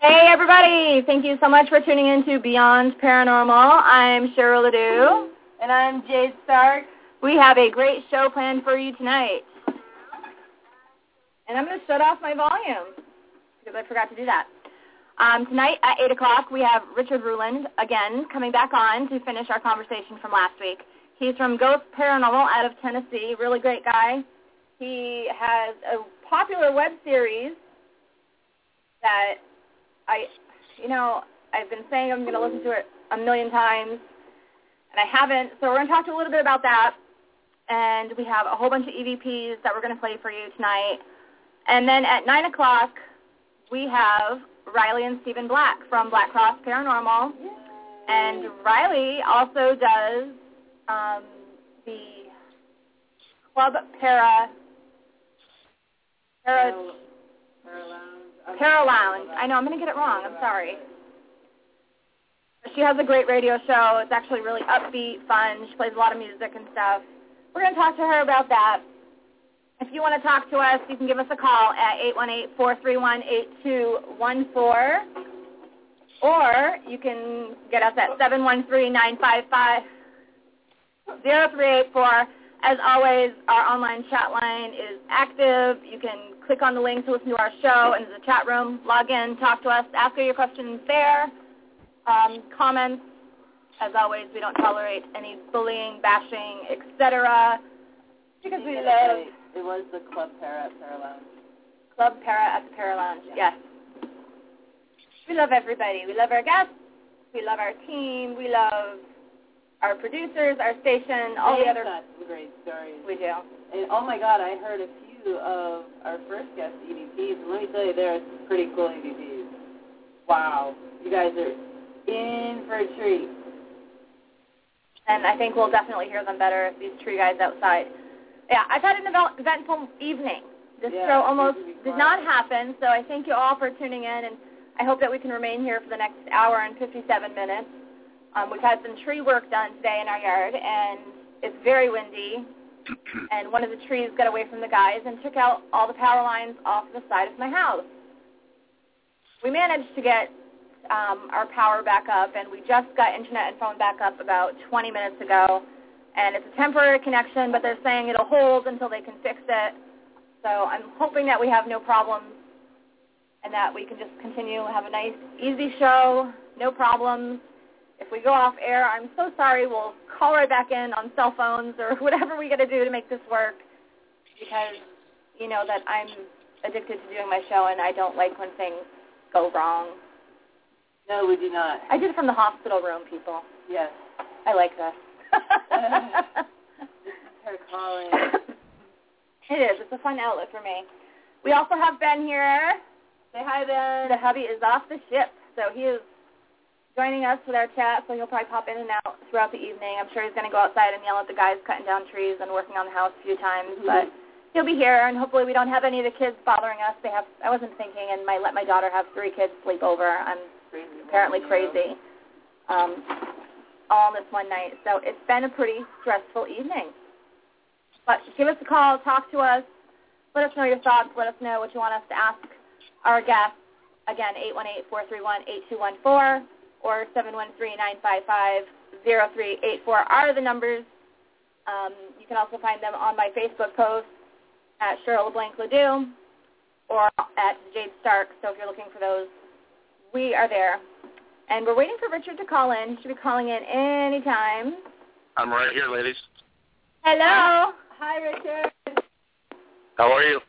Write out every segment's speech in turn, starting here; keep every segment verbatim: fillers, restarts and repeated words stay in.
Hey, everybody. Thank you so much for tuning in to Beyond Paranormal. I'm Cheryl Ledoux. And I'm Jade Stark. We have a great show planned for you tonight. And I'm going to shut off my volume because I forgot to do that. Um, tonight at eight o'clock, we have Richard Ruland, again, coming back on to finish our conversation from last week. He's from Ghost Paranormal out of Tennessee. Really great guy. He has a popular web series that I, you know, I've been saying I'm going to listen to it a million times, and I haven't. So we're going to talk to you a little bit about that. And we have a whole bunch of E V Ps that we're going to play for you tonight. And then at nine o'clock, we have Riley and Stephen Black from Black Cross Paranormal. Yay. And Riley also does um, the Club Para, Para, Para Lounge. Para Lounge. I know, I'm going to get it wrong. I'm sorry. She has a great radio show. It's actually really upbeat, fun. She plays a lot of music and stuff. We're going to talk to her about that. If you want to talk to us, you can give us a call at eight one eight, four three one, eight two one four, or you can get us at seven one three, nine five five, zero three eight four. As always, our online chat line is active. You can click on the link to listen to our show into the chat room, log in, talk to us, ask her your questions there, um, comments. As always, we don't tolerate any bullying, bashing, et cetera. Because we love... It was the Club Para at Para Lounge. Club Para at the Para Lounge, yes. We love everybody. We love our guests. We love our team. We love our producers, our station, all They've the other... got some great stories. We do. And, oh, my God, I heard a few of our first guest E V Ps, and let me tell you, they're pretty cool E V Ps. Wow. You guys are in for a treat. And I think we'll definitely hear them better if these tree guys outside. Yeah, I've had an eventful evening. This yeah, show almost did not happen, so I thank you all for tuning in, and I hope that we can remain here for the next hour and fifty-seven minutes. Um, we've had some tree work done today in our yard, and it's very windy, and one of the trees got away from the guys and took out all the power lines off the side of my house. We managed to get um, our power back up, and we just got internet and phone back up about twenty minutes ago. And it's a temporary connection, but they're saying it'll hold until they can fix it. So I'm hoping that we have no problems and that we can just continue, have a nice, easy show, no problems. If we go off air, I'm so sorry. We'll call right back in on cell phones or whatever we got to do to make this work because you know that I'm addicted to doing my show, and I don't like when things go wrong. No, we do not. I did it from the hospital room, people. Yes. I like this. This is her calling. It is. It's a fun outlet for me. We also have Ben here. Say hi, Ben. The hubby is off the ship, so he is joining us with our chat, so he'll probably pop in and out throughout the evening. I'm sure he's going to go outside and yell at the guys cutting down trees and working on the house a few times, mm-hmm. but he'll be here, and hopefully we don't have any of the kids bothering us. They have. I wasn't thinking, and might let my daughter have three kids sleep over. I'm crazy apparently crazy. Um, all on this one night. So it's been a pretty stressful evening. But give us a call, talk to us, let us know your thoughts, let us know what you want us to ask our guests. Again, eight one eight, four three one, eight two one four or seven one three, nine five five, zero three eight four are the numbers. Um, you can also find them on my Facebook post at Cheryl LeBlanc Ledoux or at Jade Stark. So if you're looking for those, we are there. And we're waiting for Richard to call in. He should be calling in any time. I'm right here, ladies. Hello. Hi, Richard. How are you?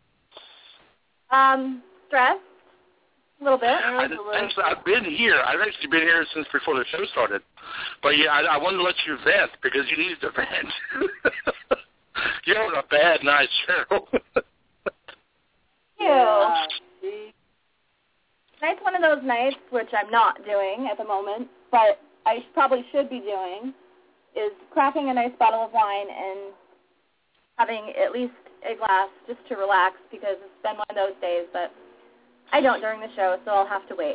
Um, stressed. A little bit. I, actually, I've been here. I've actually been here since before the show started. But, yeah, I, I wanted to let you vent because you needed to vent. You're having a bad night, Cheryl. Thank you. Tonight's one of those nights, which I'm not doing at the moment, but I probably should be doing, is cracking a nice bottle of wine and having at least a glass just to relax because it's been one of those days, but I don't during the show, so I'll have to wait.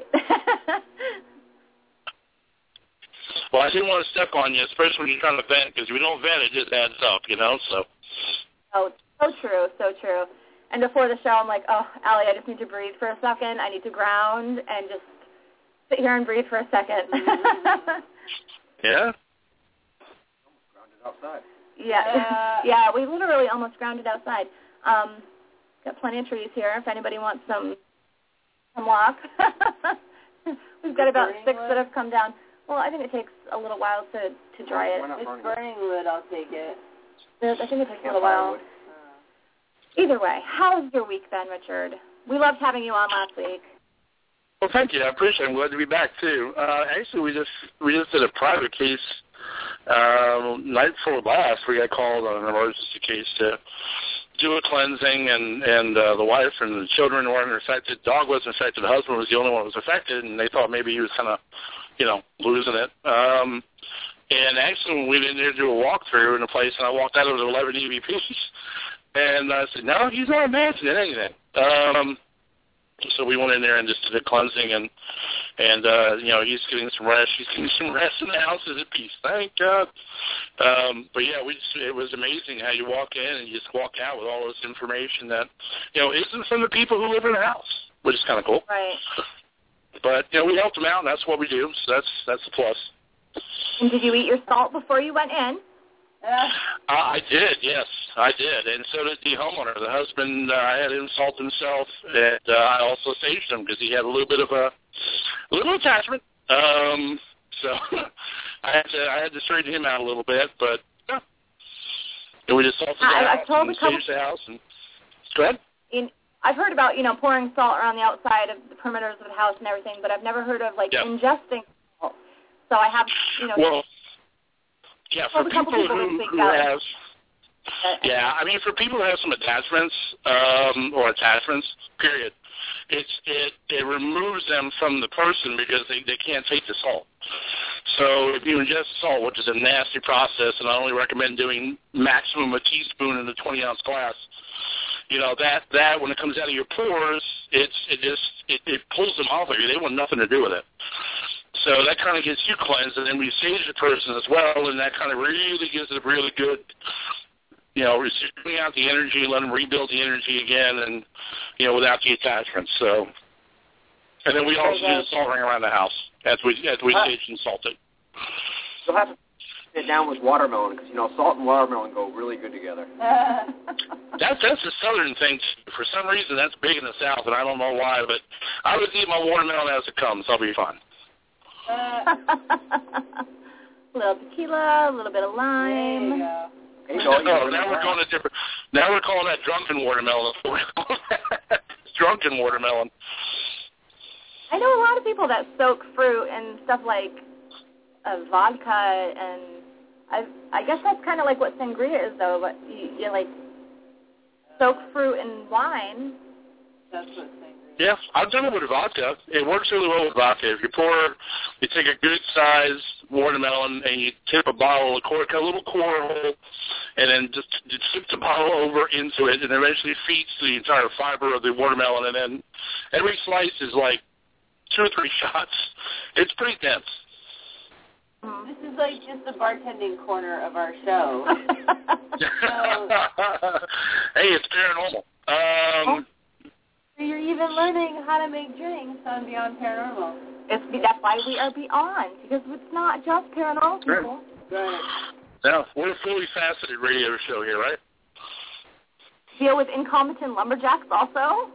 Well, I didn't want to step on you, especially when you're trying to vent, because if we don't vent, it just adds up, you know, so. Oh, so true, so true. And before the show, I'm like, oh, Allie, I just need to breathe for a second. I need to ground and just sit here and breathe for a second. Yeah. Grounded outside. Yeah, uh, yeah, we literally almost grounded outside. Um, got plenty of trees here if anybody wants some hemlock. We've got about six wood? that have come down. Well, I think it takes a little while to, to dry it. If it's burning wood, I'll take it. There's, I think it takes a little while. Either way, how's your week been, Richard? We loved having you on last week. Well, thank you. I appreciate it. I'm glad to be back, too. Uh, actually, we just we just did a private case um, night before last. We got called on an emergency case to do a cleansing, and, and uh, the wife and the children weren't affected. The dog wasn't affected. The husband was the only one that was affected, and they thought maybe he was kind of, you know, losing it. Um, and actually, when we didn't do a walkthrough in the place, and I walked out of the eleven E V Ps, and I said, no, he's not advancing in anything. Um, so we went in there and just did a cleansing, and, and uh, you know, he's getting some rest. He's getting some rest in the house is at peace. Thank God. Um, but, yeah, we just, it was amazing how you walk in and you just walk out with all this information that, you know, isn't from the people who live in the house, which is kind of cool. Right. But, you know, we helped them out, and that's what we do, so that's that's a plus. And did you eat your salt before you went in? Uh, I did, yes, I did, and so did the homeowner. The husband, uh, I had him salt himself, and uh, I also saved him because he had a little bit of a, a little attachment. Um, so I had to I had to straighten him out a little bit, but yeah. And we just salted the I, house I've told and a couple, saved the house. And, go ahead. In, I've heard about, you know, pouring salt around the outside of the perimeters of the house and everything, but I've never heard of, like, yep. ingesting salt. So I have, you know... Well, yeah, for people, people who, who have, yeah, I mean, for people who have some attachments um, or attachments, period, it's it it removes them from the person because they they can't take the salt. So if you ingest salt, which is a nasty process, and I only recommend doing maximum a teaspoon in a twenty ounce glass, you know that that when it comes out of your pores, it's it just it, it pulls them off of you. They want nothing to do with it. So that kind of gets you cleansed, and then we sage the person as well, and that kind of really gives it a really good, you know, receiving out the energy, let them rebuild the energy again, and, you know, without the attachments. So, and then we also do the salt ring around the house as we as we sage and salt it. You'll have to sit down with watermelon because, you know, salt and watermelon go really good together. that's that's a southern thing. For some reason, that's big in the South, and I don't know why, but I would eat my watermelon as it comes. I'll be fine. Uh, a little tequila, a little bit of lime. There you go. Oh, now we're calling it different. Now we're calling that drunken watermelon. Drunken watermelon. I know a lot of people that soak fruit and stuff like uh, vodka, and I I guess that's kind of like what sangria is, though. But you, you like soak fruit in wine. That's what sangria. Yeah, I've done it with vodka. It works really well with vodka. If you pour, you take a good-sized watermelon and you tip a bottle, a, core, a little core hole, and then just, just tip the bottle over into it, and eventually feeds the entire fiber of the watermelon, and then every slice is like two or three shots. It's pretty dense. This is like just the bartending corner of our show. So, hey, it's paranormal. Um... So you're even learning how to make drinks on Beyond Paranormal. It's, that's why we are Beyond, because it's not just paranormal people. Right. Now, we're a fully faceted radio show here, right? Deal with incompetent lumberjacks also.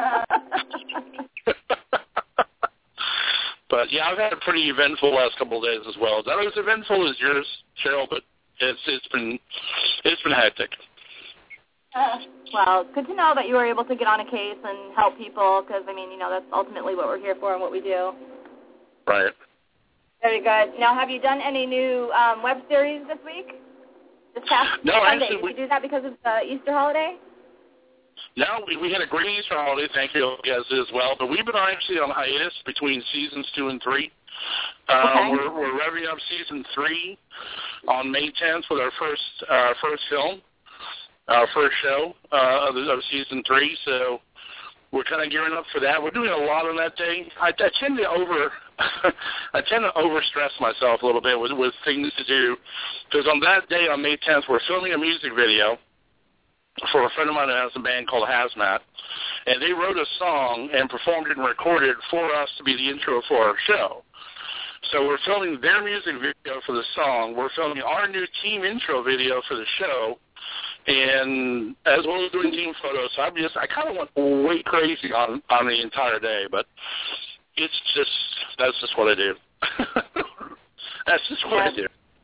But, yeah, I've had a pretty eventful last couple of days as well. Not as eventful as yours, Cheryl, but it's it's been it's been hectic. Uh, well, good to know that you were able to get on a case and help people because, I mean, you know, that's ultimately what we're here for and what we do. Right. Very good. Now, have you done any new um, web series this week? This past no, Sunday? Actually, Did we, you do that because of the Easter holiday? No, we, we had a great Easter holiday. Thank you guys as well. But we've been actually on hiatus between seasons two and three. Um, okay. We're, we're revving up season three on May tenth with our first uh, first film. Our first show uh, of, of season three, so we're kind of gearing up for that. We're doing a lot on that day. I, I tend to over, I tend to overstress myself a little bit with, with things to do, because on that day, on May tenth, we're filming a music video, for a friend of mine that has a band called Hazmat, and they wrote a song and performed it and recorded it for us to be the intro for our show. So we're filming their music video for the song. We're filming our new team intro video for the show, and as well as doing team photos. So I'm just, I kind of went way crazy on on the entire day, but it's just, that's just what I do. That's just what I do.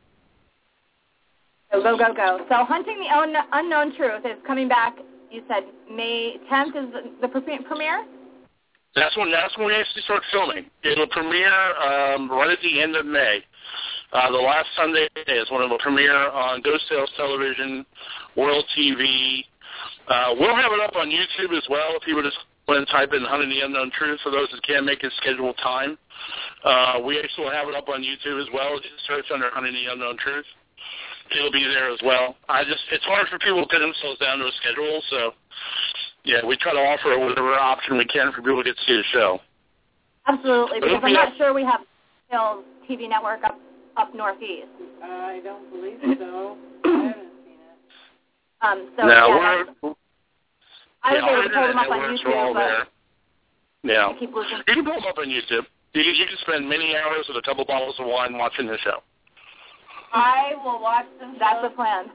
So go, go, go. So Hunting the Un- Unknown Truth is coming back, you said May tenth is the, the premiere? That's when that's when we actually start filming. It'll premiere um, right at the end of May. Uh, the last Sunday is when it will premiere on Ghost Tales Television, World T V. Uh, we'll have it up on YouTube as well if people just want to type in Hunting the Unknown Truth for those that can't make it scheduled time. Uh, we actually will have it up on YouTube as well. Just search under Hunting the Unknown Truth. It'll be there as well. I just it's hard for people to get themselves down to a schedule, so yeah, we try to offer whatever option we can for people to get to see the show. Absolutely, because I'm not sure we have Hills T V network up up northeast. I don't believe so. I haven't seen it. Um, so no, yeah, we're, I was yeah, able to pull them up on YouTube, but there. Yeah, I keep losing. You can pull them up on YouTube. You can, you can spend many hours with a couple bottles of wine watching the show. I will watch them. That's the plan.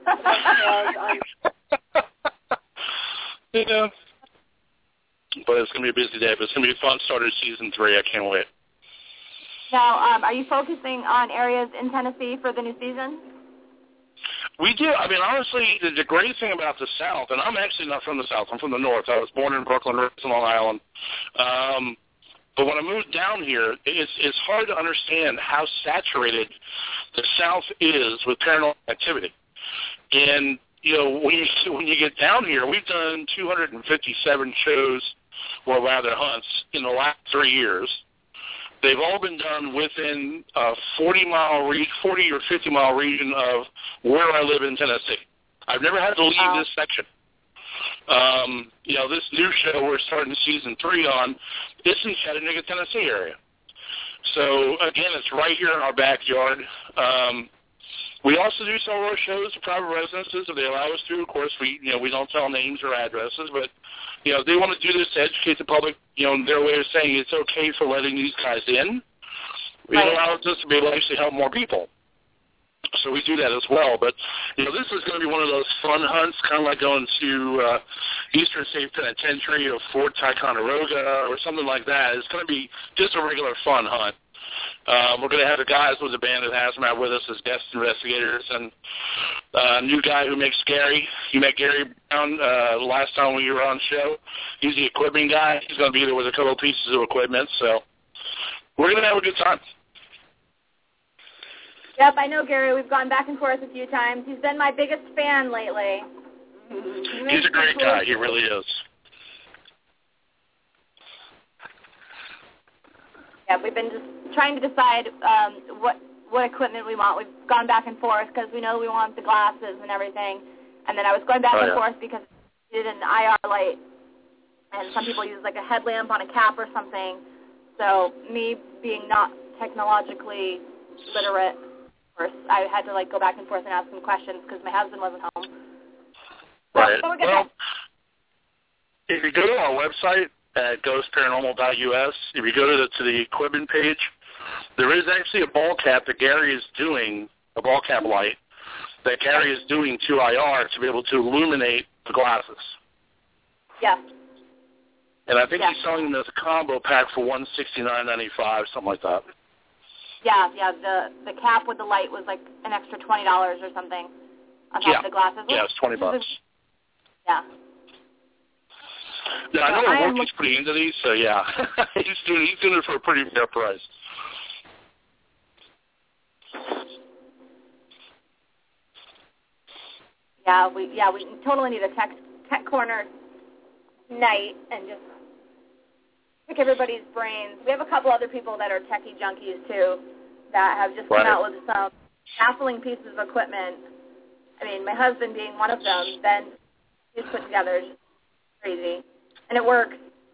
Yeah. But it's going to be a busy day, but it's going to be a fun start of season three. I can't wait. Now, um, are you focusing on areas in Tennessee for the new season? We do. I mean, honestly, the, the great thing about the South, and I'm actually not from the South. I'm from the North. I was born in Brooklyn, raised in Long Island. Um, but when I moved down here, it's, it's hard to understand how saturated the South is with paranormal activity. And, you know, when you, when you get down here, we've done two hundred fifty-seven shows, or rather hunts, in the last three years. They've all been done within a forty-mile, re- forty or fifty-mile region of where I live in Tennessee. I've never had to leave wow. this section. Um, you know, this new show we're starting season three on, it's in Chattanooga, Tennessee area. So, again, it's right here in our backyard. Um, we also do some of our shows to private residences if they allow us to. Of course, we you know we don't tell names or addresses, but you know they want to do this to educate the public. You know, their way of saying it's okay for letting these guys in. It right. allows us to be able to actually help more people. So we do that as well. But, you know, this is going to be one of those fun hunts, kind of like going to uh, Eastern State Penitentiary or Fort Ticonderoga or something like that. It's going to be just a regular fun hunt. Um, we're going to have the guys with the band at Hazmat with us as guest investigators, and uh, a new guy who makes Gary. You met Gary Brown uh, the last time we were on the show. He's the equipment guy. He's going to be there with a couple of pieces of equipment. So we're going to have a good time. Yep, I know Gary. We've gone back and forth a few times. He's been my biggest fan lately. He's a great guy. He really is. Yeah, we've been just trying to decide um, what what equipment we want. We've gone back and forth because we know we want the glasses and everything. And then I was going back oh, and yeah. forth because we did an I R light, and some people use like a headlamp on a cap or something. So me being not technologically literate, first I had to like go back and forth and ask some questions because my husband wasn't home. Right. So, so well, if you go to our website at ghost paranormal dot U S, if you go to the, to the equipment page, there is actually a ball cap that Gary is doing, a ball cap light, that Gary is doing to I R to be able to illuminate the glasses. Yeah. And I think yeah. he's selling them as a combo pack for one hundred sixty-nine ninety-five, something like that. Yeah, yeah. The the cap with the light was like an extra twenty dollars or something on top yeah. of the glasses. Yeah, it's twenty bucks. Yeah. Yeah, I know so my work work is pretty into these, so yeah, he's doing he's doing it for a pretty fair price. Yeah, we yeah we totally need a tech tech corner night and just pick everybody's brains. We have a couple other people that are techie junkies too that have just right. come out with some baffling pieces of equipment. I mean, my husband being one of them. Then he's put together is just crazy, and it works.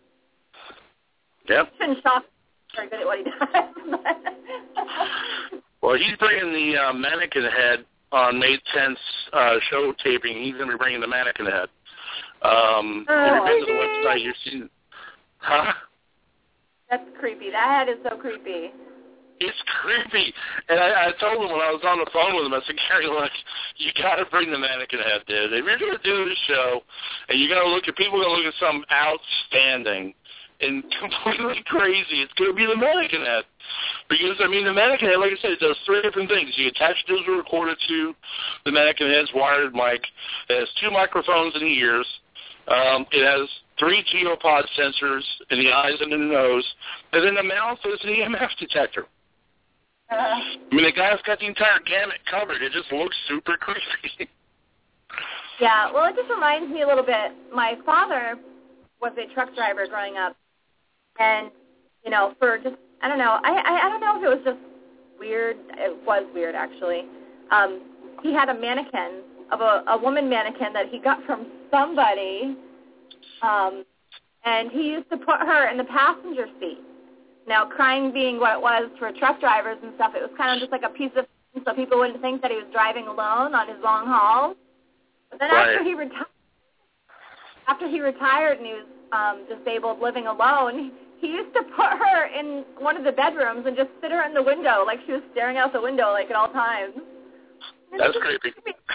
Yep. He's been shocked. Very good at what he does. Well, he's bringing the uh, mannequin head on May tenth uh, show taping. He's going to be bringing the mannequin head. Um, Oh, if you've been to the creepy. website, you've seen, huh? That's creepy. That head is so creepy. It's creepy. And I, I told him when I was on the phone with him, I said, Gary, look, you got to bring the mannequin head, dude. If you're going to do this show, and you're going to look at, people are going to look at something outstanding and completely crazy, it's going to be the mannequin head. Because, I mean, the mannequin head, like I said, it does three different things. You attach a digital recorder to the mannequin head's wired mic. It has two microphones in the ears. Um, it has three geopod sensors in the eyes and in the nose. And then the mouth is an E M F detector. Uh, I mean, the guy's got the entire gamut covered. It just looks super creepy. yeah, well, it just reminds me a little bit. My father was a truck driver growing up. And, you know, for just, I don't know, I, I, I don't know if it was just weird. It was weird, actually. Um, he had a mannequin, of a, a woman mannequin that he got from somebody, um, and he used to put her in the passenger seat. Now, crying being what it was for truck drivers and stuff, it was kind of just like a piece of, so people wouldn't think that he was driving alone on his long hauls. But then Right. after he retired, after he retired and he was um, disabled, living alone, he used to put her in one of the bedrooms and just sit her in the window, like she was staring out the window, like at all times. And That's just, creepy.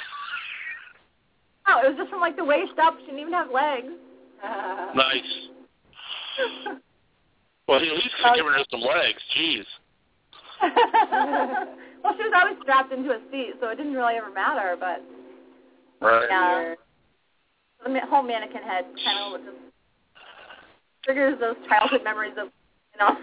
Oh, it was just from like the waist up. She didn't even have legs. Nice. Well, he at least could have given her some legs. Jeez. Well, she was always strapped into a seat, so it didn't really ever matter. But Right. yeah, the ma- whole mannequin head kind of just triggers those childhood memories of, you know.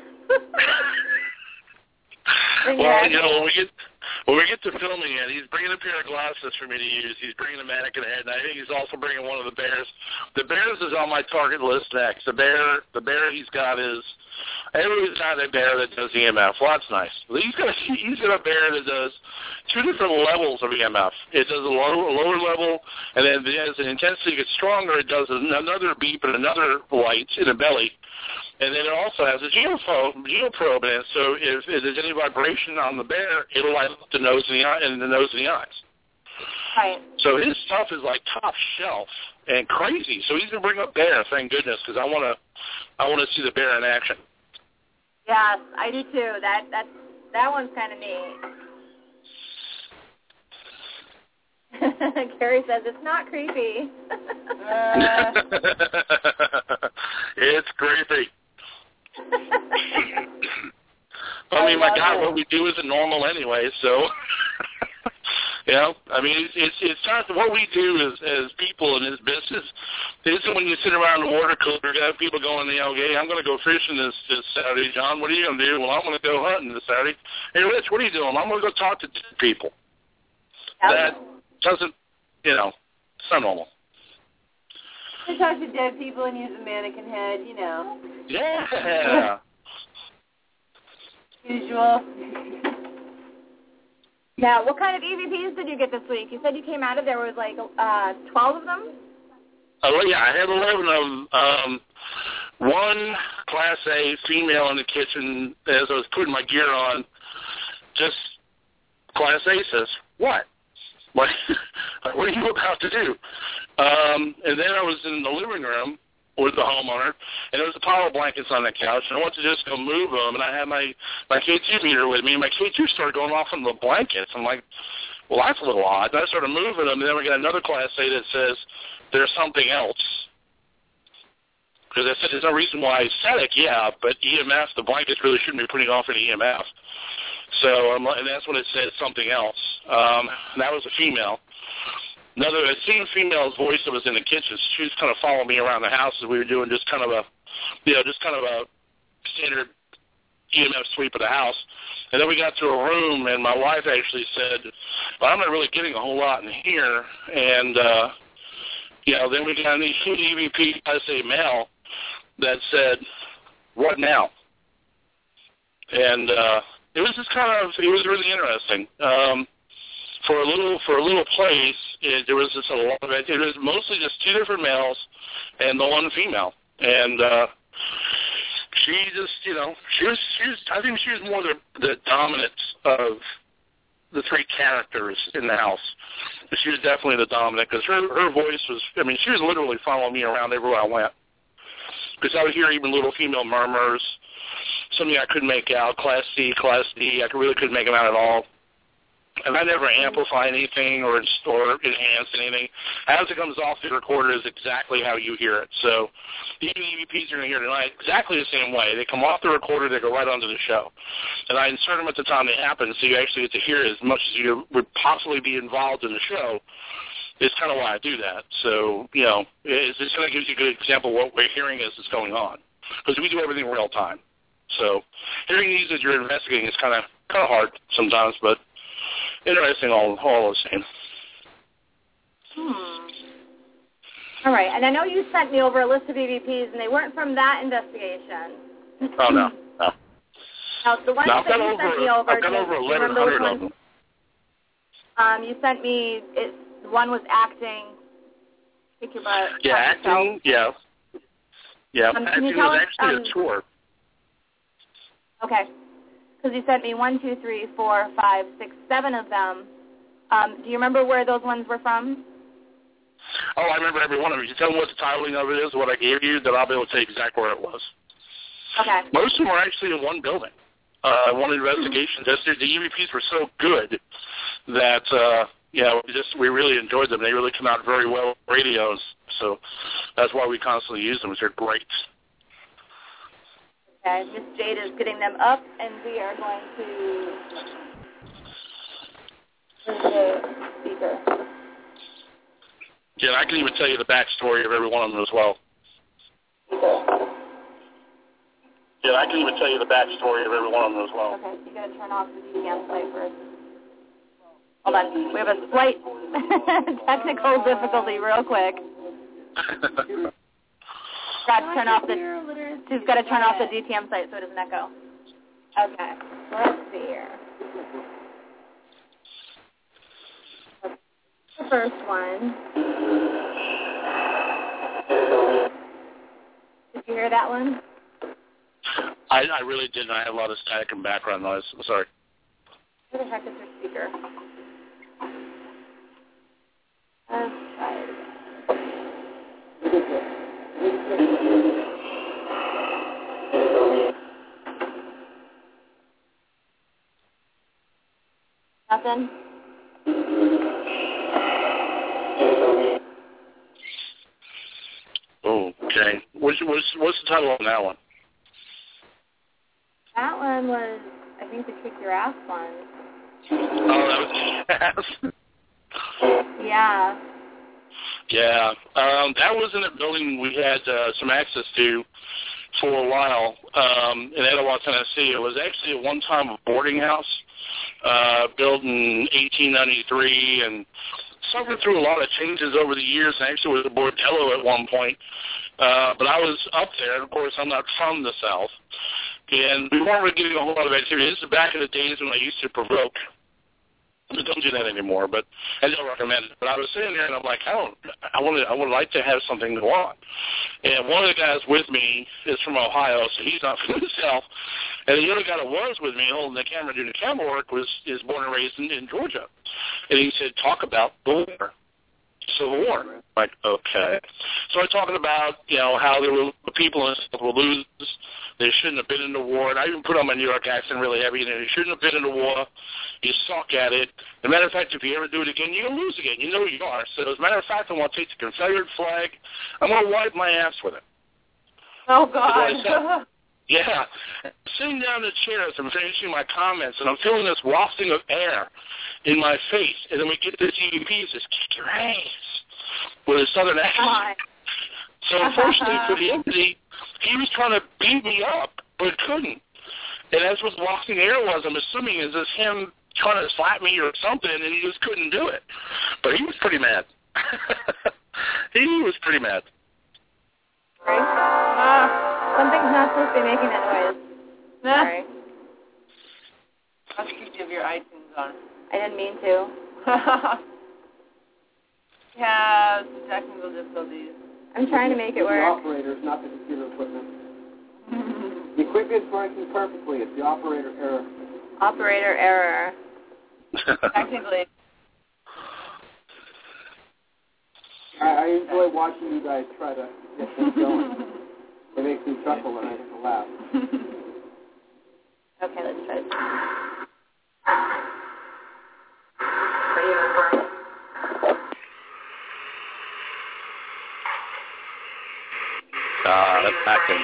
Well, you know, when we get when we get to filming it, he's bringing a pair of glasses for me to use. He's bringing a mannequin head, and I think he's also bringing one of the bears. The bears is on my target list next. The bear, the bear he's got is everybody's got a bear that does E M F. Well, that's nice. He's got a, he's got a bear that does two different levels of E M F. It does a lower, lower level, and then as the intensity gets stronger, it does another beep and another light in the belly. And then it also has a geoprobe, geoprobe in it, so if, if there's any vibration on the bear, it'll light up the nose and the eye, and the nose and the eyes. Right. So his stuff is like top shelf and crazy. So he's gonna bring up bear, thank goodness, because I wanna, I wanna see the bear in action. Yes, I do too. That that that one's kind of neat. Carrie says it's not creepy. Uh, It's creepy. I mean, my God, what we do isn't normal anyway, so, you know, I mean, it's, it's, it's not, what we do as, as people in this business, it isn't when you sit around the water cooler, you have people going, you know, hey, I'm going to go fishing this, this Saturday. John, what are you going to do? Well, I'm going to go hunting this Saturday. Hey, Rich, what are you doing? I'm going to go talk to people. That doesn't, you know, it's not normal. to talk to dead people and use a mannequin head, you know. Yeah. Usual. Now, what kind of E V Ps did you get this week? You said you came out of there with like uh, twelve of them? Oh, yeah, I had eleven of them. Um, one Class A female in the kitchen, as I was putting my gear on, just Class A says, what? What, what are you about to do? Um, and then I was in the living room with the homeowner, and there was a pile of blankets on the couch, and I wanted to just go move them, and I had my, my K two meter with me, and my K two started going off on the blankets. I'm like, well, that's a little odd. And I started moving them, and then we got another Class A that says there's something else. Because I said there's no reason why static, yeah, but E M F, the blankets really shouldn't be putting off an E M F. So, um, and that's when it said something else. Um, and that was a female. Another, a same female's voice that was in the kitchen. She was kind of following me around the house as we were doing just kind of a, you know, just kind of a standard E M F sweep of the house. And then we got to a room, and my wife actually said, well, I'm not really getting a whole lot in here. And, uh, you know, then we got an E V P, I say male, that said, what now? And uh, it was just kind of, it was really interesting. Um, for a little, for a little place, it, there was just a lot of it. It was mostly just two different males and the one female. And uh, she just, you know, she was, she was, I think she was more the, the dominant of the three characters in the house. But she was definitely the dominant because her her voice was. I mean, she was literally following me around everywhere I went. Because I would hear even little female murmurs, something I couldn't make out, Class C, Class D. I really couldn't make them out at all. And I never amplify anything or, or enhance anything. As it comes off the recorder is exactly how you hear it. So even the E V Ps you're going to hear tonight, exactly the same way. They come off the recorder, they go right onto the show. And I insert them at the time they happen, so you actually get to hear as much as you would possibly be involved in the show. It's kind of why I do that. So, you know, it's just kind of gives you a good example of what we're hearing as it's going on. Because we do everything real time. So hearing these as you're investigating is kind of kind of hard sometimes, but interesting all, all the same. Hmm. All right. And I know you sent me over a list of E V Ps, and they weren't from that investigation. Oh, no. No. Now, the ones no, that you over, sent me over, I've got over eleven hundred of them. Um, you sent me, it, one was acting. Kick your butt. Yeah, acting, yeah. Yeah, um, acting was actually um, a tour. Okay. Because you sent me one, two, three, four, five, six, seven of them. Um, do you remember where those ones were from? Oh, I remember every one of them. You tell me what the titling of it is, what I gave you, then I'll be able to tell you exactly where it was. Okay. Most of them were actually in one building. Uh, one investigation. Just the E V Ps were so good that uh, you know, we just we really enjoyed them. They really come out very well on radios, so that's why we constantly use them. They're great. Okay, Miss Jade is getting them up, and we are going to the speaker. Yeah, I can even tell you the backstory of every one of them as well. Yeah, I can even tell you the backstory of every one of them as well. Okay, so you got to turn off the D C M site first. Hold on, we have a slight technical difficulty real quick. Got to turn off the, she's got to turn off the D T M site so it doesn't echo. Okay, let's see here. The first one. Did you hear that one? I, I really didn't. I had a lot of static and background noise. I'm sorry. Where the heck is your speaker? Let's try it again. Nothing? Okay. What's, what's, what's the title on that one? That one was, I think, the Kick Your Ass one. Oh, that was Kick Your Ass? Yeah. Yeah. Um, that was in a building we had uh, some access to for a while um, in Etowah, Tennessee. It was actually at one time a boarding house uh, built in eighteen ninety-three and suffered through a lot of changes over the years. And actually was a bordello at one point. Uh, but I was up there, and of course I'm not from the South. And we weren't really getting a whole lot of activity. This is back in the days when I used to provoke. I don't do that anymore, but I don't recommend it. But I was sitting there, and I'm like, I don't, I want to, I would like to have something go on. And one of the guys with me is from Ohio, so he's not from the South. And the other guy that was with me holding the camera doing the camera work was is born and raised in, in Georgia. And he said, talk about the war. Civil War. I'm like, okay. So I'm talking about, you know, how there were the people in the South will lose. They shouldn't have been in the war. And I even put on my New York accent really heavy. And they shouldn't have been in the war. You suck at it. As a matter of fact, if you ever do it again, you're going to lose again. You know you are. So as a matter of fact, I'm going to take the Confederate flag. I'm going to wipe my ass with it. Oh, God. Yeah. Sitting down in the chair as I'm finishing my comments, and I'm feeling this wafting of air in my face. And then we get this E V P says, kick your ass, with a southern accent. So unfortunately for the entity, he was trying to beat me up, but couldn't. And that's what the wafting air was, I'm assuming, is this him trying to slap me or something, and he just couldn't do it. But he was pretty mad. He was pretty mad. Right. Uh, something's not supposed to be making that noise. Sorry. Must keep you have your iTunes on. I didn't mean to. Yeah, some technical difficulties. I'm trying to make it work. The operators, not the computer equipment. The equipment is working perfectly. It's the operator error. Operator error. Technically. I, I enjoy watching you guys try to get this going. It makes me chuckle and I get to laugh. Okay, let's try this. Ah, that's acting.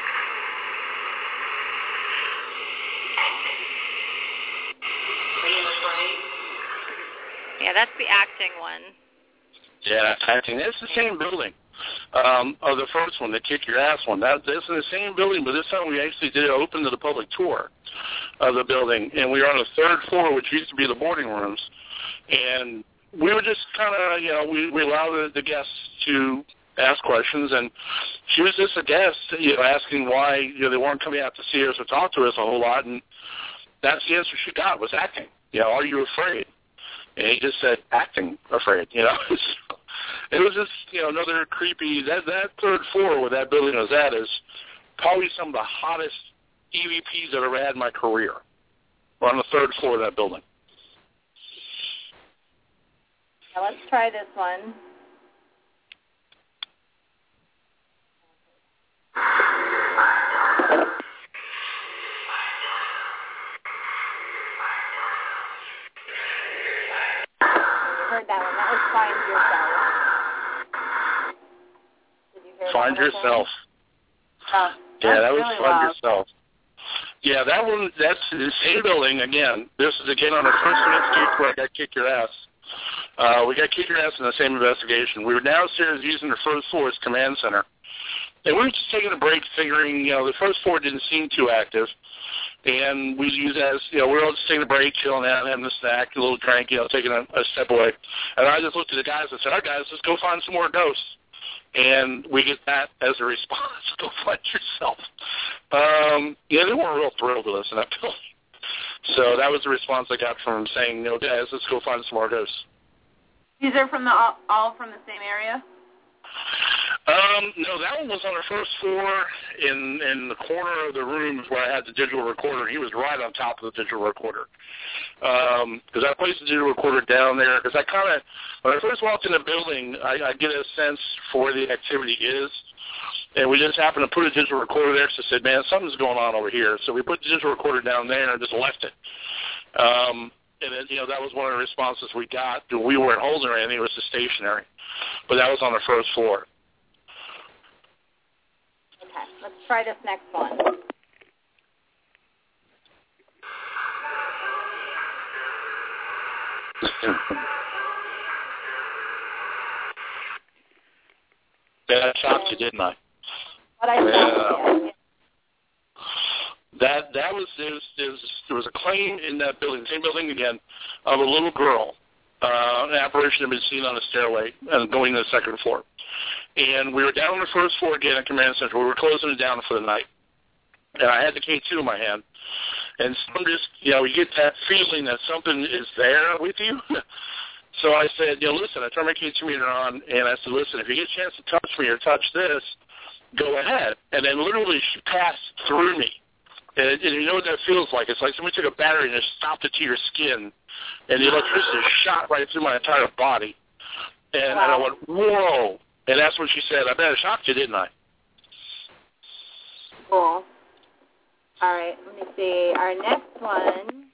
Yeah, that's the acting one. Yeah, that's acting. It's the same building. Um, oh, the first one, the kick your ass one. That, that's in the same building, but this time we actually did open to the public tour of the building, and we were on the third floor, which used to be the boarding rooms, and we were just kind of, you know, we, we allowed the, the guests to ask questions, and she was just a guest, you know, asking why, you know, they weren't coming out to see us or talk to us a whole lot, and that's the answer she got, was acting. You know, are you afraid? And he just said, acting afraid, you know. It was just, you know, another creepy, that that third floor where that building was at is probably some of the hottest E V Ps I've ever had in my career. We're on the third floor of that building. Now let's try this one. Heard that one. That was Find Yourself. Did you hear Find that one? Yourself. Oh, Yeah, that was really Find loud. Yourself. Yeah, that one, that's the same building. Again, this is again on the first investigation where I got Kick Your Ass. Uh, we got Kick Your Ass in the same investigation. We were downstairs using the first floor as command center. And we were just taking a break, figuring, you know, the first floor didn't seem too active. And we use that as, you know, we were all just taking a break, chilling out, having a snack, a little drink, you know, taking a, a step away. And I just looked at the guys and said, all right, guys, let's go find some more ghosts. And we get that as a response. Go find yourself. Um, yeah, they weren't real thrilled with us in that building. So that was the response I got from them saying, you know, guys, let's go find some more ghosts. These are from the all, all from the same area? Um, no, that one was on the first floor in in the corner of the rooms where I had the digital recorder. He was right on top of the digital recorder. Because um, I placed the digital recorder down there because I kind of, when I first walked in the building, I, I get a sense for where the activity is. And we just happened to put a digital recorder there, so I said, man, something's going on over here. So we put the digital recorder down there and just left it. Um, and, then, you know, that was one of the responses we got. We weren't holding anything. It was just stationary. But that was on the first floor. Okay, let's try this next one. Yeah, I shocked you, didn't I? What I yeah. That that was there was, there was there was a claim in that building, same building again, of a little girl. Uh, an apparition had been seen on the stairway and going to the second floor. And we were down on the first floor again at Command Center. We were closing it down for the night. And I had the K two in my hand. And some just, you know, you get that feeling that something is there with you. So I said, you know, listen, I turned my K two meter on, and I said, listen, if you get a chance to touch me or touch this, go ahead. And then literally she passed through me. And, and you know what that feels like? It's like somebody took a battery and just stopped it to your skin, and the electricity shot right through my entire body. And, wow. and I went, whoa. And that's when she said, I bet I shocked you, didn't I? Cool. All right, let me see. Our next one, and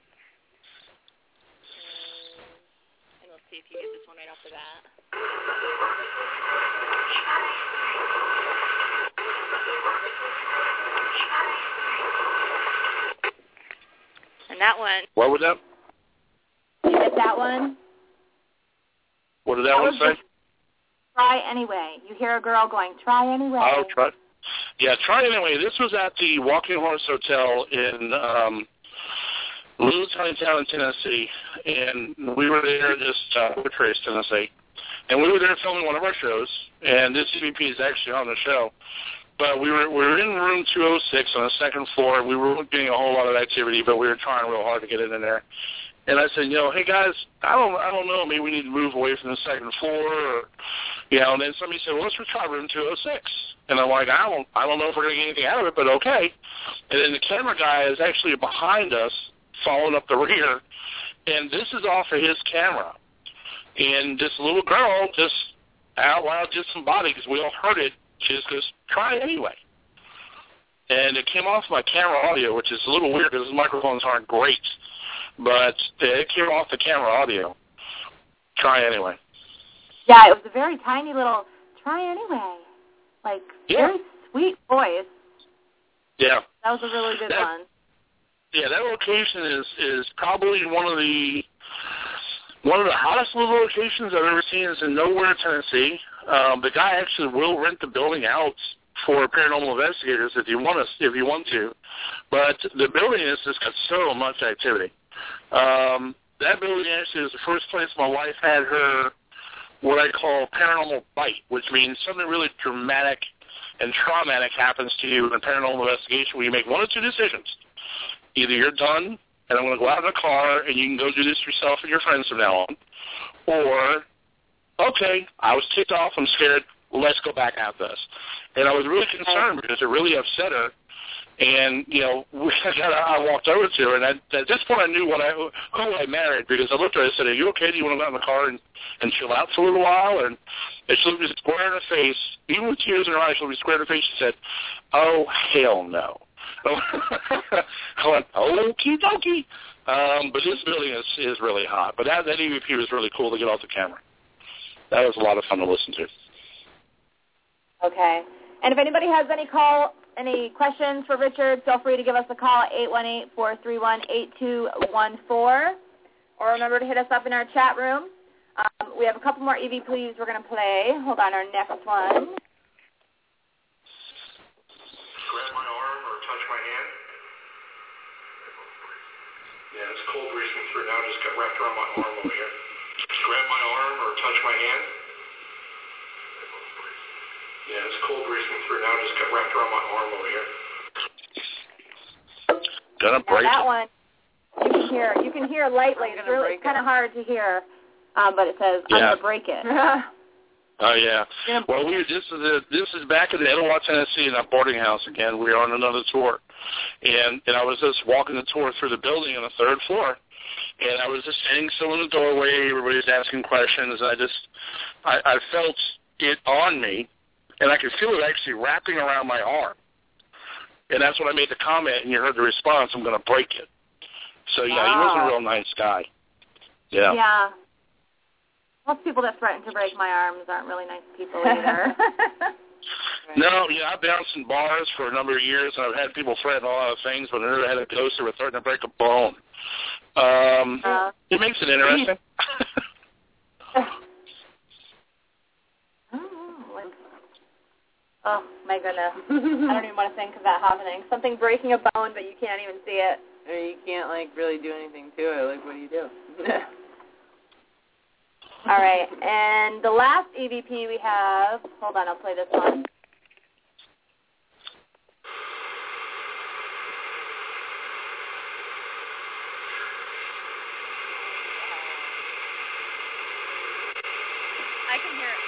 we'll see if you get this one right off the bat. And that one. What was that? You get that one? What did that, that one say? Just, try anyway. You hear a girl going, try anyway. Oh, try. Yeah, try anyway. This was at the Walking Horse Hotel in um, Little Tiny Town in Tennessee, and we were there just uh, Woodtrace, Tennessee, and we were there filming one of our shows. And this E V P is actually on the show, but we were we were in room two oh six on the second floor. We weren't getting a whole lot of activity, but we were trying real hard to get it in there. And I said, you know, hey guys, I don't, I don't know, maybe we need to move away from the second floor, or, you know. And then somebody said, well, let's try room two oh six. And I'm like, I don't, I don't know if we're going to get anything out of it, but okay. And then the camera guy is actually behind us, following up the rear, and this is off of his camera. And this little girl just out loud disembodied, because we all heard it. She just goes, try it anyway. And it came off my camera audio, which is a little weird because the microphones aren't great. But it came off the camera audio. Try anyway. Yeah, it was a very tiny little try anyway. Like, yeah. very sweet voice. Yeah. That was a really good that, one. Yeah, that location is, is probably one of the one of the hottest little locations I've ever seen. Is in Nowhere, Tennessee. Um, the guy actually will rent the building out for paranormal investigators if you want to, if you want to. But the building has just got so much activity. Um, that building actually is the first place my wife had her what I call paranormal bite, which means something really dramatic and traumatic happens to you in a paranormal investigation where you make one or two decisions. Either you're done, and I'm going to go out in a car, and you can go do this yourself and your friends from now on, or, okay, I was ticked off, I'm scared, let's go back at this. And I was really concerned because it really upset her. And, you know, we, I walked over to her, and I, at this point I knew what I, who I married, because I looked at her and I said, are you okay? Do you want to go out in the car and, and chill out for a little while? And, and she looked me square in the face, even with tears in her eyes, she looked me square in the face. She said, oh, hell no. I went, okie dokie. Um, but this building is, is really hot. But that, that E V P was really cool to get off the camera. That was a lot of fun to listen to. Okay. And if anybody has any call, any questions for Richard, feel free to give us a call at eight one eight, four three one, eight two one four. Or remember to hit us up in our chat room. Um, we have a couple more E V Ps we're going to play. Hold on, our next one. Grab my arm or touch my hand. Yeah, it's cold racing through now. Just got wrapped around my arm over here. Grab my arm or touch my hand. Yeah, it's cold racing through now. Just got wrapped around my arm over here. Gonna break now that it. one, you can hear. You can hear lightly. It's really it's kind of hard to hear, um, but it says, yeah. I'm going to break it. Oh, yeah. Well, we this is a, this is back in Etowah, Tennessee, in our boarding house again. We were on another tour. And, and I was just walking the tour through the building on the third floor. And I was just standing still in the doorway. Everybody's asking questions. I just, I, I felt it on me. And I could feel it actually wrapping around my arm. And that's when I made the comment, and you heard the response, I'm going to break it. So, yeah, wow. He was a real nice guy. Yeah. Yeah. Most people that threaten to break my arms aren't really nice people either. No, yeah, I've bounced in bars for a number of years, and I've had people threaten a lot of things, but I never had a ghost that were threatening to break a bone. Um, uh, it makes it interesting. Oh, my goodness. I don't even want to think of that happening. Something breaking a bone, but you can't even see it. Or you can't, like, really do anything to it. Like, what do you do? All right. And the last E V P we have, hold on, I'll play this one. I can hear it.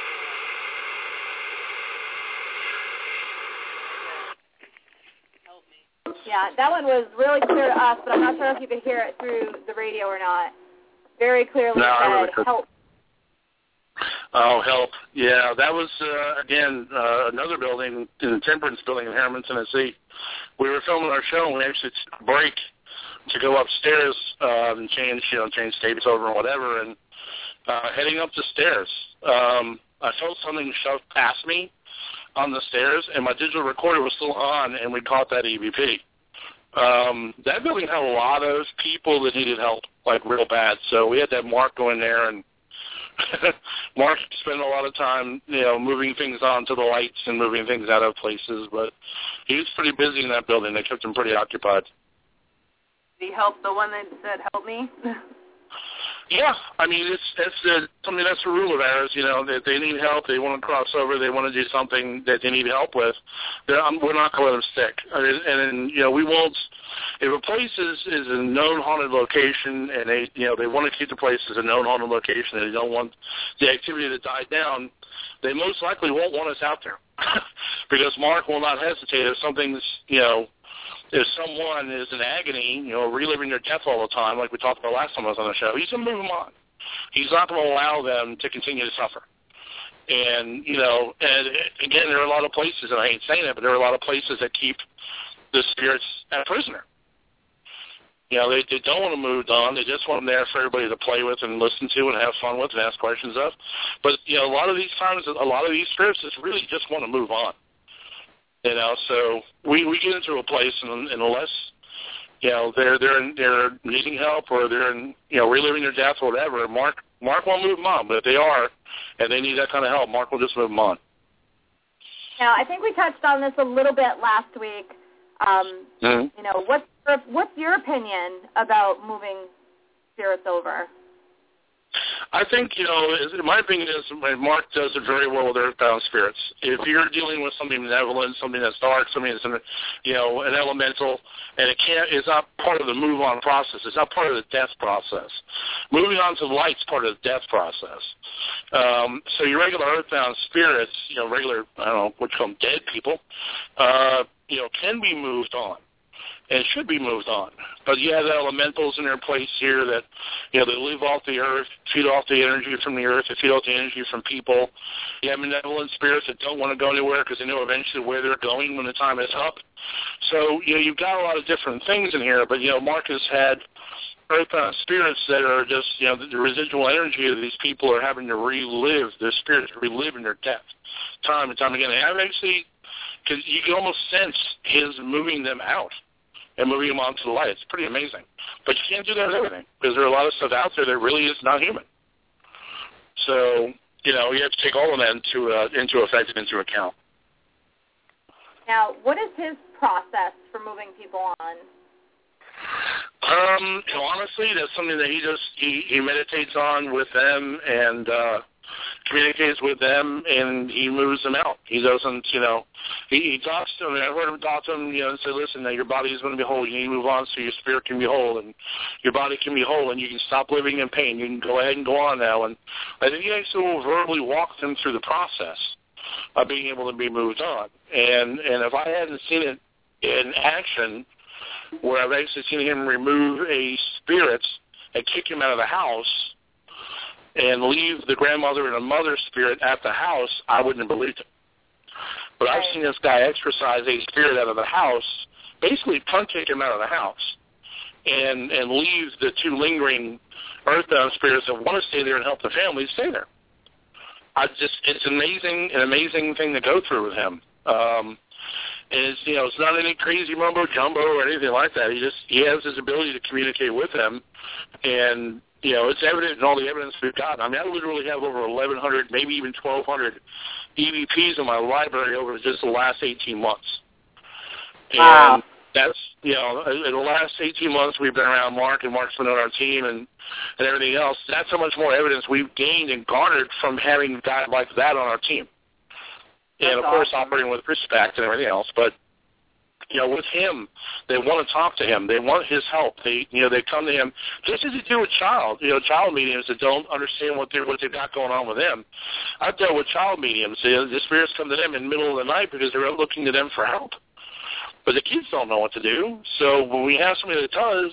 Yeah, that one was really clear to us, but I'm not sure if you could hear it through the radio or not. Very clearly no, said, really help. Oh, help. Yeah, that was, uh, again, uh, another building, in the Temperance Building in Harriman, Tennessee. We were filming our show, and we actually took a break to go upstairs uh, and change, you know, change tapes over and whatever, and uh, heading up the stairs, um, I felt something shoved past me on the stairs, and my digital recorder was still on, and we caught that E V P. Um, that building had a lot of people that needed help, like real bad. So we had to have Mark go in there, and Mark spent a lot of time, you know, moving things onto the lights and moving things out of places. But he was pretty busy in that building. They kept him pretty occupied. Did he help the one that said, help me? Yeah, I mean, it's that's the, I mean, that's the rule of ours. You know, that they need help, they want to cross over, they want to do something that they need help with. Um, we're not going to let them stick. And, and you know, we won't. If a place is, is a known haunted location, and they, you know, they want to keep the place as a known haunted location, and they don't want the activity to die down, they most likely won't want us out there, because Mark will not hesitate if something's, you know, if someone is in agony, you know, reliving their death all the time, like we talked about last time I was on the show, he's going to move them on. He's not going to allow them to continue to suffer. And, you know, and again, there are a lot of places, and I ain't saying it, but there are a lot of places that keep the spirits a prisoner. You know, they, they don't want them moved on. They just want them there for everybody to play with and listen to and have fun with and ask questions of. But, you know, a lot of these times, a lot of these spirits just really just want to move on. You know, so we, we get into a place, and, and unless, you know, they're they're they're needing help or they're in, you know, reliving their death or whatever, Mark Mark won't move them on. But if they are and they need that kind of help, Mark will just move them on. Now, I think we touched on this a little bit last week. Um, mm-hmm. You know, what's what's your opinion about moving spirits over? I think, you know, my opinion is Mark does it very well with earthbound spirits. If you're dealing with something benevolent, something that's dark, something that's, you know, an elemental, and it can't, it's not part of the move-on process. It's not part of the death process. Moving on to the light's part of the death process. Um, so your regular earthbound spirits, you know, regular, I don't know, what you call them, dead people, uh, you know, can be moved on. And should be moved on. But you have the elementals in their place here that, you know, they live off the earth, feed off the energy from the earth, they feed off the energy from people. You have benevolent spirits that don't want to go anywhere because they know eventually where they're going when the time is up. So, you know, you've got a lot of different things in here, but, you know, Mark has had earthbound spirits that are just, you know, the residual energy of these people are having to relive, their spirits relive in their death time and time again. And I've actually, because you can almost sense his moving them out and moving them onto the light. It's pretty amazing. But you can't do that with everything because there are a lot of stuff out there that really is not human. So, you know, you have to take all of that into, uh, into effect and into account. Now, what is his process for moving people on? Um, you know, honestly, that's something that he just, he, he meditates on with them and, uh, communicates with them, and he moves them out. He doesn't, you know, he, he talks to them. I've heard him talk to them, you know, and say, listen, now your body is going to be whole. You need to move on so your spirit can be whole, and your body can be whole, and you can stop living in pain. You can go ahead and go on now. And I think he actually will verbally walk them through the process of being able to be moved on. And, and if I hadn't seen it in action, where I've actually seen him remove a spirit and kick him out of the house, and leave the grandmother and the mother spirit at the house, I wouldn't have believed it. But I've seen this guy exorcise a spirit out of the house, basically punt kick him out of the house, and and leave the two lingering earthbound spirits that want to stay there and help the family stay there. I just, it's amazing, an amazing thing to go through with him. Um, and it's, you know, it's not any crazy mumbo jumbo or anything like that. He just, he has his ability to communicate with them, and you know, it's evident in all the evidence we've got. I mean, I literally have over eleven hundred, maybe even twelve hundred E V Ps in my library over just the last eighteen months. And wow. That's, you know, in the last eighteen months we've been around Mark, and Mark's been on our team and, and everything else. That's how much more evidence we've gained and garnered from having a guy like that on our team. And, of course, awesome. Operating with respect and everything else. But, you know, with him, they want to talk to him. They want his help. They, you know, they come to him just as you do with child, you know, child mediums that don't understand what they're what they've got going on with them. I've dealt with child mediums. You know, the spirits come to them in the middle of the night because they're looking to them for help. But the kids don't know what to do. So when we have somebody that does,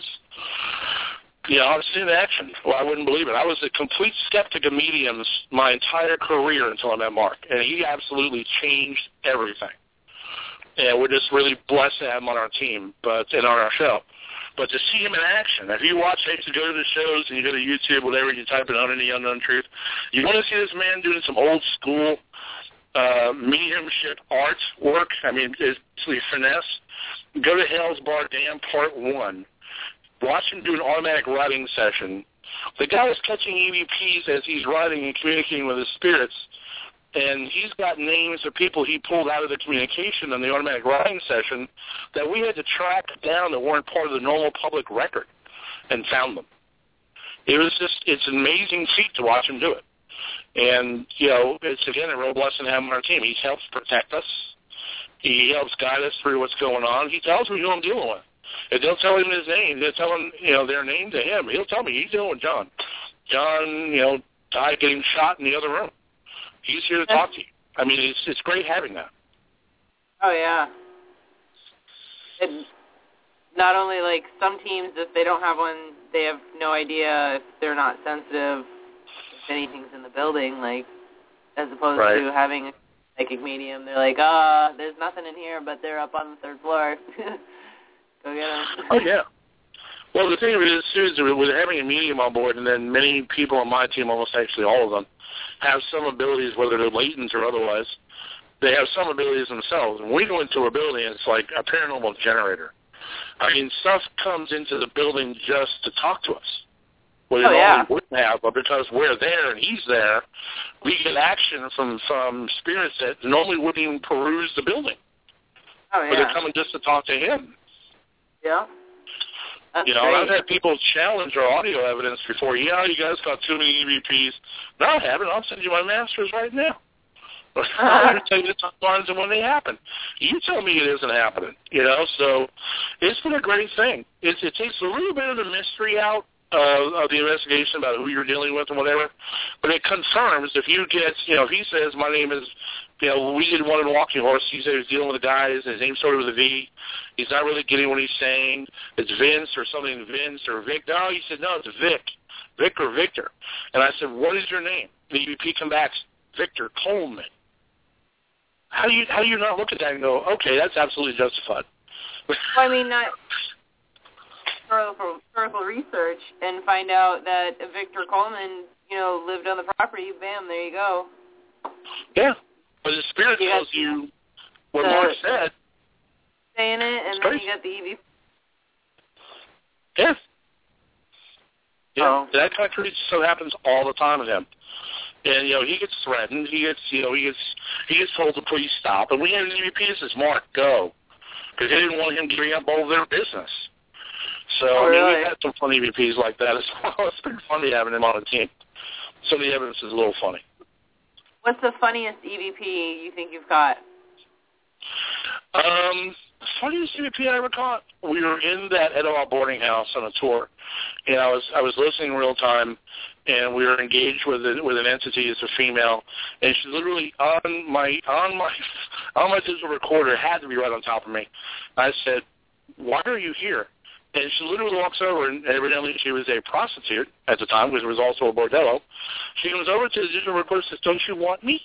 you know, I've seen it in action. Well, I wouldn't believe it. I was a complete skeptic of mediums my entire career until I met Mark, and he absolutely changed everything. And we're just really blessed to have him on our team, but and on our show. But to see him in action, if you watch, if you go to the shows and you go to YouTube, whatever, you type in Under the Unknown Truth, you want to see this man doing some old school uh, mediumship art work. I mean, it's really finesse. Go to Hell's Bar Dam Part One. Watch him do an automatic writing session. The guy is catching E V Ps as he's writing and communicating with his spirits. And he's got names of people he pulled out of the communication in the automatic writing session that we had to track down that weren't part of the normal public record and found them. It was just, it's an amazing feat to watch him do it. And, you know, it's, again, a real blessing to have him on our team. He helps protect us. He helps guide us through what's going on. He tells me who I'm dealing with. If they'll tell him his name, they'll tell him, you know, their name to him. He'll tell me he's dealing with John. John, you know, died getting shot in the other room. He's here to talk to you. I mean, it's it's great having that. Oh, yeah. And not only, like, some teams, if they don't have one, they have no idea if they're not sensitive, if anything's in the building, like, as opposed right. to having a psychic medium. They're like, ah, oh, there's nothing in here, but they're up on the third floor. Go get them. Oh, yeah. Well, the thing is, too, is with having a medium on board, and then many people on my team, almost actually all of them, have some abilities, whether they're latent or otherwise, they have some abilities themselves. When we go into a building, it's like a paranormal generator. I mean, stuff comes into the building just to talk to us. Well, oh, yeah. wouldn't have, but because we're there and he's there, we get action from, from spirits that normally wouldn't even peruse the building. Oh, yeah. But they're coming just to talk to him. Yeah. That's you know, great. I've had people challenge our audio evidence before. Yeah, you guys got too many E V Ps. No, I haven't. I'll send you my masters right now. I'll tell you the timelines and when they happen. You tell me it isn't happening. You know, so it's been a great thing. It, it takes a little bit of the mystery out uh, of the investigation about who you're dealing with and whatever, but it confirms if you get, you know, if he says my name is, you know, we did one in Walking Horse. He said he was dealing with a guy. His name started with a V. He's not really getting what he's saying. It's Vince or something, Vince or Vic. No, he said, no, it's Vic. Vic or Victor. And I said, what is your name? The E V P comes back, Victor Coleman. How do you how do you not look at that and go, okay, that's absolutely justified? Well, I mean, not historical, historical research and find out that Victor Coleman, you know, lived on the property. Bam, there you go. Yeah. But the spirit you tells you what the, Mark said. Saying it, and then you got the E V P. Yeah. Yeah. Oh. That kind of crazy stuff happens all the time with him. And, you know, he gets threatened. He gets, you know, he gets he gets told to please stop. And we had an E V P that says, Mark, go. Because they didn't want him to bring up all their business. So, oh, I mean, really? we've had some funny E V Ps like that as well. It's been funny having him on the team. Some of the evidence is a little funny. What's the funniest E V P you think you've got? Um, funniest E V P I ever caught? We were in that Etowah boarding house on a tour, and I was I was listening real time, and we were engaged with a, with an entity as a female, and she literally on my on my on my digital recorder, had to be right on top of me. I said, "Why are you here?" And she literally walks over, and evidently she was a prostitute at the time, because it was also a bordello. She comes over to the digital recorder and says, "Don't you want me?"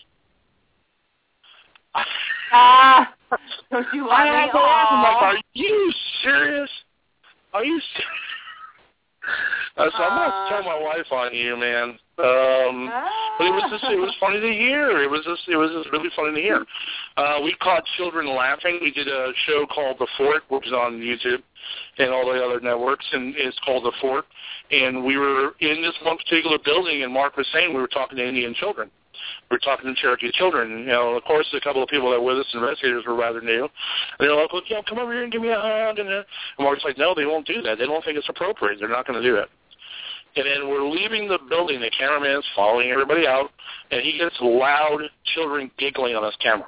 Ah, don't you want I me? I'm like, are you serious? Are you serious? Uh, so I'm going to tell my wife on you, man. Um, ah. But it was just, it was funny to hear. It was just, it was just really funny to hear. Uh, we caught children laughing. We did a show called The Fort, which is on YouTube and all the other networks, and it's called The Fort. And we were in this one particular building, and Mark was saying we were talking to Indian children. We were talking to Cherokee children. You know, of course, a couple of people that were with us, investigators, were rather new. And they were like, well, you know, come over here and give me a hug. And, uh, and Mark's like, no, they won't do that. They don't think it's appropriate. They're not going to do it. And then we're leaving the building. The cameraman's following everybody out, and he gets loud children giggling on his camera.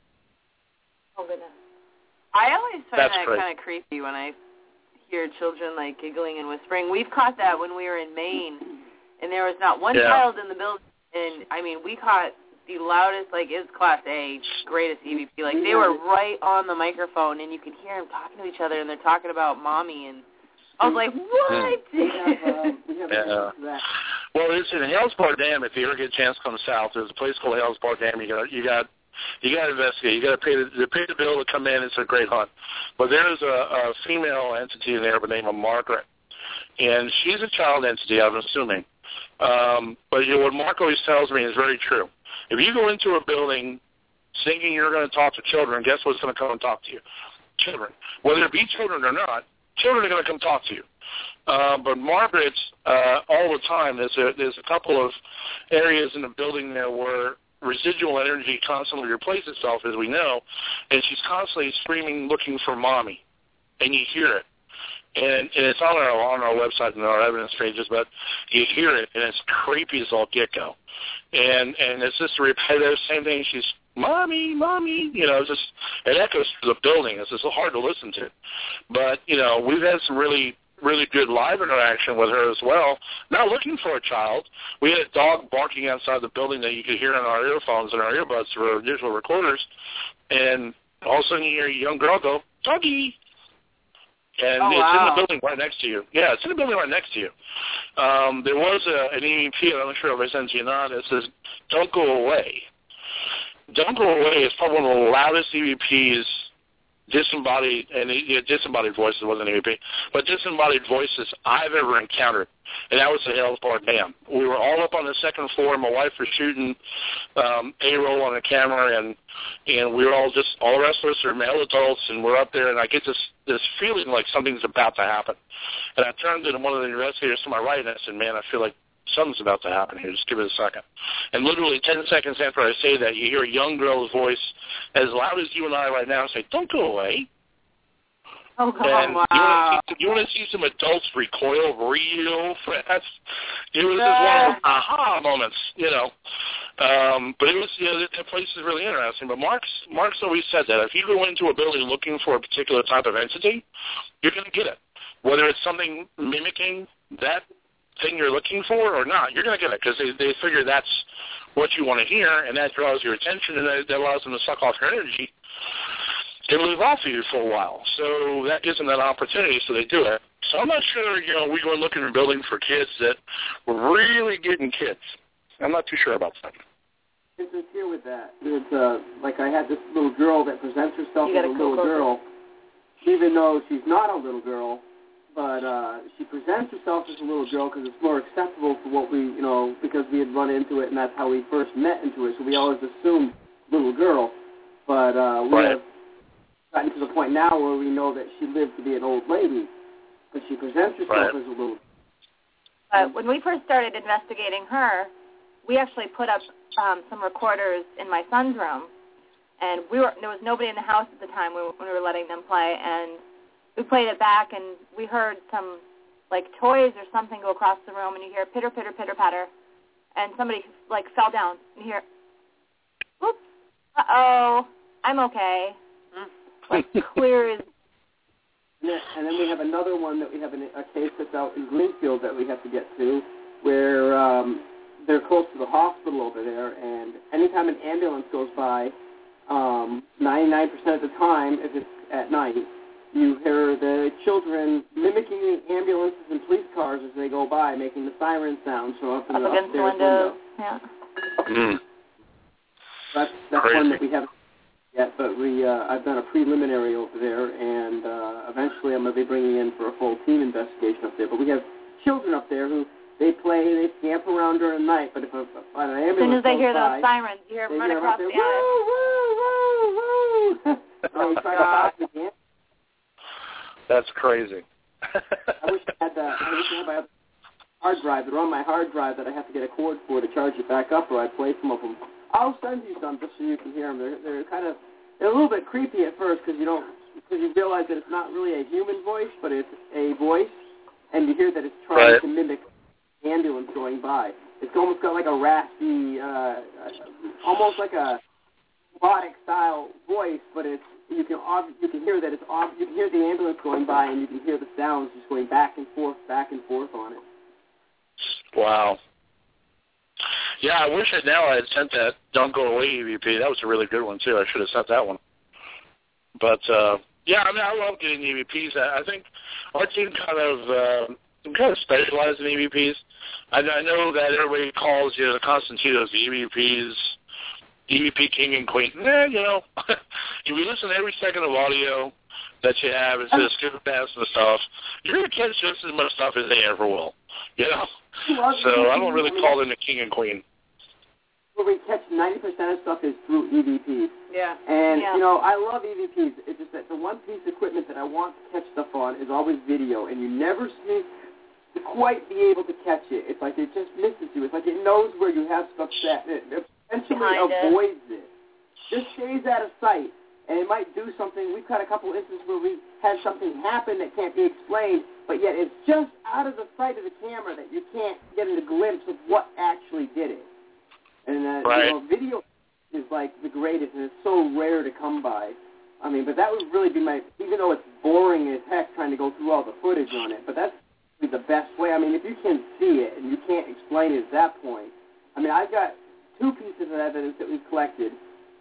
Oh, goodness. I always find That's that great. kind of creepy when I hear children, like, giggling and whispering. We've caught that when we were in Maine, and there was not one yeah. child in the building. And, I mean, we caught the loudest, like, it's Class A, greatest E V P. Like, they were right on the microphone, and you could hear them talking to each other, and they're talking about Mommy. And I was like, what? Yeah. Well, it's in Hellsport Dam. If you ever get a chance to come south, there's a place called Hellsport Dam. You got, you got, you got to investigate. You got to pay the, to pay the bill to come in. It's a great hunt. But there's a, a female entity in there by the name of Margaret, and she's a child entity, I'm assuming. Um, but you know, what Mark always tells me is very true. If you go into a building thinking you're going to talk to children, guess what's going to come and talk to you? Children. Whether it be children or not, children are going to come talk to you. Uh, but Margaret's uh, all the time. There's a, there's a couple of areas in the building there where residual energy constantly replaces itself, as we know, and she's constantly screaming, looking for Mommy, and you hear it. And, and it's on our on our website and our evidence pages, but you hear it, and it's creepy as all get-go. And and it's just a repetitive same thing. She's, Mommy, Mommy, you know, it's just, it echoes through the building. It's just hard to listen to. But, you know, we've had some really, really good live interaction with her as well. Not looking for a child. We had a dog barking outside the building that you could hear in our earphones and our earbuds through our digital recorders. And all of a sudden you hear a young girl go, Doggy. And oh, it's wow. in the building right next to you. Yeah, it's in the building right next to you. Um, there was a, an E V P, I'm not sure if I sent you or not, that says, don't go away. Don't Go Away is probably one of the loudest E V Ps, disembodied, and yeah, disembodied voices wasn't E V P, but disembodied voices I've ever encountered. And that was the Hales Bar Dam. We were all up on the second floor. My wife was shooting um, A-roll on the camera, and and we were all just, all the rest of us are male adults, and we're up there, and I get this, this feeling like something's about to happen. And I turned to one of the investigators to my right, and I said, man, I feel like something's about to happen here. Just give it a second. And literally ten seconds after I say that, you hear a young girl's voice as loud as you and I right now say, don't go away. Oh, God, and wow. you want to see some adults recoil real fast? It was just one of those aha moments, you know. Um, but it was, you know, that, that place is really interesting. But Mark's, Mark's always said that if you go into a building looking for a particular type of entity, you're going to get it. Whether it's something mimicking that thing you're looking for or not, you're going to get it because they, they figure that's what you want to hear, and that draws your attention, and that, that allows them to suck off your energy and live off of you for a while. So that gives them that opportunity, so they do it. So I'm not sure, you know, we go looking in buildings for kids that were really getting kids. I'm not too sure about that. I'm sincere with that. It's, uh, like I had this little girl that presents herself as a little closer. girl, even though she's not a little girl. But uh, she presents herself as a little girl because it's more acceptable for what we, you know, because we had run into it, and that's how we first met into it. So we always assumed little girl. But uh, we right. have gotten to the point now where we know that she lived to be an old lady, but she presents herself right. as a little. Uh, when we first started investigating her, we actually put up um, some recorders in my son's room, and we were there was nobody in the house at the time when we were letting them play, and we played it back, and we heard some, like, toys or something go across the room, and you hear pitter, pitter, pitter, patter, and somebody, like, fell down. And you hear, oops, uh-oh, I'm okay. Like, clear as... And then we have another one that we have in a case that's out in Greenfield that we have to get to, where um, they're close to the hospital over there, and anytime an ambulance goes by, um, ninety-nine percent of the time, if it's at night, you hear the children mimicking the ambulances and police cars as they go by, making the siren sound show up in up the against the window. Yeah. Mm. That's that's Crazy. one that we haven't yet, but we uh, I've done a preliminary over there, and uh, eventually I'm going to be bringing in for a full team investigation up there. But we have children up there who they play, they scamper around during the night, but if, a, if an ambulance As soon as they hear by, those sirens, you hear them run hear across them the there, attic. woo, woo, woo, woo. So we try to stop the ambulance. That's crazy. I wish I had the, I wish I had my hard drive. They're on my hard drive that I have to get a cord for to charge it back up, or I play some of them. I'll send you some just so you can hear them. They're, they're kind of, they're a little bit creepy at first because you don't, because you realize that it's not really a human voice, but it's a voice, and you hear that it's trying right. to mimic an ambulance going by. It's almost got like a raspy, uh, almost like a robotic style voice, but it's you can you can hear that it's off. You can hear the ambulance going by, and you can hear the sounds just going back and forth, back and forth on it. Wow. Yeah, I wish I now I had sent that Don't Go Away E V P. That was a really good one, too. I should have sent that one. But, uh, yeah, I mean, I love getting E V Ps. I, I think our team kind of uh, kind of specializes in E V Ps. I, I know that everybody calls, you know, the Constantinos the E V Ps, E V P King and Queen. Eh, you know, if you listen to every second of audio that you have instead of skipping past the stuff, you're going to catch just as much stuff as they ever will, you know? So I don't really call them the King and Queen. Where we catch ninety percent of stuff is through E V Ps. Yeah. And, yeah. you know, I love E V Ps. It's just that the one piece of equipment that I want to catch stuff on is always video, and you never seem to quite be able to catch it. It's like it just misses you. It's like it knows where you have stuff set. It essentially Behind avoids it. it. Just stays out of sight. And it might do something. We've had a couple instances where we had something happen that can't be explained, but yet it's just out of the sight of the camera that you can't get a glimpse of what actually did it. And uh, right. you know, video is like the greatest, and it's so rare to come by. I mean, but that would really be my, even though it's boring as heck trying to go through all the footage on it, but that's the best way. I mean, if you can see it and you can't explain it at that point, I mean, I've got two pieces of evidence that we've collected.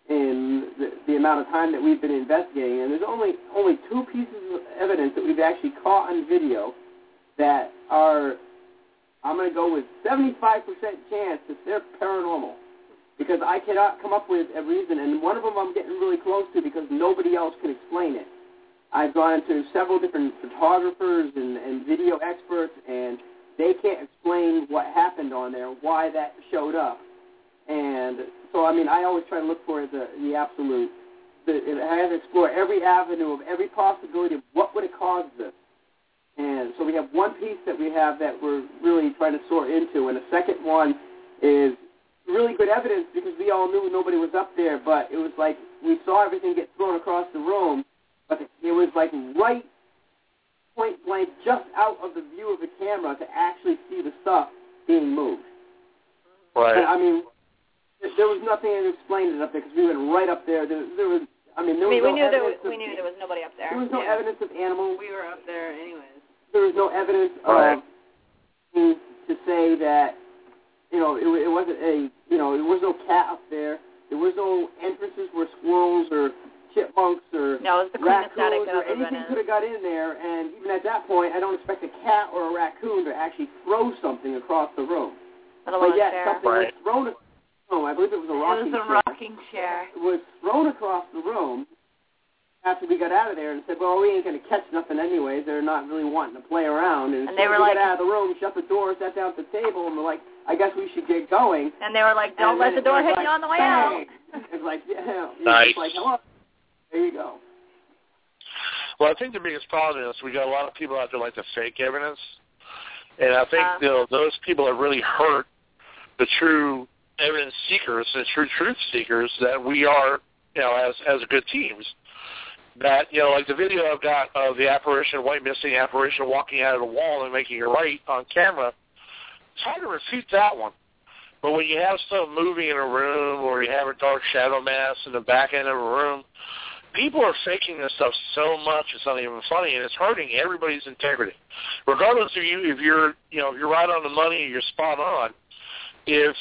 in the, the amount of time that we've been investigating, and there's only only two pieces of evidence that we've actually caught on video that are, I'm going to go with seventy-five percent chance that they're paranormal, because I cannot come up with a reason, and one of them I'm getting really close to because nobody else can explain it. I've gone to several different photographers and, and video experts, and they can't explain what happened on there, why that showed up. And so, I mean, I always try to look for the, the absolute. The, I have to explore every avenue of every possibility of what would have caused this. And so we have one piece that we have that we're really trying to sort into, and the second one is really good evidence because we all knew nobody was up there, but it was like we saw everything get thrown across the room, but it was like right point blank just out of the view of the camera to actually see the stuff being moved. Right. And, I mean, there was nothing to explain it up there because we went right up there. There, there was, I mean, there I mean, was we no knew there evidence was, we of, knew there was nobody up there. There was no Yeah. evidence of animals. We were up there anyways. There was no evidence Right. of to say that, you know, it, it wasn't a, you know, there was no cat up there. There was no entrances where squirrels or chipmunks or No, it was the cleanest attic raccoons I've or ever been anything in. could have got in there. And even at that point, I don't expect a cat or a raccoon to actually throw something across the room. Let alone But yet a chair. something Right. was thrown across the room. I believe it was a rocking It was a chair. rocking chair. It was thrown across the room after we got out of there and said, well, we ain't going to catch nothing anyways. They're not really wanting to play around. And, And so they were we like- got out of the room, shut the door, sat down at the table, and we're like, I guess we should get going. And they were like, don't And let then the it door was hit like, you on the way bang! out. It's like, yeah. Nice. It's like, hello. There you go. Well, I think the biggest problem is we got a lot of people out there like the fake evidence, and I think Uh. you know, those people have really hurt the true evidence seekers, the true truth seekers that we are, you know, as as good teams. That, you know, like the video I've got of the apparition, white missing apparition walking out of the wall and making a right on camera, it's hard to refute that one. But when you have stuff moving in a room or you have a dark shadow mass in the back end of a room, people are faking this stuff so much it's not even funny, and it's hurting everybody's integrity. Regardless of you, if you're, you know, if you're right on the money or you're spot on, if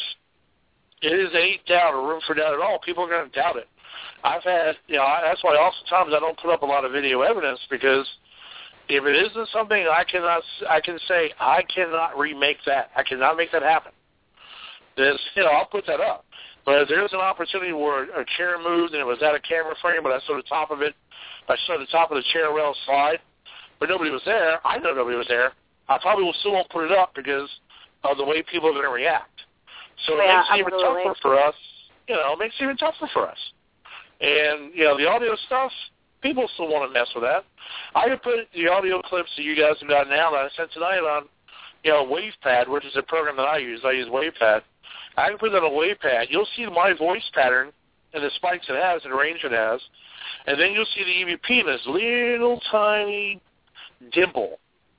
it is any doubt or room for doubt at all, people are going to doubt it. I've had, you know, that's why oftentimes I don't put up a lot of video evidence, because if it isn't something I cannot, I can say I cannot remake that. I cannot make that happen. This, you know, I'll put that up. But if there's an opportunity where a chair moved and it was at a camera frame, but I saw the top of it, I saw the top of the chair rail slide, but nobody was there. I know nobody was there. I probably will still won't put it up because of the way people are going to react. So it Yeah, makes it even absolutely. tougher for us. You know, it makes it even tougher for us. And, you know, the audio stuff, people still want to mess with that. I could put the audio clips that you guys have got now that I sent tonight on, you know, WavePad, which is a program that I use. I use WavePad. I can put that on WavePad. You'll see my voice pattern and the spikes it has and the range it has. And then you'll see the E V P in this little tiny dimple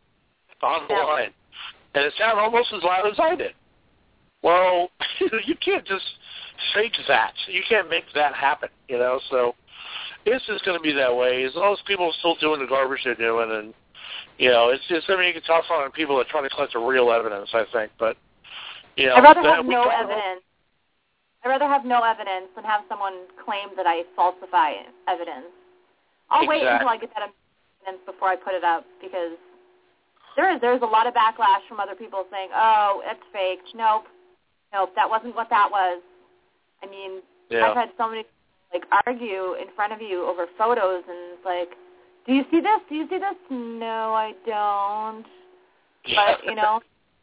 on the Yeah. line. And it sounded almost as loud as I did. Well, you can't just fake that. You can't make that happen, you know. So it's just going to be that way. As long as people are still doing the garbage they're doing, and, you know, it's just, I mean, you can tough on people that are trying to collect the real evidence, I think. But, you know. I'd rather that, have we no try to- evidence. I'd rather have no evidence than have someone claim that I falsify evidence. I'll wait Exactly. until I get that evidence before I put it up, because there is there's a lot of backlash from other people saying, oh, it's faked. Nope. Nope, that wasn't what that was. I mean, Yeah. I've had so many like argue in front of you over photos, and it's like, do you see this? Do you see this? No, I don't. But, you know.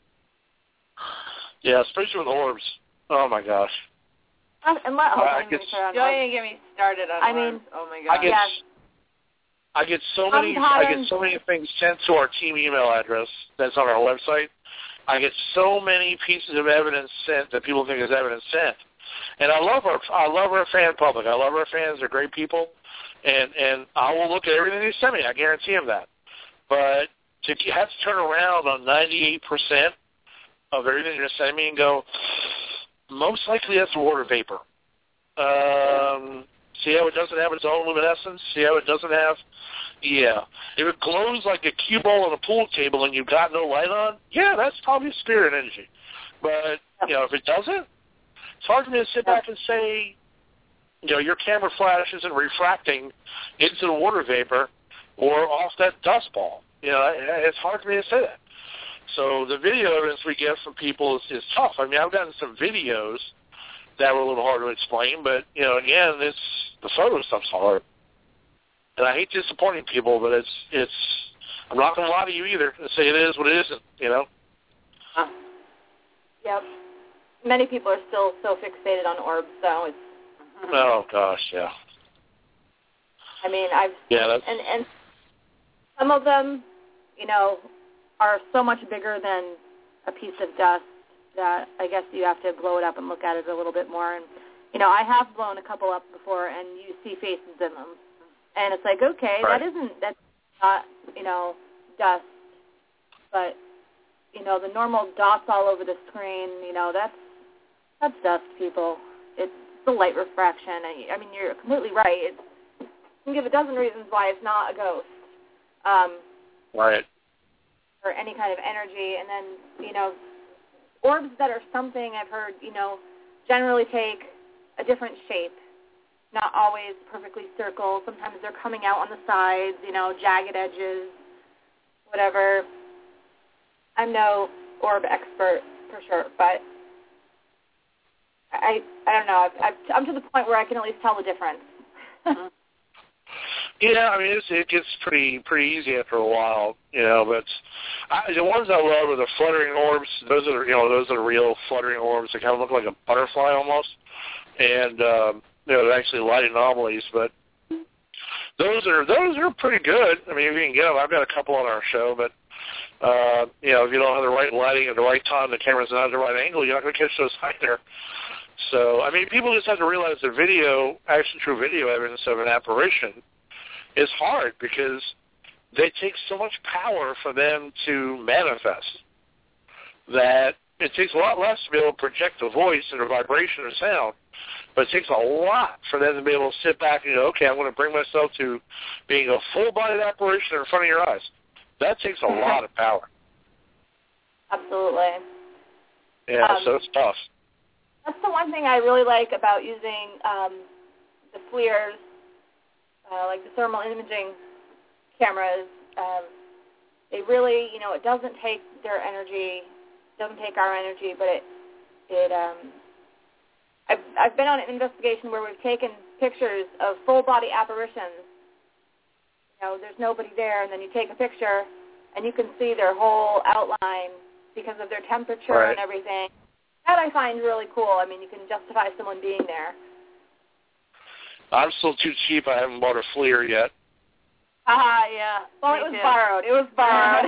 Yeah, especially with orbs. Oh, my gosh. And let, oh, I let me guess- make sure I'm Don't even get me started on I mean, worms. Oh my I god. get, Yes. I get so many Tom I Collins- get so many things sent to our team email address that's on our website. I get so many pieces of evidence sent that people think is evidence sent. And I love our I love our fan public. I love our fans. They're great people. And and I will look at everything they send me. I guarantee them that. But to have to turn around on ninety-eight percent of everything you're sending me and go, most likely that's water vapor. Um, see how it doesn't have its own luminescence? See how it doesn't have? Yeah. If it glows like a cue ball on a pool table and you've got no light on, yeah, that's probably spirit energy. But, you know, if it doesn't, it's hard for me to sit back and say, you know, your camera flash isn't refracting into the water vapor or off that dust ball. You know, it's hard for me to say that. So the video evidence we get from people is, is tough. I mean, I've gotten some videos that were a little hard to explain, but, you know, again, it's the photo stuff's hard. And I hate disappointing people, but it's, it's I'm not going to lie to you either and say it is what it isn't, you know? Huh. Yep. Many people are still so fixated on orbs, so it's... Oh, gosh, yeah. I mean, I've... Yeah, that's... And, and some of them, you know, are so much bigger than a piece of dust that I guess you have to blow it up and look at it a little bit more. And, you know, I have blown a couple up before, and you see faces in them. And it's like, okay, right. that isn't, that's not, you know, dust. But, you know, the normal dots all over the screen, you know, that's, that's dust, people. It's the light refraction. I, I mean, you're completely right. It's, you can give a dozen reasons why it's not a ghost. Um, right. Or any kind of energy. And then, you know, orbs that are something I've heard, you know, generally take a different shape. Not always perfectly circle. Sometimes they're coming out on the sides, you know, jagged edges, whatever. I'm no orb expert for sure, but I I don't know. I've, I've, I'm to the point where I can at least tell the difference. Yeah, I mean, it's, it gets pretty pretty easy after a while, you know. But I, the ones I love are the fluttering orbs. Those are, you know, those are real fluttering orbs. They kind of look like a butterfly almost, and um, you know, they're actually light anomalies. But those are those are pretty good. I mean, if you can get them, I've got a couple on our show. But uh, you know, if you don't have the right lighting at the right time, the camera's not at the right angle, you're not going to catch those either. So, I mean, people just have to realize the video, actually true video evidence of an apparition is hard because they take so much power for them to manifest that it takes a lot less to be able to project a voice and a vibration or sound, but it takes a lot for them to be able to sit back and go, okay, I'm going to bring myself to being a full-bodied apparition in front of your eyes. That takes a lot of power. Absolutely. Yeah, um, so it's tough. That's the one thing I really like about using um, the FLIRs, uh, like the thermal imaging cameras. Um, they really, you know, it doesn't take their energy, doesn't take our energy, but it, it. Um, I've I've been on an investigation where we've taken pictures of full body apparitions. You know, there's nobody there, and then you take a picture, and you can see their whole outline because of their temperature right. and everything. That I find really cool. I mean, you can justify someone being there. I'm still too cheap. I haven't bought a FLIR yet. Ah, uh, yeah. Well, Me it was too. borrowed. It was borrowed.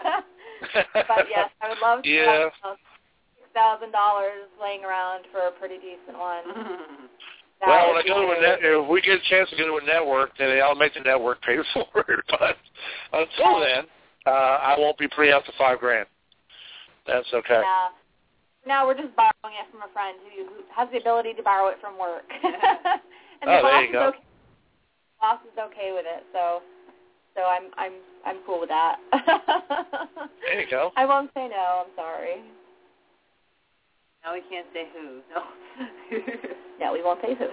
But, yes, I would love to yeah. have six thousand dollars laying around for a pretty decent one. Well, when I go to a net, if we get a chance to go to a network, then I'll make the network pay for it. But until then, uh, I won't be putting out the five grand. That's okay. Yeah. Now we're just borrowing it from a friend who has the ability to borrow it from work. And the oh, boss there you is go. okay. The boss is okay with it, so so I'm I'm I'm cool with that. There you go. I won't say no. I'm sorry. No, we can't say who. No. Yeah, we won't say who.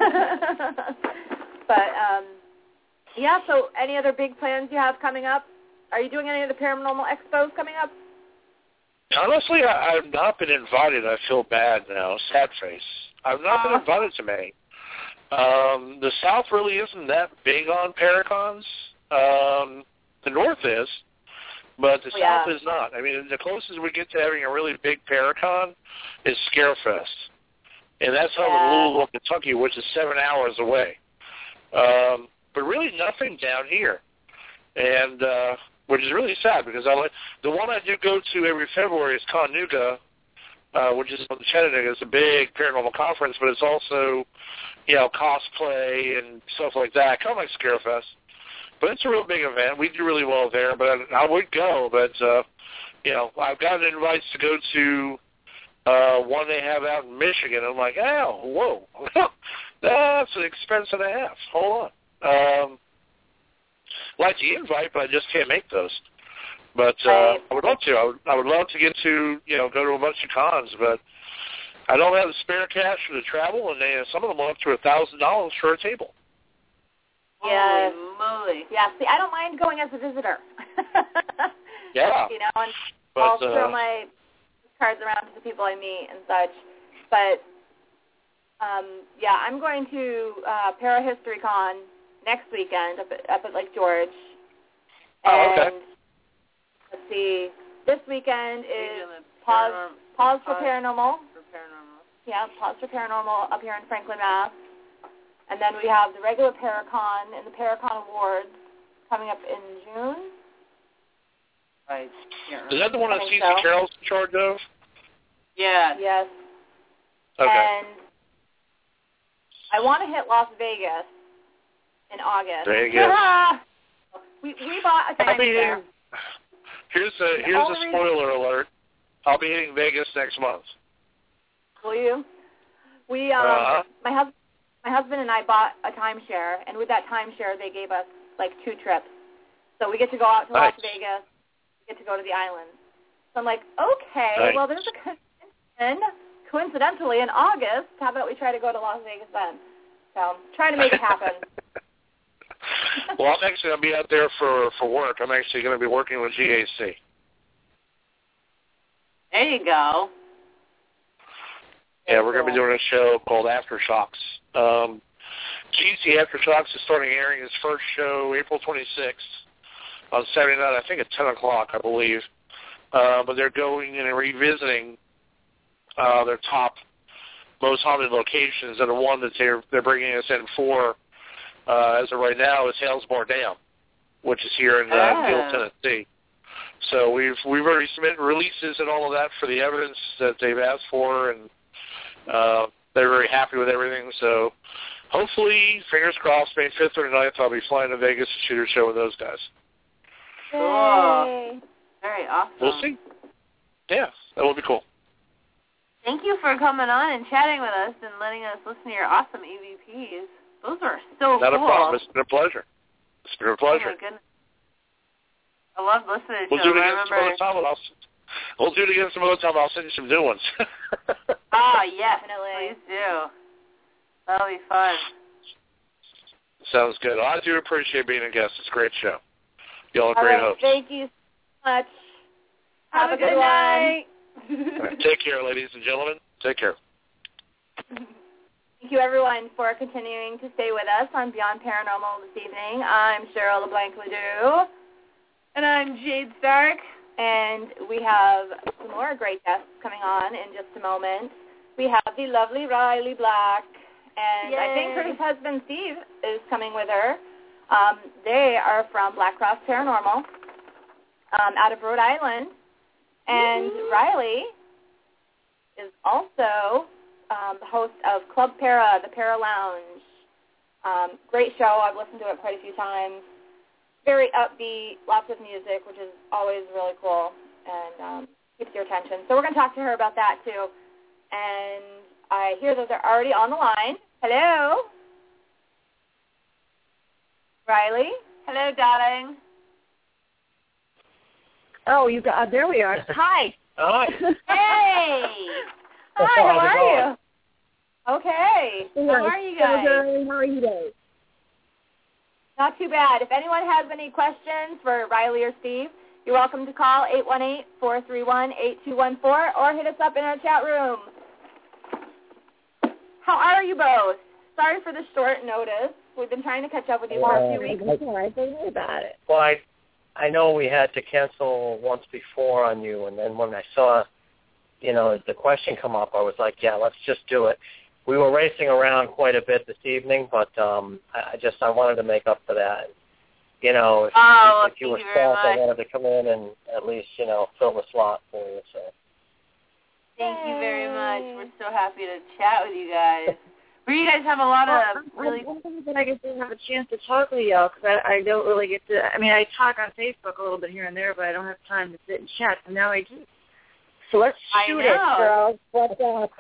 But um, yeah. So, any other big plans you have coming up? Are you doing any of the paranormal expos coming up? Honestly, I, I've not been invited. I feel bad now. Sad face. I've not uh, been invited to many. Um, the South really isn't that big on Paracons. Um, the North is, but the oh, yeah. South is not. I mean, the closest we get to having a really big Paracon is Scarefest. And that's held yeah. in Louisville, Kentucky, which is seven hours away. Um, but really nothing down here. And... Uh, which is really sad because I like the one I do go to every February is Conuga, uh, which is in Chattanooga. It's a big paranormal conference, but it's also, you know, cosplay and stuff like that, kind of like Scarefest. But it's a real big event. We do really well there, but I, I would go. But uh, you know, I've gotten invites to go to uh, one they have out in Michigan. I'm like, oh, whoa, that's an expense and a half. Hold on. Um, like the invite, but I just can't make those. But uh, I would love to. I would, I would love to get to, you know, go to a bunch of cons, but I don't have the spare cash for the travel, and they, some of them are up to a thousand dollars for a table. Yes. Holy moly. Yeah, see, I don't mind going as a visitor. Yeah. You know, and But, I'll throw uh, my cards around to the people I meet and such. But, um, yeah, I'm going to uh, ParaHistoryCon next weekend up at, up at Lake George. Oh, okay. And let's see, this weekend is Paranormal- Pause, Pause for Pause. Paranormal. For paranormal. Yeah, Pause for Paranormal up here in Franklin, Mass. And then we have the regular Paracon and the Paracon Awards coming up in June. Right. Is that the one I that think Cece so. Carroll's in charge of? Yeah. Yes. Okay. And I want to hit Las Vegas in August. Vegas. we we bought a I'll be timeshare. hitting, here's a The here's only a reason- spoiler alert. I'll be hitting Vegas next month. Will you? We um Uh-huh. my husband my husband and I bought a timeshare, and with that timeshare they gave us like two trips. So we get to go out to Nice. Las Vegas, we get to go to the islands. So I'm like, okay, Nice. well there's a convention coincidentally in August. How about we try to go to Las Vegas then? So trying to make it happen. Well, I'm actually going to be out there for, for work. I'm actually going to be working with G A C. There you go. Yeah, we're going to be doing a show called Aftershocks. Um, G A C Aftershocks is starting airing its first show April twenty-sixth on Saturday night, I think at ten o'clock, I believe. Uh, but they're going in and revisiting uh, their top most haunted locations, and the one that they're, they're bringing us in for uh, as of right now is Hales Bar Dam, which is here in uh, Oh. Neal, Tennessee. So we've we've already submitted releases and all of that for the evidence that they've asked for, and uh, they're very happy with everything. So hopefully, fingers crossed, May fifth or ninth, I'll be flying to Vegas to shoot a show with those guys. Yay. Very awesome. We'll see. Yeah, that will be cool. Thank you for coming on and chatting with us and letting us listen to your awesome E V Ps. Those are so Not cool. a problem. It's been a pleasure. It's been a Oh pleasure. my goodness. I love listening to We'll do them. it I again some remember. other time. and I'll, we'll do it again some other time. I'll send you some new ones. Ah, yes, Definitely. please do. That'll be fun. Sounds good. I do appreciate being a guest. It's a great show. Y'all are All great right, hosts. thank you so much. Have, Have a a good, good night. All right, take care, ladies and gentlemen. Take care. Thank you, everyone, for continuing to stay with us on Beyond Paranormal this evening. I'm Cheryl LeBlanc Ledoux. And I'm Jade Stark. And we have some more great guests coming on in just a moment. We have the lovely Riley Black, and I think Yay. her husband Steve is coming with her. Um, they are from Black Cross Paranormal um, out of Rhode Island. And Mhm. Riley is also um, the host of Club Para, the Para Lounge. Um, great show. I've listened to it quite a few times. Very upbeat, lots of music, which is always really cool and um, keeps your attention. So we're going to talk to her about that, too. And I hear that they're already on the line. Hello? Riley? Hello, darling. Oh, you got, uh, there we are. Hi. Hi. Hey. Hi, how How's it are going? you? Okay. How are you guys? How are you guys? Not too bad. If anyone has any questions for Riley or Steve, you're welcome to call eight one eight, four three one, eight two one four or hit us up in our chat room. How are you both? Sorry for the short notice. We've been trying to catch up with you for a few weeks. That's all right. Don't worry about it. Well, I, I know we had to cancel once before on you, and then when I saw, you know, the question come up, I was like, yeah, let's just do it. We were racing around quite a bit this evening, but um, I I just I wanted to make up for that. You know, if, Oh, if you thank were you very staffed, I much. wanted to come in and at least, you know, fill the slot for you. So. Thank you very much. We're so happy to chat with you guys. Where you guys have a lot of really... One thing that I just didn't have a chance to talk with y'all because I, I don't really get to. I mean, I talk on Facebook a little bit here and there, but I don't have time to sit and chat. And now I do. So let's I shoot know. it, girls. What's up?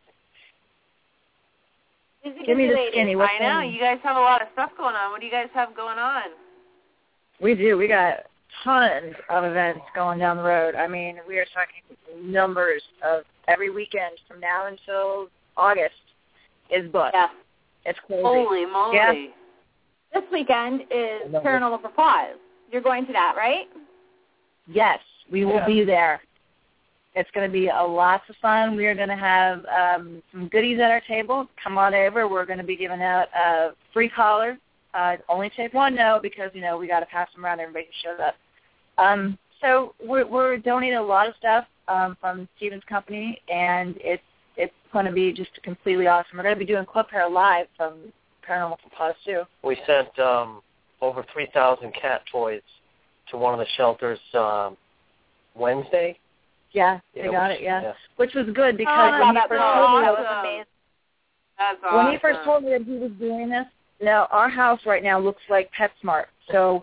Busy, Give me busy the lady. skinny. What's I know. going on? You guys have a lot of stuff going on. What do you guys have going on? We do. We got tons of events going down the road. I mean, we are talking numbers of every weekend from now until August is booked. Yeah. It's crazy. Holy moly. Yeah. This weekend is Paranormal for Paws. You're going to that, right? Yes, we will Yeah. be there. It's going to be a lots of fun. We are going to have um, some goodies at our table. Come on over. We're going to be giving out a free collar. Uh, only take one, no, because, you know, we got to pass them around. Everybody shows up. Um, so we're, we're donating a lot of stuff um, from Stephen's company, and it's it's going to be just completely awesome. We're going to be doing Club Pair Live from Paranormal for Paws, too. We sent um, over three thousand cat toys to one of the shelters um, Wednesday. Yeah, they Yeah, got which- it, yeah. yeah. Which was good because Oh, when, he that's first so told me awesome. that That was amazing. That's awesome. when he first told me that he was doing this, now our house right now looks like PetSmart. So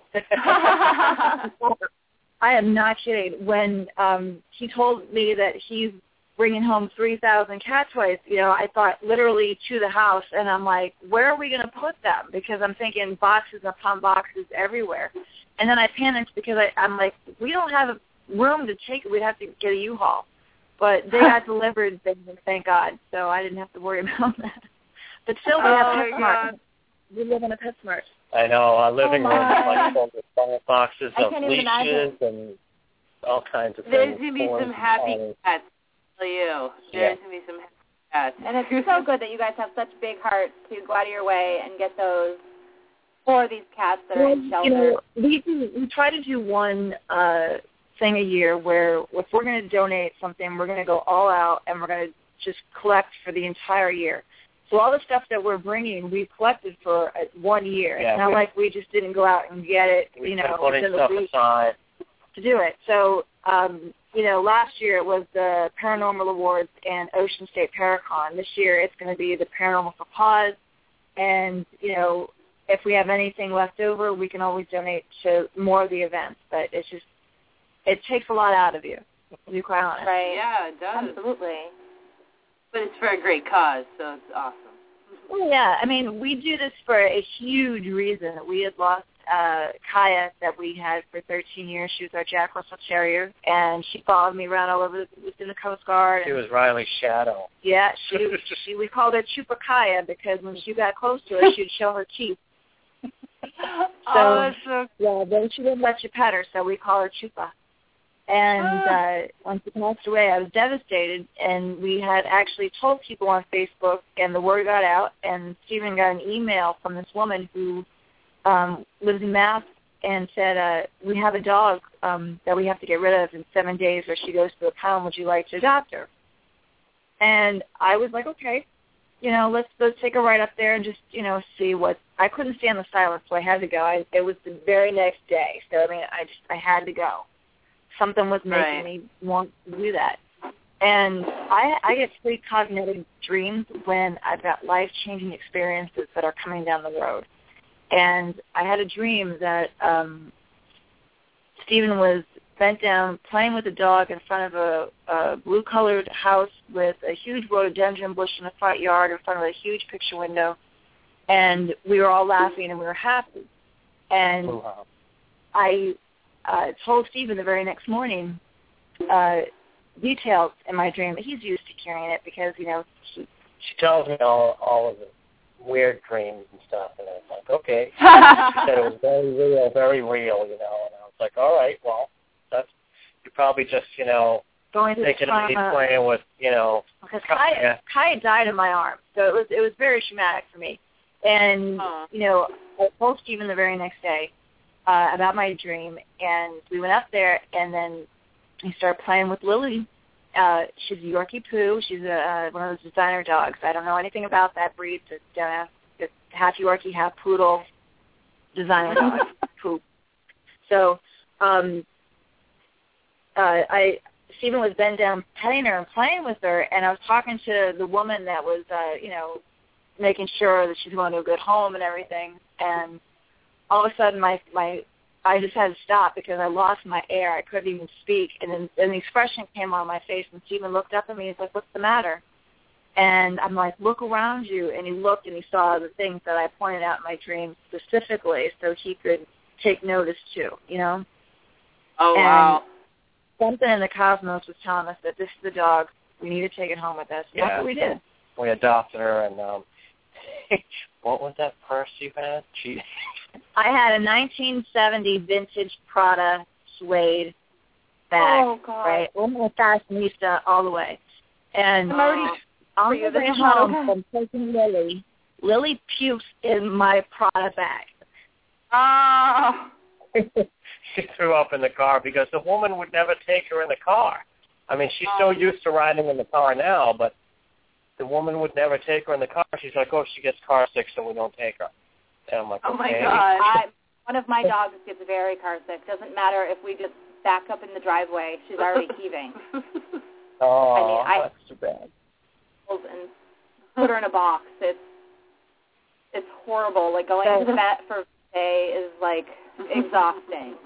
I am not kidding. When um, he told me that he's bringing home three thousand cat toys, you know, I thought literally to the house, and I'm like, where are we going to put them? Because I'm thinking boxes upon boxes everywhere. And then I panicked because I, I'm like, we don't have room to take it. We'd have to get a U-Haul. But they got delivered, thank God, so I didn't have to worry about that. But still, we have Oh, my PetSmart. God. We live in a PetSmart. I know, our living Oh, room is my. like full with ball boxes I of can't even leashes imagine. and all kinds of There's things. going to be toys some and happy collars. cats. I'll tell you. There's going to be some happy cats. And it's so good that you guys have such big hearts to go out of your way and get those for these cats that are in Well, shelters. you know, we do, we try to do one uh, thing a year where if we're going to donate something, we're going to go all out and we're going to just collect for the entire year. So all the stuff that we're bringing, we've collected for uh, one year. Yeah. It's not like we just didn't go out and get it, We've you been know, putting within stuff the week aside. to do it. So, um, you know, last year it was the Paranormal Awards and Ocean State Paracon. This year it's going to be the Paranormal for Paws. And, you know, if we have anything left over, we can always donate to more of the events. But it's just, it takes a lot out of you, to be quite honest. Right. Yeah, it does. Absolutely. But it's for a great cause, so it's awesome. Well, yeah, I mean, we do this for a huge reason. We had lost uh, Kaya that we had for thirteen years. She was our Jack Russell Terrier, and she followed me around all over the, within the Coast Guard. She was Riley's shadow. Yeah, she, she we called her Chupa Kaya because when she got close to her, she'd show her teeth. Oh, that's so Yeah, then she wouldn't let you pet her, so we call her Chupa. And uh, when she passed away, I was devastated, and we had actually told people on Facebook, and the word got out, and Stephen got an email from this woman who um, lives in Mass and said, uh, we have a dog um, that we have to get rid of in seven days or she goes to a pound. Would you like to adopt her? And I was like, okay, you know, let's let's take her right up there and just, you know, see what. I couldn't stand the silence, so I had to go. I, it was the very next day, so I mean, I just I had to go. Something was making Right. me want to do that. And I, I get precognitive dreams when I've got life-changing experiences that are coming down the road. And I had a dream that um, Stephen was bent down playing with a dog in front of a, a blue-colored house with a huge rhododendron bush in the front yard in front of a huge picture window. And we were all laughing and we were happy. And Wow. I uh, told Stephen the very next morning uh, details in my dream. He's used to hearing it because, you know, he, She tells me all all of the weird dreams and stuff, and I was like, okay. She said it was very real, very real, you know, and I was like, all right, well, that's, you're probably just, you know, going to thinking of me trauma. playing with, you know, Because Kaya, Kaya died in my arms, so it was it was very traumatic for me. And Aw. you know, I told Stephen the very next day uh, about my dream, and we went up there, and then he started playing with Lily. Uh, she's a Yorkie Poo. She's a, uh, one of those designer dogs. I don't know anything about that breed. It's, uh, it's half Yorkie, half Poodle, designer dog. Poop. So, um, uh, I. Stephen was bent down petting her and playing with her, and I was talking to the woman that was, uh, you know, making sure that she's going to a good home and everything. And all of a sudden, my my I just had to stop because I lost my air. I couldn't even speak, and then and the expression came on my face. And Stephen looked up at me. He's like, "What's the matter?" And I'm like, "Look around you." And he looked and he saw the things that I pointed out in my dream specifically, so he could take notice too, you know. Oh, and wow. something in the cosmos was telling us that this is the dog. We need to take it home with us. Yeah. That's what we did. We adopted her, and um, what was that purse you had? She. I had a nineteen seventy vintage Prada suede bag, Oh, God. right? I'm a fashionista all the way. And I'm already on for you. the way This is not home okay. from taking Lily, Lily pukes in my Prada bag. Oh. She threw up in the car because the woman would never take her in the car. I mean, she's so used to riding in the car now, but the woman would never take her in the car. She's like, oh, she gets car sick, so we don't take her. And I'm like, Oh, my okay. God. I, one of my dogs gets very car sick. Doesn't matter if we just back up in the driveway. She's already heaving. Oh, I mean, I- that's too bad. And put her in a box. It's it's horrible. Like going to the vet for a day is like exhausting.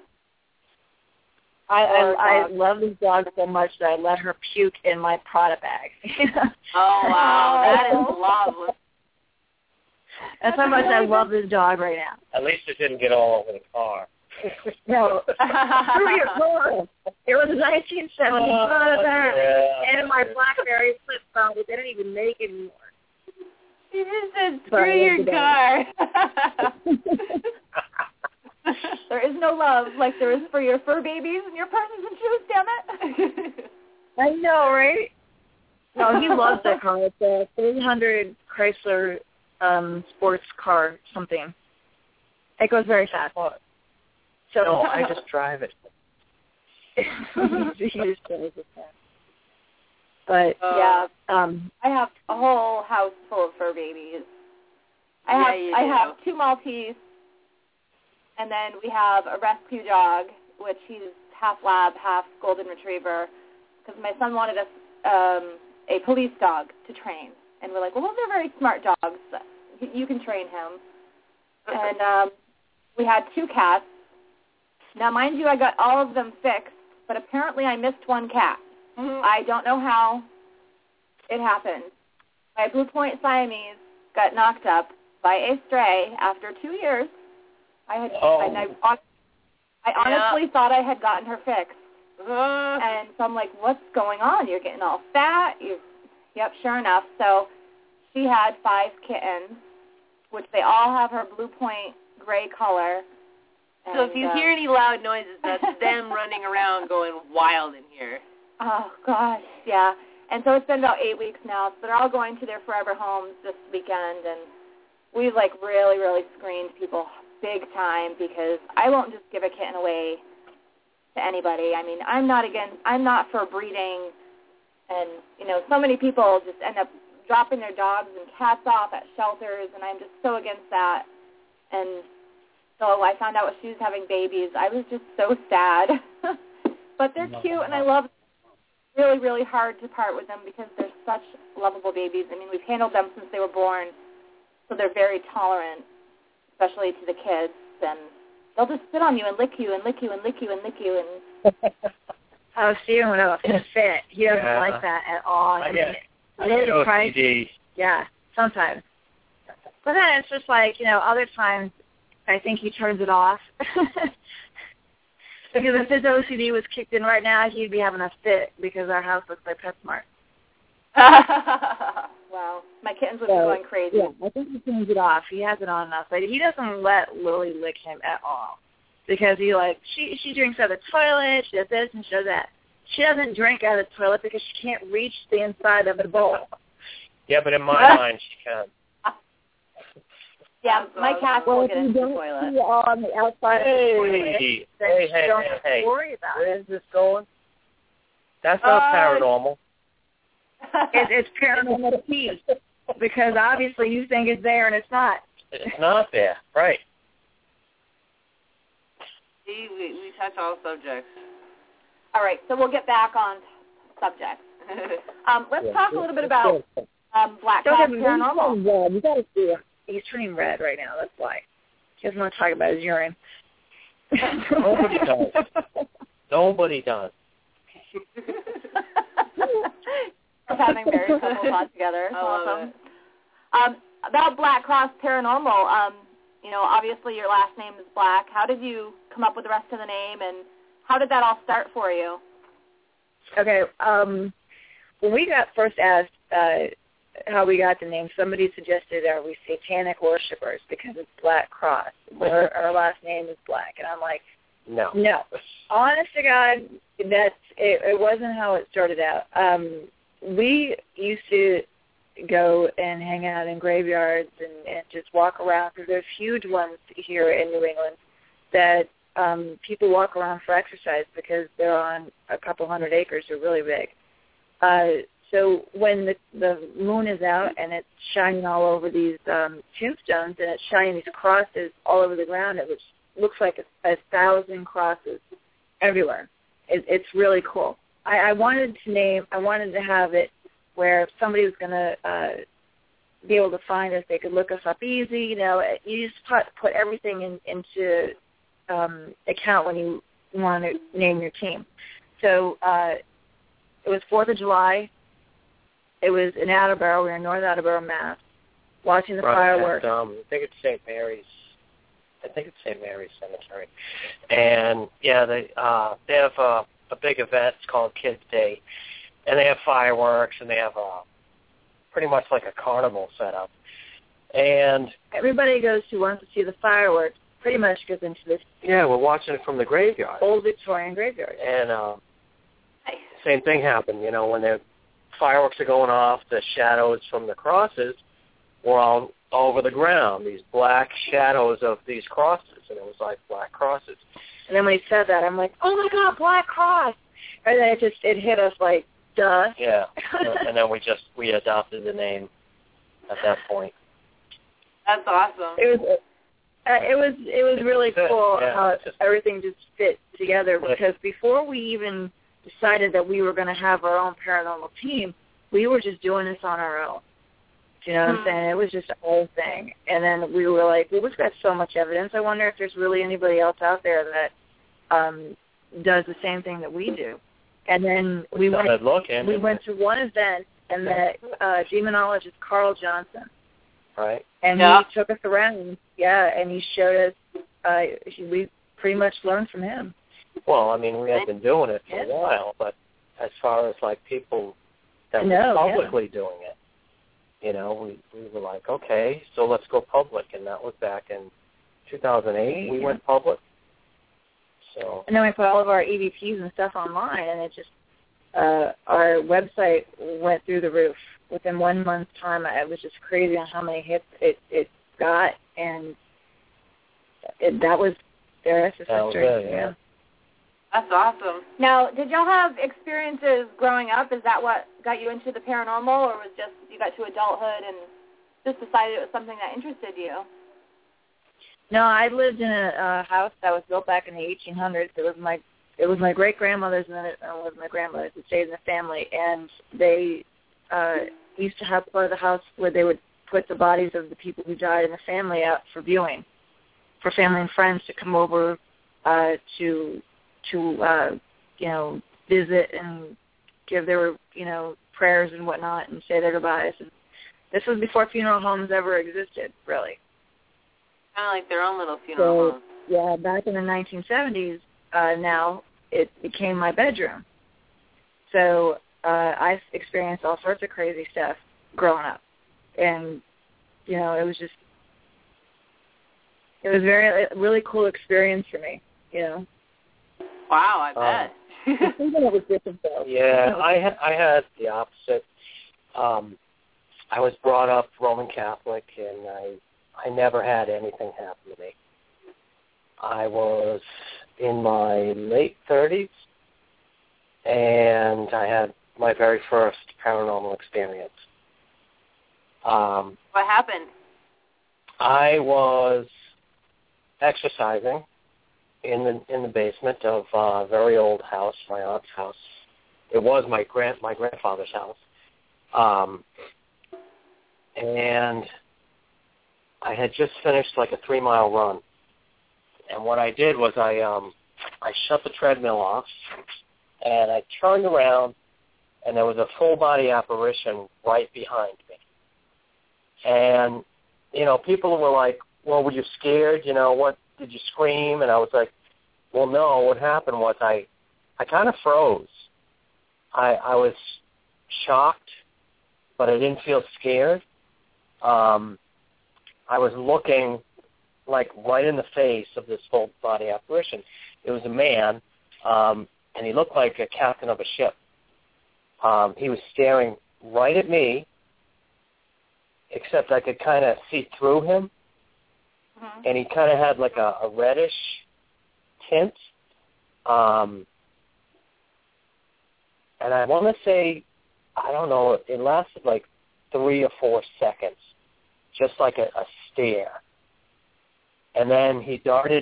I, Poor I, I dog. love this dog so much that I let her puke in my Prada bag. Oh, wow. That is lovely. That's how much I love this dog right now. At least it didn't get all over the car. No, screw your car. It was a nineteen seventy Prada bag Yeah. and my BlackBerry flip phone, which they don't even make anymore. She just said, But I screw love your the car. There is no love like there is for your fur babies and your purses and shoes, damn it. I know, right? No, he loves that car. It's a three hundred Chrysler um, sports car, something. It goes very fast. So No, I just drive it. He just drives it fast. But Yeah. um, I have a whole house full of fur babies. I Yeah, have you I do. have two Maltese, and then we have a rescue dog, which he's half lab, half golden retriever, because my son wanted us um, a police dog to train, and we're like, well, those are very smart dogs. You can train him. And um, we had two cats. Now, mind you, I got all of them fixed, but apparently I missed one cat. Mm-hmm. I don't know how it happened. My Blue Point Siamese got knocked up by a stray after two years. I had, Oh. and I, hon- I honestly thought I had gotten her fixed. Uh, And so I'm like, what's going on? You're getting all fat. You, yep, sure enough. So she had five kittens, which they all have her Blue Point gray color. so if And, you uh, hear any loud noises, that's them running around going wild in here. Oh, gosh, yeah. And so it's been about eight weeks now. So they're all going to their forever homes this weekend. And we've, like, really, really screened people big time because I won't just give a kitten away to anybody. I mean, I'm not against, I'm not for breeding. And, you know, so many people just end up dropping their dogs and cats off at shelters, and I'm just so against that. And so I found out when she was having babies. I was just so sad. But they're cute, and I love them. Really, really hard to part with them because they're such lovable babies. I mean, we've handled them since they were born, so they're very tolerant, especially to the kids. And they'll just sit on you and lick you and lick you and lick you and lick you. And oh, Steven would have a fit. He doesn't Yeah. like that at all. I I get, mean, I it is get a price. O C D. Yeah, sometimes. But then it's just like, you know, other times I think he turns it off. Because if his O C D was kicked in right now, he'd be having a fit because our house looks like PetSmart. Wow. My kittens would be So, going crazy. Yeah, I think he turns it off. He has it on enough. But he doesn't let Lily lick him at all. Because he like, she she drinks out of the toilet, she does this and she does that. She doesn't drink out of the toilet because she can't reach the inside of the bowl. Yeah, but in my mind, she can. Yeah, my cats Well, will if get you into the don't toilet. see on the outside of the toilet, Hey, then hey, you hey, don't hey, have hey. to worry about it. Where is this going? That's not Uh, paranormal. It, it's paranormal to Pete because obviously you think it's there and it's not. It's not there. Right. See, we, we touch all subjects. All right, so we'll get back on subject. Um, let's talk a little bit about um, Black Don't Cross have Paranormal. red. You got to see it. He's turning red right now. That's why. He doesn't want to talk about his urine. Nobody does. Nobody does. Just having married couples on together. It's I love awesome. Um, about Black Cross Paranormal, um, you know, obviously your last name is Black. How did you come up with the rest of the name, and how did that all start for you? Okay, um, when we got first asked uh, how we got the name, somebody suggested, are we satanic worshipers because it's Black Cross? Our, our last name is Black. And I'm like, no. No. Honest to God, that's, it, it wasn't how it started out. Um, we used to go and hang out in graveyards and, and just walk around, because there's huge ones here in New England that um, people walk around for exercise because they're on a couple hundred acres. They're really big. Uh, so when the, the moon is out and it's shining all over these um, tombstones, and it's shining these crosses all over the ground, it looks like a, a thousand crosses everywhere. It, it's really cool. I, I wanted to name, I wanted to have it where if somebody was going to uh, be able to find us, they could look us up easy. You know, you just put, put everything in, into um, account when you want to name your team. So uh, it was fourth of July. It was in Attleboro. We were in North Attleboro, Mass, watching the right, fireworks. At, um, I think it's Saint Mary's. I think it's Saint Mary's Cemetery. And, yeah, they uh, they have a, a big event. It's called Kids Day. And they have fireworks, and they have a pretty much like a carnival set up. And everybody goes who wants to see the fireworks pretty much goes into this. Yeah, we're watching it from the graveyard. Old Victorian graveyard. And uh, same thing happened, you know, when the fireworks are going off, the shadows from the crosses were all over the ground, these black shadows of these crosses, and it was like black crosses. And then when he said that, I'm like, oh, my God, Black Cross. And then it just, it hit us like, duh. Yeah, and then we just, we adopted the name at that point. That's awesome. It was, uh, it was, it was really cool yeah, how just, everything just fit together, because before we even decided that we were going to have our own paranormal team, we were just doing this on our own. You know what I'm saying? It was just a whole thing. And then we were like, well, we've got so much evidence. I wonder if there's really anybody else out there that um, does the same thing that we do. And then we went, we went to one event, and the uh, demonologist, Carl Johnson. Right. And yeah. he took us around, yeah, and he showed us, uh, we pretty much learned from him. Well, I mean, we had been doing it for yeah. a while, but as far as, like, people that no, were publicly yeah. doing it, you know, we, we were like, okay, so let's go public, and that was back in two thousand eight. Yeah. We went public. So. And then we put all of our E V Ps and stuff online, and it just, uh, our website went through the roof. Within one month's time, it was just crazy on how many hits it, it got, and it, that was the rest is history. That was it, yeah. That's awesome. Now, did y'all have experiences growing up? Is that what got you into the paranormal, or was just you got to adulthood and just decided it was something that interested you? No, I lived in a uh, house that was built back in the eighteen hundreds. It was my it was my great grandmother's, and then it uh, was my grandmother's. It stayed in the family, and they uh, used to have part of the house where they would put the bodies of the people who died in the family out for viewing, for family and friends to come over uh, to to uh, you know visit and give their you know prayers and whatnot and say their goodbyes. And this was before funeral homes ever existed, really. Kind of like their own little funeral so, home. Yeah, back in the nineteen seventies, uh, now it became my bedroom. So uh, I experienced all sorts of crazy stuff growing up, and you know it was just it was very a really cool experience for me. You know. Wow, I bet. Um, Even it was different though. Yeah, I had I had the opposite. Um, I was brought up Roman Catholic, and I. I never had anything happen to me. I was in my late thirties, and I had my very first paranormal experience. Um, what happened? I was exercising in the in the basement of a very old house, my aunt's house. It was my grand my grandfather's house, um, and I had just finished like a three-mile run, and what I did was I um, I shut the treadmill off, and I turned around, and there was a full-body apparition right behind me. And, you know, people were like, well, were you scared? You know, what, did you scream? And I was like, well, no, what happened was I, I kind of froze. I, I was shocked, but I didn't feel scared. Um, I was looking like right in the face of this full body apparition. It was a man, um, and he looked like a captain of a ship. Um, he was staring right at me, except I could kind of see through him, mm-hmm. and he kind of had like a, a reddish tint. Um, and I want to say, I don't know, it lasted like three or four seconds, just like a, a stare. And then he darted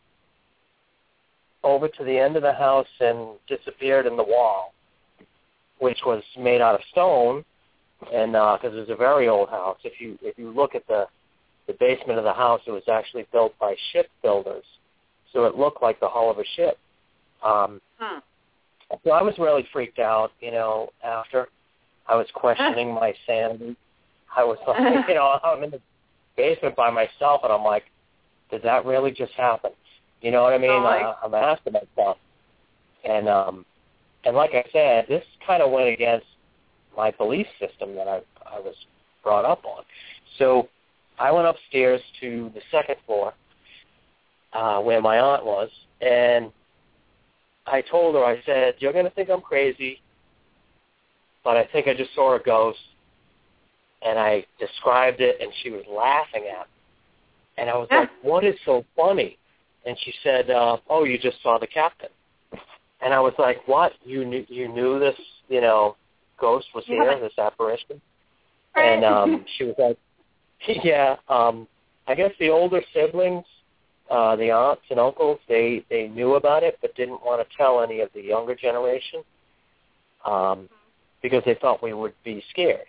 over to the end of the house and disappeared in the wall, which was made out of stone, and because uh, it was a very old house. If you if you look at the the basement of the house, it was actually built by shipbuilders, so it looked like the hull of a ship. Um, hmm. So I was really freaked out. You know, after I was questioning my sanity. I was like, you know, I'm in the basement by myself, and I'm like, did that really just happen? You know what I mean? Oh, like, I, I'm asking myself. And, um, and like I said, this kind of went against my belief system that I, I was brought up on. So I went upstairs to the second floor uh, where my aunt was, and I told her, I said, you're going to think I'm crazy, but I think I just saw a ghost. And I described it, and she was laughing at me. And I was like, what is so funny? And she said, uh, oh, you just saw the captain. And I was like, what? You knew you knew this, you know, ghost was here, yeah. this apparition? And um, she was like, yeah, um, I guess the older siblings, uh, the aunts and uncles, they, they knew about it but didn't want to tell any of the younger generation um, because they thought we would be scared.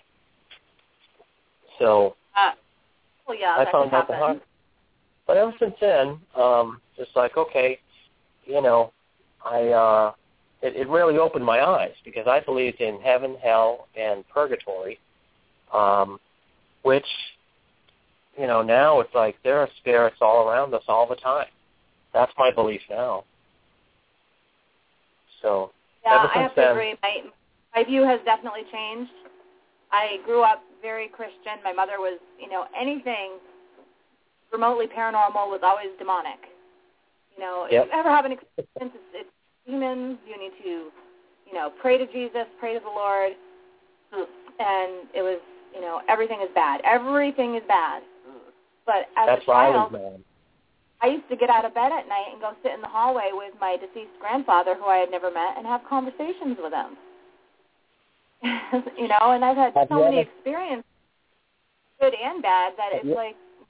So uh, well, yeah, I found out the hard. But ever since then, um, it's like, okay, you know, I uh, it, it really opened my eyes because I believed in heaven, hell, and purgatory, um, which, you know, now it's like there are spirits all around us all the time. That's my belief now. So yeah, ever since I have to then, agree. My, my view has definitely changed. I grew up very Christian. My mother was, you know, anything remotely paranormal was always demonic. You know, yep. if you ever have an experience, it's, it's demons. You need to, you know, pray to Jesus, pray to the Lord. And it was, you know, everything is bad. Everything is bad. But as That's a child, I, was, I used to get out of bed at night and go sit in the hallway with my deceased grandfather, who I had never met, and have conversations with him. You know, and I've had have so many ever, experiences, good and bad, that it's you, like,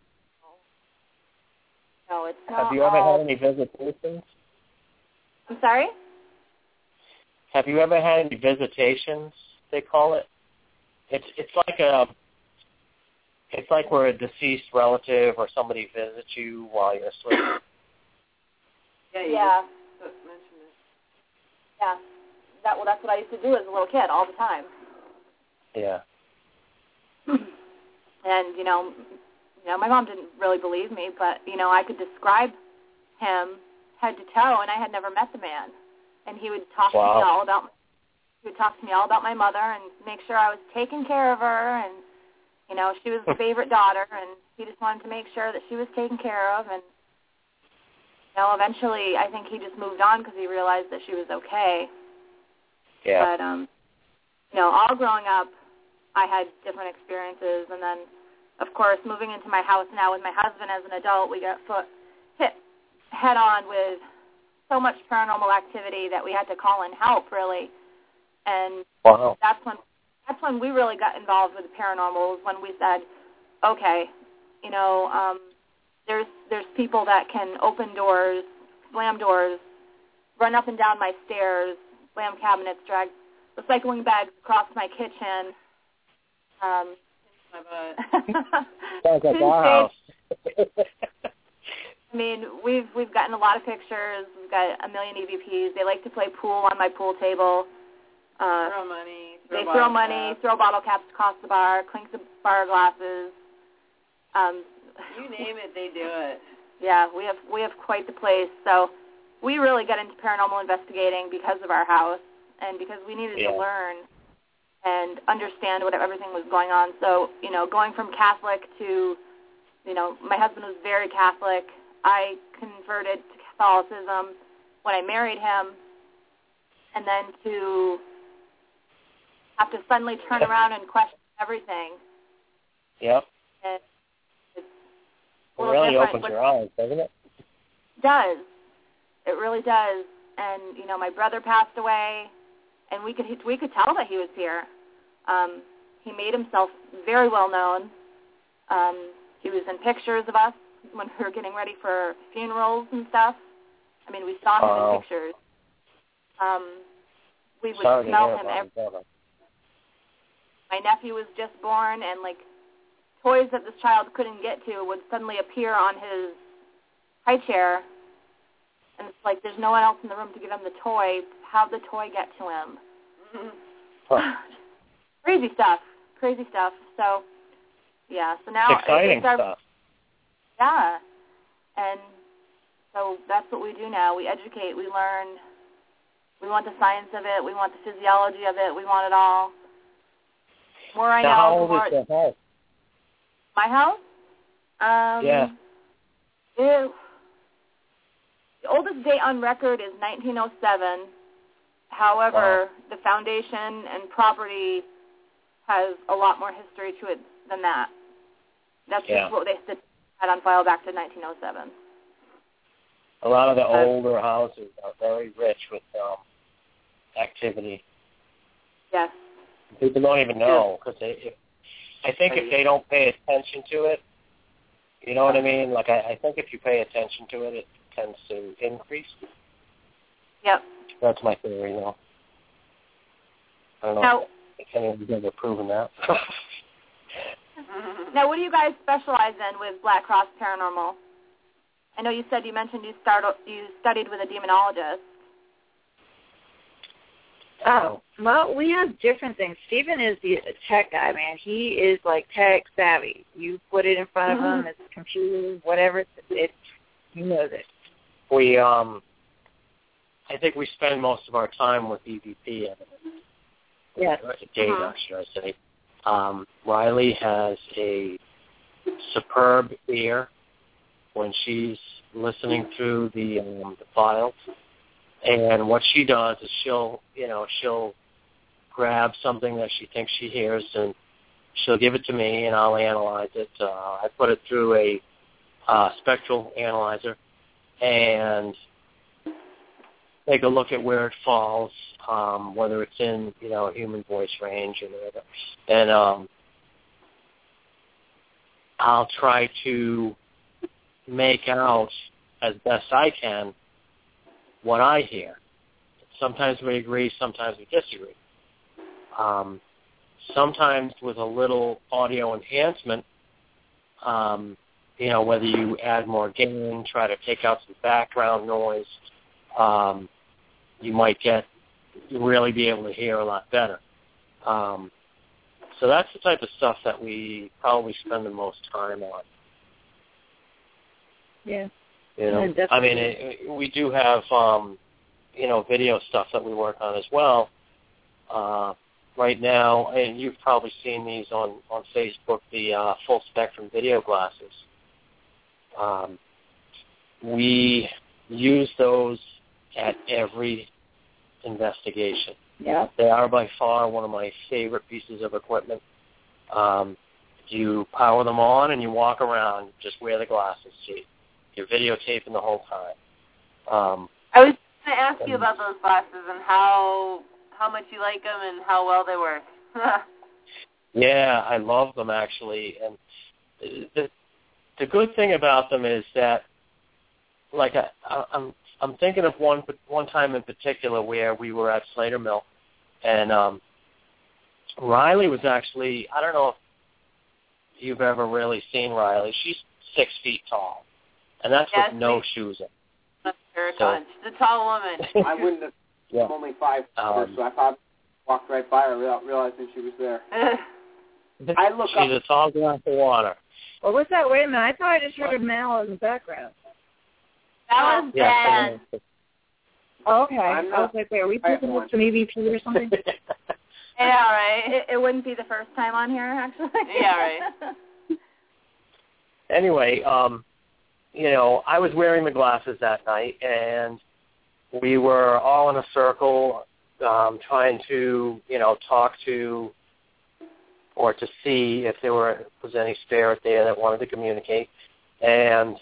no, it's not Have you ever all... had any visitations? I'm sorry? Have you ever had any visitations, they call it? It's it's like a it's like where a deceased relative or somebody visits you while you're asleep. Yeah, you yeah. just mentioned it. Yeah. That well that's what I used to do as a little kid all the time. Yeah. And, you know, you know, my mom didn't really believe me, but, you know, I could describe him head to toe, and I had never met the man. And he would talk wow. to me all about he would talk to me all about my mother and make sure I was taking care of her, and, you know, she was the favorite daughter, and he just wanted to make sure that she was taken care of. And, you know, eventually I think he just moved on because he realized that she was okay. Yeah. But, um, you know, all growing up, I had different experiences, and then, of course, moving into my house now with my husband as an adult, we got foot hit head on with so much paranormal activity that we had to call in help, really. And wow. that's when that's when we really got involved with the paranormal, when we said, okay, you know, um, there's there's people that can open doors, slam doors, run up and down my stairs, slam cabinets, drag recycling bags across my kitchen. Um, Sounds like our house. I mean, we've we've gotten a lot of pictures. We've got a million E V Ps. They like to play pool on my pool table. Uh, throw money. Throw they throw money, caps. throw bottle caps across the bar, clink the bar glasses. Um, you name it, they do it. Yeah, we have we have quite the place. So, we really got into paranormal investigating because of our house and because we needed yeah. to learn and understand what everything was going on. So, you know, going from Catholic to, you know, my husband was very Catholic. I converted to Catholicism when I married him, and then to have to suddenly turn around and question everything. Yep. And it's it really opens your eyes, doesn't it? It does. It really does. And, you know, my brother passed away, and we could we could tell that he was here. Um, he made himself very well known. Um, he was in pictures of us when we were getting ready for funerals and stuff. I mean, we saw him oh. in pictures. Um, we would Sorry smell him every. My nephew was just born, and like toys that this child couldn't get to would suddenly appear on his high chair, and it's like there's no one else in the room to give him the toy. How'd the toy get to him? Huh. Crazy stuff. Crazy stuff. So, yeah. So now it's exciting it's our, stuff. Yeah, and so that's what we do now. We educate. We learn. We want the science of it. We want the physiology of it. We want it all. The more I now, know, how old the more is your house? My house? Um, yeah. It, the oldest date on record is nineteen oh seven. However, wow. the foundation and property has a lot more history to it than that. That's yeah. just what they had on file back to nineteen oh seven. A lot of the older houses are very rich with um, activity. Yes. People don't even know because they. If, I think if they don't pay attention to it, you know what I mean. Like I, I think if you pay attention to it, it tends to increase. Yep. That's my theory, though. I don't know now, if anyone's ever proven that. Now, what do you guys specialize in with Black Cross Paranormal? I know you said you mentioned you start you studied with a demonologist. Oh, well, we have different things. Stephen is the tech guy, man. He is like tech savvy. You put it in front of mm-hmm. him, it's a computer, whatever, it's, it's he knows it. We, um, I think we spend most of our time with E V P evidence. Yes. Data, uh-huh. should I say. Um, Riley has a superb ear when she's listening through the um, the files. And what she does is she'll, you know, she'll grab something that she thinks she hears, and she'll give it to me, and I'll analyze it. Uh, I put it through a uh, spectral analyzer and take a look at where it falls, um, whether it's in, you know, human voice range or whatever. And um, I'll try to make out as best I can what I hear. Sometimes we agree, sometimes we disagree. Um, sometimes with a little audio enhancement, um, you know, whether you add more gain, try to take out some background noise, um, you might get, you really be able to hear a lot better. Um, so that's the type of stuff that we probably spend the most time on. Yeah. You know, yeah, I mean, it, we do have, um, you know, video stuff that we work on as well. Uh, right now, and you've probably seen these on, on Facebook, the uh, full spectrum video glasses. Um, we use those at every investigation. Yeah. They are by far one of my favorite pieces of equipment. Um, you power them on and you walk around, just wear the glasses. See. You're videotaping the whole time. Um, I was going to ask you about those glasses and how how much you like them and how well they work. Yeah, I love them actually. And the the good thing about them is that, like, I, I'm I'm thinking of one one time in particular where we were at Slater Mill, and um, Riley was actually, I don't know if you've ever really seen Riley. She's six feet tall. And that's yes, with no shoes in. So, she's a tall woman. I wouldn't have. Yeah. I'm only five, um, so I probably walked right by her without realizing she was there. I look She's up. a tall glass of water. Well, what's that? Wait a minute. I thought I just heard a Mal in the background. That was yeah, bad. Oh, okay. I'm I was not- like, wait, are we I have talking one. about some E V P or something? Yeah, right. It, it wouldn't be the first time on here, actually. Yeah, right. Anyway, um, you know, I was wearing the glasses that night, and we were all in a circle um, trying to, you know, talk to or to see if there were was any spirit there that wanted to communicate. And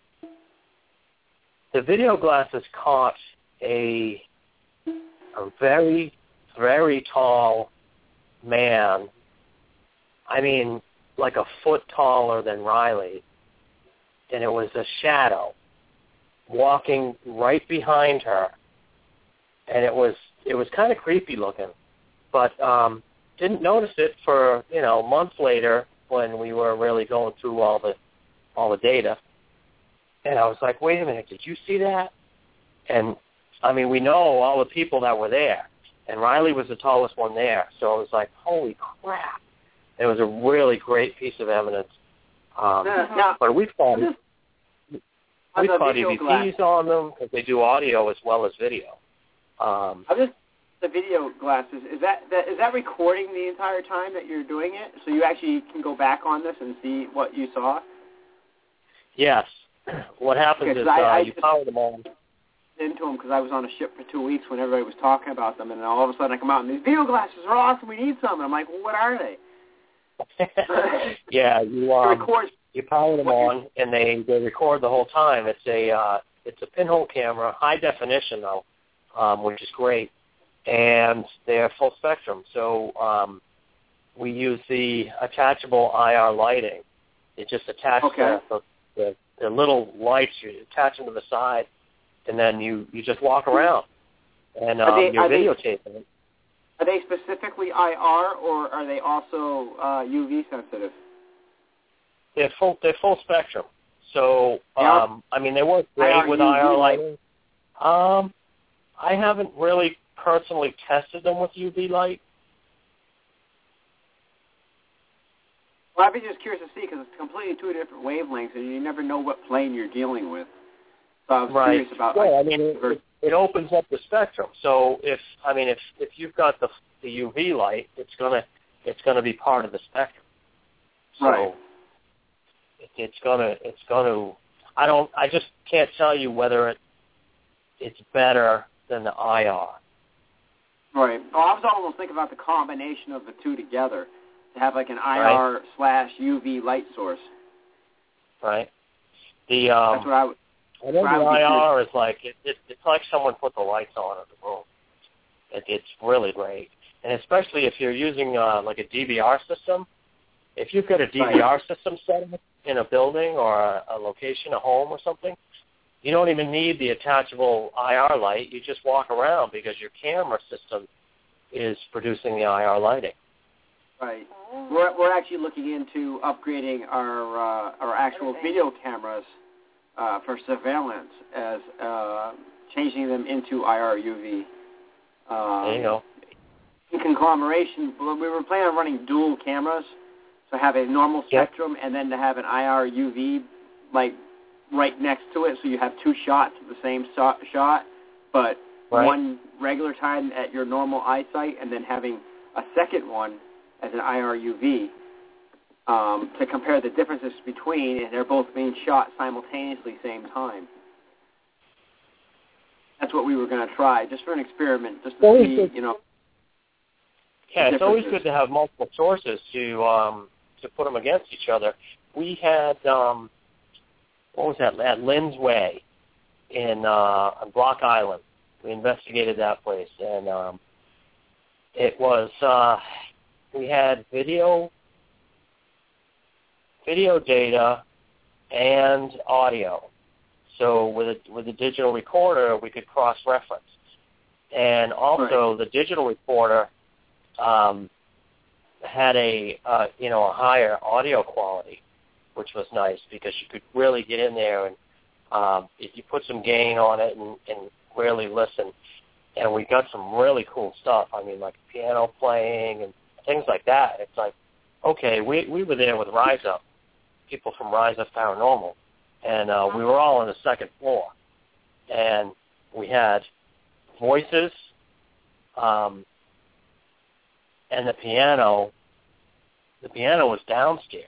the video glasses caught a a very, very tall man. I mean, like a foot taller than Riley, and it was a shadow walking right behind her, and it was it was kind of creepy looking, but um, didn't notice it for you know months later when we were really going through all the all the data, and I was like, wait a minute, did you see that? And I mean, we know all the people that were there, and Riley was the tallest one there, so it was like, holy crap. It was a really great piece of evidence. Um, Now, now, but we've caught, on we've the caught video E V Ps glass- on them because they do audio as well as video. Um, I'm just the video glasses. Is that, that is that recording the entire time that you're doing it? So you actually can go back on this and see what you saw? yes. What happens Okay, is 'cause I- uh, I you just- power them on. Into them because I was on a ship for two weeks when everybody was talking about them, and then all of a sudden I come out and these video glasses are awesome. We need some. And I'm like, well, what are they? yeah, you It um, records. you power them on, and they, they record the whole time. It's a uh, it's a pinhole camera, high definition though, um, which is great, and they're full spectrum. So um, we use the attachable I R lighting. It just attaches Okay. the, the the little lights. You attach them to the side, and then you, you just walk around, and um, Are they- you're are they- videotaping it. Are they specifically I R or are they also uh, U V sensitive? They're full. They're full spectrum. So Yeah. um, I mean, they work great I R with U V I R light. lighting. Um, I haven't really personally tested them with U V light. Well, I'd be just curious to see because it's completely two different wavelengths, and you never know what plane you're dealing with. So I was Right. curious about. Well, like, I mean, it, ver- it, it opens up the spectrum. So if I mean, if if you've got the the U V light, it's gonna it's gonna be part of the spectrum. So Right. it, it's gonna it's gonna. I don't. I just can't tell you whether it it's better than the I R. Right. Well, I was almost thinking about the combination of the two together to have like an I R Right. slash U V light source. Right. The um, That's what I would. I know the I would be I R is like it, it, it's like someone put the lights on in the room. It, it's really great, and especially if you're using uh, like a D V R system. If you've got a D V R Right. system set up in a building or a, a location, a home or something, you don't even need the attachable I R light. You just walk around because your camera system is producing the I R lighting. Right. We're we're actually looking into upgrading our uh, our actual video cameras uh, for surveillance as uh, changing them into I R U V. Um, There you go. In conglomeration, we were planning on running dual cameras, so have a normal Yep. spectrum and then to have an I R U V like right next to it, so you have two shots of the same so- shot, but Right. one regular time at your normal eyesight, and then having a second one as an I R U V um, to compare the differences between, and they're both being shot simultaneously same time. That's what we were going to try, just for an experiment, just to Well, see, it's- you know. Yeah, it's always differences. good to have multiple sources to um, to put them against each other. We had um, what was that at Lynn's Way in uh, on Block Island. We investigated that place, and um, it was uh, we had video video data and audio. So with a with a digital recorder, we could cross-reference, and also the digital recorder um, had a uh, you know a higher audio quality, which was nice because you could really get in there and um, if you put some gain on it and, and really listen. And we got some really cool stuff. I mean, like piano playing and things like that. It's like, okay, we we were there with Rise Up, people from Rise Up Paranormal, and uh, we were all on the second floor, and we had voices, um, and the piano. The piano was downstairs,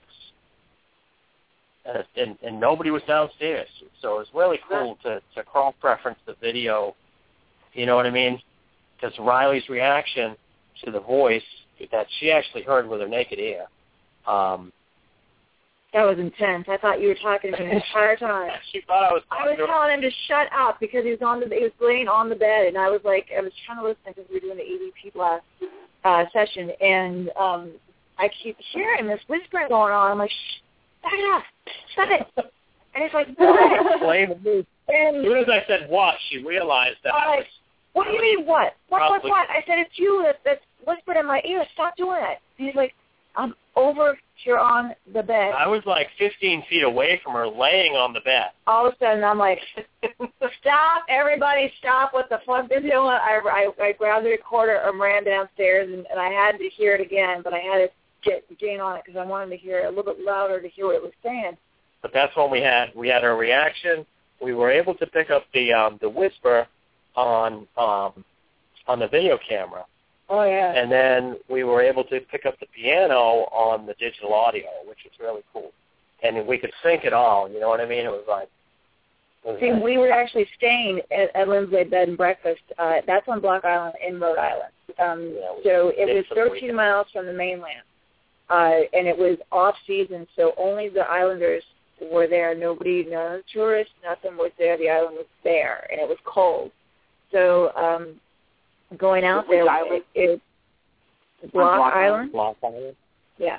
and, and, and nobody was downstairs. So it was really cool to, to cross-reference the video, you know what I mean? Because Riley's reaction to the voice that she actually heard with her naked ear. Um, that was intense. I thought you were talking to him the entire time. She thought I was I was telling him to shut up because he was on the he was laying on the bed, and I was like, I was trying to listen because we were doing the E V P last uh, session, and um, I keep hearing this whispering going on. I'm like, shh, back it up, stop it. And it's like, what? Blame me. And as soon as I said what, she realized that. I was, what do you mean what? What, what, what? I said, it's you that, that's whispered in my ear. Stop doing it. And he's like, I'm over here on the bed. I was like fifteen feet away from her, laying on the bed. All of a sudden, I'm like, stop, everybody, stop, what the fuck is doing? I, I, I grabbed the recorder and ran downstairs, and, and I had to hear it again, but I had to get Jane on it because I wanted to hear it a little bit louder to hear what it was saying. But that's when we had we had her reaction. We were able to pick up the um, the whisper on um, on the video camera. Oh, yeah. And then we were able to pick up the piano on the digital audio, which was really cool. And we could sync it all, you know what I mean? It was like... It was See, like, we were actually staying at, at Lindsay Bed and Breakfast. Uh, that's on Block Island in Rhode Island. Um, yeah, so it was basically, thirteen yeah. miles from the mainland. Uh, and it was off-season, so only the islanders were there. Nobody, no tourists, nothing was there. The island was bare, and it was cold. So... Um, Going out Which there, island? it, it Block, Block Island. Block Island. Yeah.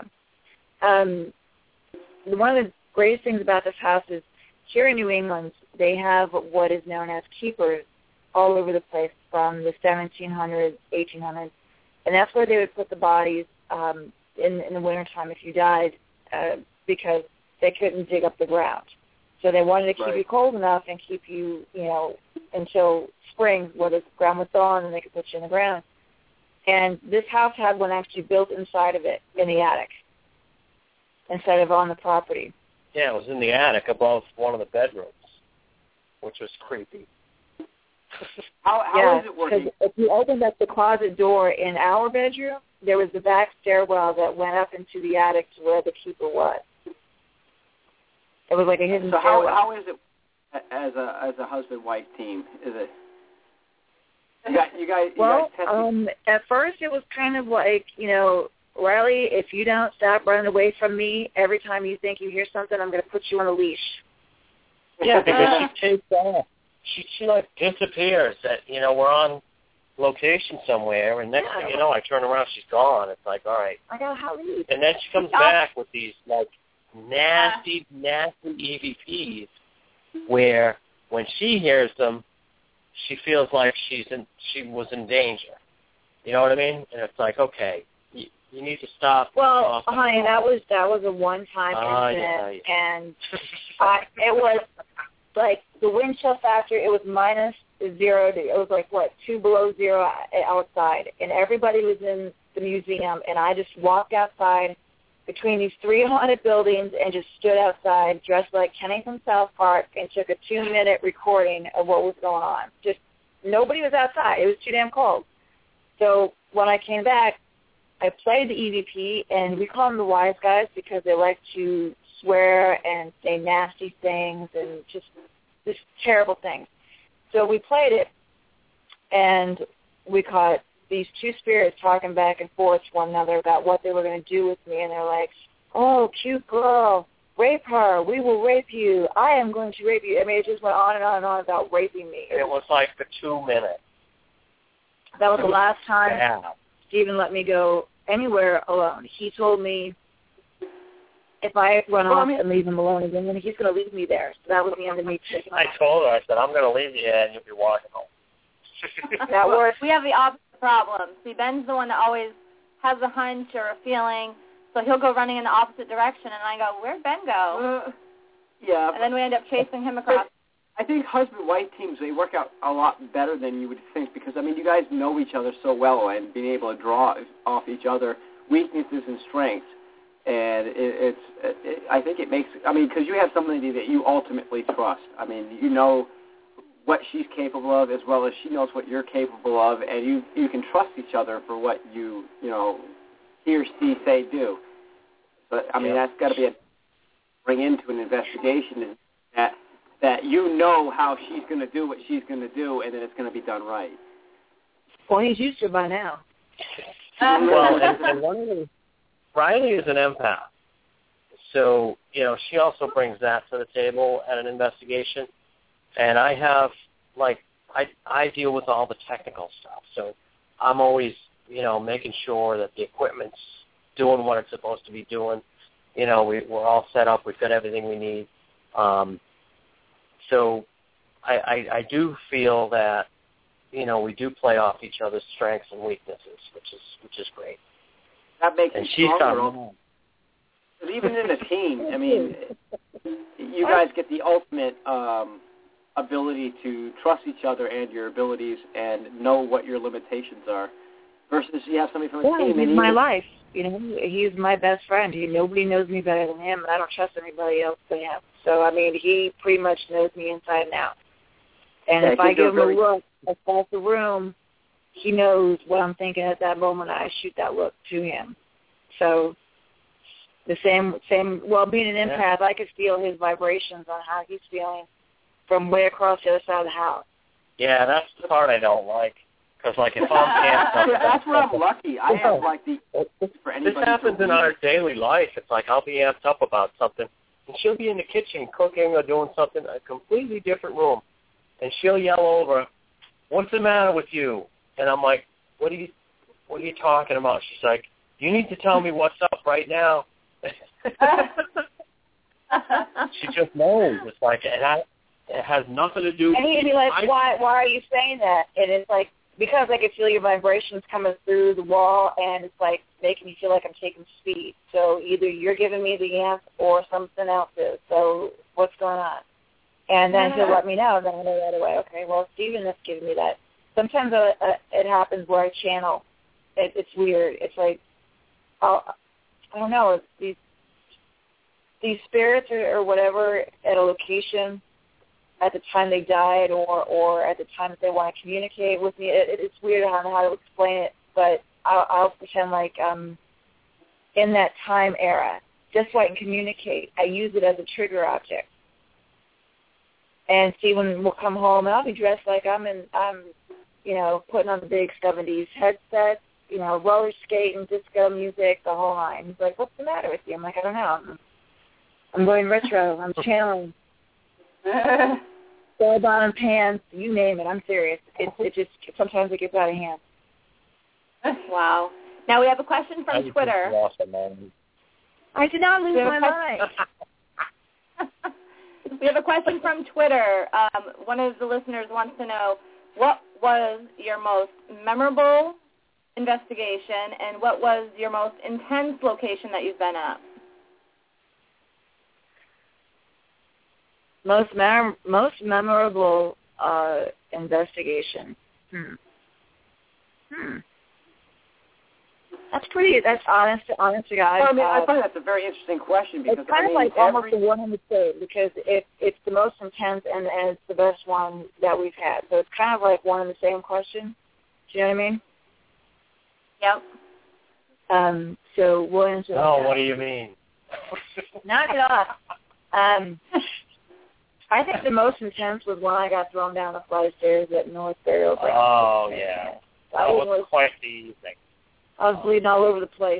Um, one of the greatest things about this house is here in New England, they have what is known as keepers all over the place from the seventeen hundreds, eighteen hundreds, and that's where they would put the bodies um, in, in the wintertime if you died uh, because they couldn't dig up the ground. So they wanted to keep Right. you cold enough and keep you, you know, until spring where the ground was thawed and they could put you in the ground. And this house had one actually built inside of it in the attic instead of on the property. Yeah, it was in the attic above one of the bedrooms, which was creepy. How, how yeah, is it working? because if you opened up the closet door in our bedroom, there was the back stairwell that went up into the attic to where the keeper was. It was like a hidden So how, stairwell. how is it as a as a husband-wife team? Is it you guys? You guys, you Well, guys testing? um, at first it was kind of like, you know, Riley, if you don't stop running away from me, every time you think you hear something, I'm going to put you on a leash. Yeah, because she takes off. She, she like disappears. That you know we're on location somewhere, and next Yeah. thing you know, I turn around, she's gone. It's like, all right. I got how leave. And then she comes back with these like nasty, nasty E V Ps, where when she hears them, she feels like she's in, she was in danger. You know what I mean? And it's like, okay, you, you need to stop. Well, uh, honey, that was that was a one-time Ah, incident, yeah, and I, it was like the wind chill factor. It was minus zero. To, it was like what two below zero outside, and everybody was in the museum, and I just walked outside between these three haunted buildings and just stood outside dressed like Kenny from South Park and took a two-minute recording of what was going on. Just nobody was outside. It was too damn cold. So when I came back, I played the E V P, and we call them the wise guys because they like to swear and say nasty things and just just terrible things. So we played it, and we caught these two spirits talking back and forth to one another about what they were going to do with me, and they're like, oh, cute girl, rape her, we will rape you, I am going to rape you. I mean, it just went on and on and on about raping me. It was like for two minutes. That was the last time Yeah. Stephen let me go anywhere alone. He told me if I run Well, off I mean- and leave him alone again, then he's going to leave me there. So that was the end of me taking I off. told her, I said, I'm going to leave you here and you'll be walking home. That works. We have the opposite problem. See, Ben's the one that always has a hunch or a feeling, so he'll go running in the opposite direction, and I go, where'd Ben go? Uh, yeah. And then we end up chasing him across. I think husband-wife teams, they work out a lot better than you would think because, I mean, you guys know each other so well and being able to draw off each other weaknesses and strengths. And it, it's, it, I think it makes, I mean, because you have somebody that you ultimately trust. I mean, you know what she's capable of as well as she knows what you're capable of, and you you can trust each other for what you, you know, hear, see, say, do. But, I mean, yeah. that's got to be a bring into an investigation is that that you know how she's going to do what she's going to do, and that it's going to be done right. Well, he's used to it by now. Well, and, and one of the, Riley is an empath. So, you know, she also brings that to the table at an investigation. And I have, like, I I deal with all the technical stuff. So I'm always, you know, making sure that the equipment's doing what it's supposed to be doing. You know, we, we're all set up. We've got everything we need. Um, so I, I, I do feel that, you know, we do play off each other's strengths and weaknesses, which is which is great. That makes and it she's stronger. Because even in a team, I mean, you guys get the ultimate um, ability to trust each other and your abilities and know what your limitations are. Versus you have somebody from a yeah, team. He's and my he, life. You know, he's my best friend. He, nobody knows me better than him, and I don't trust anybody else but him. So, I mean, he pretty much knows me inside and out. And yeah, if I give him very... a look across the room, he knows what I'm thinking at that moment. I shoot that look to him. So the same, same. Well, being an empath, I could feel his vibrations on how he's feeling from way across the other side of the house. Yeah, that's the part I don't like. Because, like, if I'm amped up... That's where I'm lucky. I have, like, the... For this happens in our daily life. It's like I'll be amped up about something, and she'll be in the kitchen cooking or doing something in a completely different room, and she'll yell over, "What's the matter with you?" And I'm like, what are you, what are you talking about? She's like, "You need to tell me what's up right now." She just knows. It's like, it has, it has nothing to do... And he'd be like, I, why, why are you saying that? And it's like, because I can feel your vibrations coming through the wall, and it's like making me feel like I'm taking speed. So either you're giving me the amp or something else is. So what's going on? And then he'll let me know, and then I know right away, okay, well, Stephen is giving me that. Sometimes uh, uh, it happens where I channel. It, it's weird. It's like, I'll, I don't know, these these spirits or, or whatever at a location at the time they died or, or at the time that they want to communicate with me. It, it's weird how, how to explain it, but I'll, I'll pretend like I'm in that time era just so I can communicate. I use it as a trigger object. And Stephen will come home, and I'll be dressed like I'm in, I'm, you know, putting on the big seventies headset, you know, roller skating, disco music, the whole line. He's like, "What's the matter with you?" I'm like, "I don't know. I'm, I'm going retro. I'm channeling." Bell bottom pants, you name it. I'm serious. It, it just sometimes it gets out of hand. Wow. Now we have a question from I Twitter. lost a moment. I did not lose my mind. We have a question from Twitter. Um, one of the listeners wants to know, what was your most memorable investigation and what was your most intense location that you've been at? Most mem- most memorable uh, investigation. Hmm. Hmm. That's pretty. That's honest. Honest to God. Well, I mean, uh, I find that's a very interesting question because it's kind I of mean, like every... almost the one in the state because it, it's the most intense and, and it's the best one that we've had. So it's kind of like one and the same question. Do you know what I mean? Yep. Um. So we'll answer. No, that. what do you mean? Knock it off. Um. I think the most intense was when I got thrown down the flight of stairs at North Burial Ground. Oh, yeah. That was, was quite the evening. I was bleeding all over the place.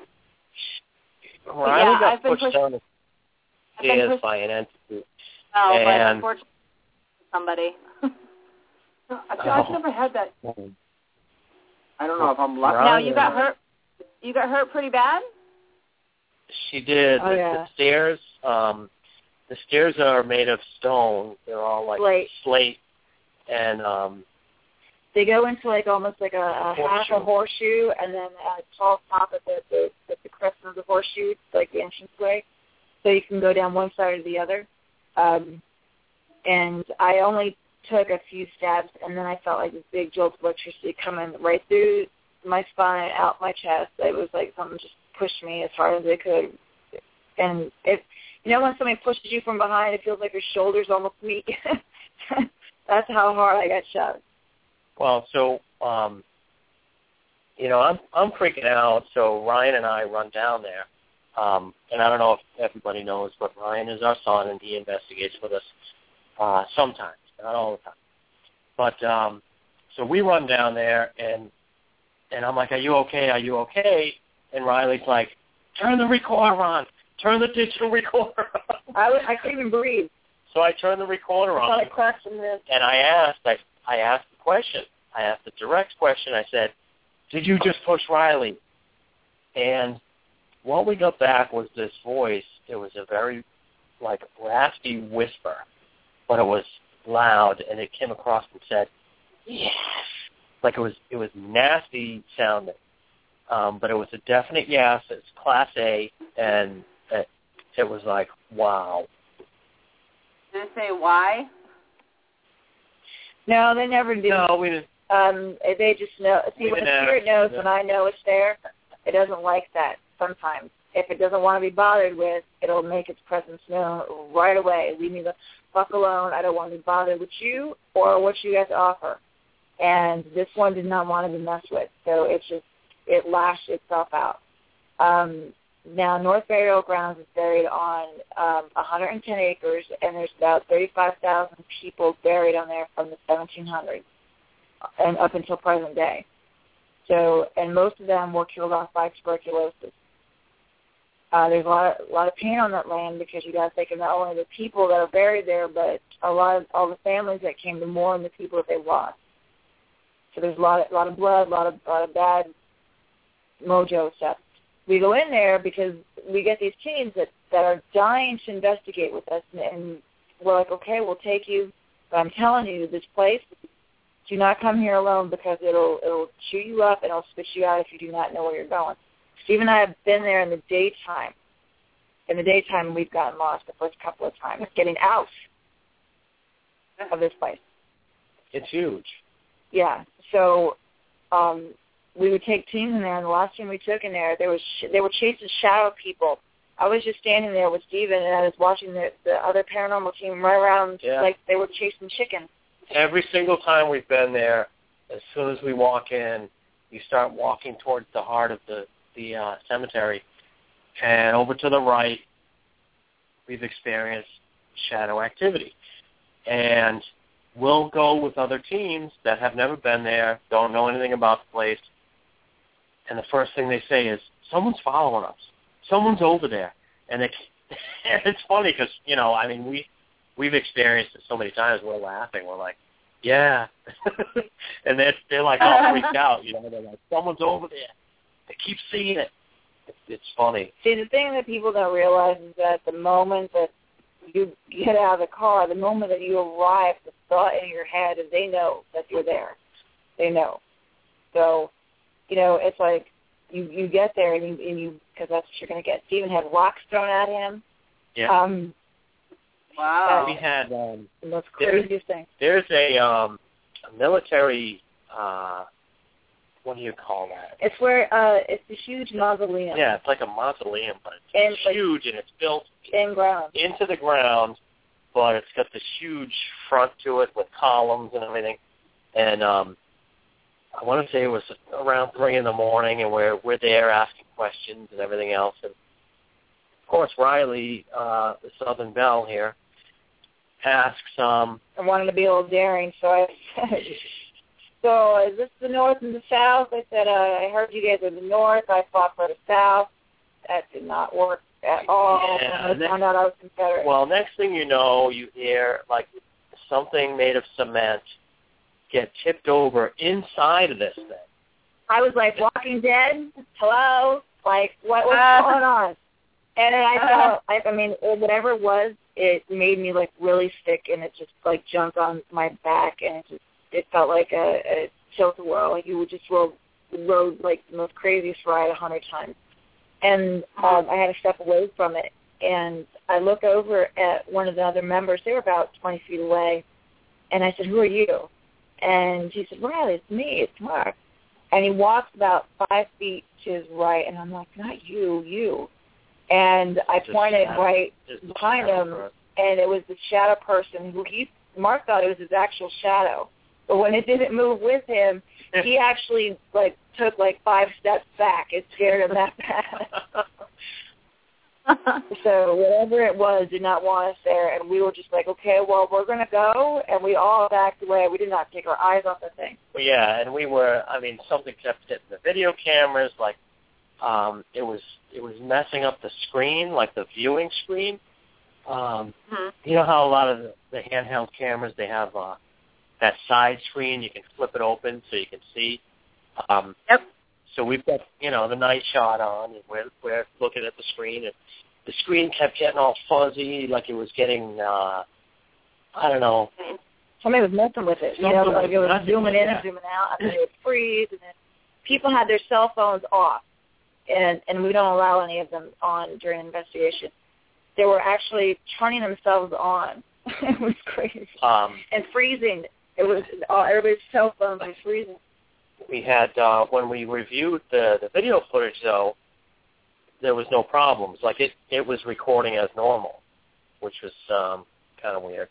Riley yeah, got I've been pushed pushed, down the stairs pushed, by an entity. Oh, and, but unfortunately, somebody. no, I've, I've never had that. I don't know if I'm lucky. Now, you got hurt. You got hurt pretty bad? She did. Oh, the, yeah. the stairs, um, the stairs are made of stone. They're all like slate, slate and um, they go into like almost like a, a half a horseshoe, and then a tall top at the, the at the crest of the horseshoe, like the entranceway, so you can go down one side or the other. Um, and I only took a few steps, and then I felt like this big jolt of electricity coming right through my spine, out my chest. It was like something just pushed me as hard as it could. And it, you know, when somebody pushes you from behind, it feels like your shoulders almost meet. That's how hard I got shoved. Well, so, um, you know, I'm I'm freaking out, so Ryan and I run down there. Um, and I don't know if everybody knows, but Ryan is our son, and he investigates with us uh, sometimes, not all the time. But um, so we run down there, and and I'm like, are you okay? Are you okay? And Riley's like, turn the recorder on. Turn the digital recorder on. I, was, I couldn't even breathe. So I turned the recorder on, I thought I crushed in this. and I asked, I, I asked the question. I asked the direct question. I said, did you just push Riley? And what we got back was this voice. It was a very, like, raspy whisper, but it was loud, and it came across and said, yes. Like it was, it was nasty sounding, um, but it was a definite yes. It's Class A, and it, it was like, wow. Did it say why? No, they never do. No, we didn't. Um, they just know. See, We when the didn't spirit ask. knows Yeah. when I know it's there, it doesn't like that sometimes. If it doesn't want to be bothered with, it'll make its presence known right away. Leave me the fuck alone. I don't want to be bothered with you or what you guys offer. And this one did not want to be messed with, so it's just, it lashed itself out. Um, now, North Burial Grounds is buried on um, one hundred ten acres, and there's about thirty-five thousand people buried on there from the seventeen hundreds and up until present day. So, and most of them were killed off by tuberculosis. Uh, there's a lot, of, a lot of pain on that land because you got to think of not only the people that are buried there, but a lot of all the families that came to mourn the people that they lost. So there's a lot, of, a lot of blood, a lot of, a lot of bad mojo stuff. We go in there because we get these teams that, that are dying to investigate with us, and, and we're like, okay, we'll take you, but I'm telling you, this place, do not come here alone because it'll it'll chew you up and it'll spit you out if you do not know where you're going. Steve and I have been there in the daytime. In the daytime, we've gotten lost the first couple of times getting out of this place. It's huge. Yeah. So um, we would take teams in there, and the last team we took in there, there was sh- they were chasing shadow people. I was just standing there with Steven, and I was watching the, the other paranormal team run around yeah. like they were chasing chickens. Every single time we've been there, as soon as we walk in, you start walking towards the heart of the, the uh, cemetery, and over to the right, we've experienced shadow activity. And we'll go with other teams that have never been there, don't know anything about the place, and the first thing they say is, someone's following us. Someone's over there. And it, it's funny because, you know, I mean, we, we've experienced it so many times, we're laughing. We're like, yeah. And they're, they're like all freaked out, you know. They're like, someone's over there. They keep seeing it. It's, it's funny. See, the thing that people don't realize is that the moment that you get out of the car, the moment that you arrive, the thought in your head is they know that you're there. They know. So, you know, it's like you, you get there and you, and you, because that's what you're going to get. Steven had rocks thrown at him. Yeah. Um, Wow. We had um, the most craziest thing. There's a, um, a military, uh, what do you call that? It's where uh, it's a huge mausoleum. Yeah, it's like a mausoleum, but it's and huge, like, and it's built in ground into the ground, but it's got this huge front to it with columns and everything. And um, I want to say it was around three in the morning, and we're we're there asking questions and everything else. And of course, Riley, uh, the Southern Belle here, asks, um, I wanted to be a little daring, so I said, so is this the North and the South? I said, uh, I heard you guys are the North. I fought for the South. That did not work at all. Yeah, I next, found out I was Confederate. Well, next thing you know, you hear, like, something made of cement get tipped over inside of this thing. I was like, Walking Dead? Hello? Like, what what's uh, going on? And then I felt, like, I mean, whatever it was, it made me, like, really sick, and it just, like, jumped on my back, and it just, it felt like a, a tilt-a-whirl. Like, you would just roll, rode, like, the most craziest ride a hundred times. And um, I had to step away from it, and I look over at one of the other members. They were about twenty feet away, and I said, who are you? And he said, Riley, it's me, it's Mark. And he walks about five feet to his right, and I'm like, not you, you. And I pointed right behind him, and it was the shadow person who he Mark thought it was his actual shadow. But when it didn't move with him, he actually, like, took, like, five steps back. It scared him that bad. So whatever it was did not want us there, and we were just like, okay, well, we're going to go, and we all backed away. We did not take our eyes off the thing. Well, yeah, and we were, I mean, something kept hitting the video cameras, like, um, it was it was messing up the screen, like the viewing screen. Um, mm-hmm. You know how a lot of the, the handheld cameras, they have uh, that side screen, you can flip it open so you can see. Um, yep. So we've got, you know, the night shot on, and we're, we're looking at the screen, and the screen kept getting all fuzzy, like it was getting, uh, I don't know. Somebody was messing with it. You know, like it was zooming in and zooming out, and then it would freeze, and then people had their cell phones off, and, and we don't allow any of them on during investigation. They were actually turning themselves on. It was crazy. Um, and freezing. It was, all, everybody's cell phones were freezing. We had, uh, when we reviewed the, the video footage, though, there was no problems. Like, it, it was recording as normal, which was um, kind of weird.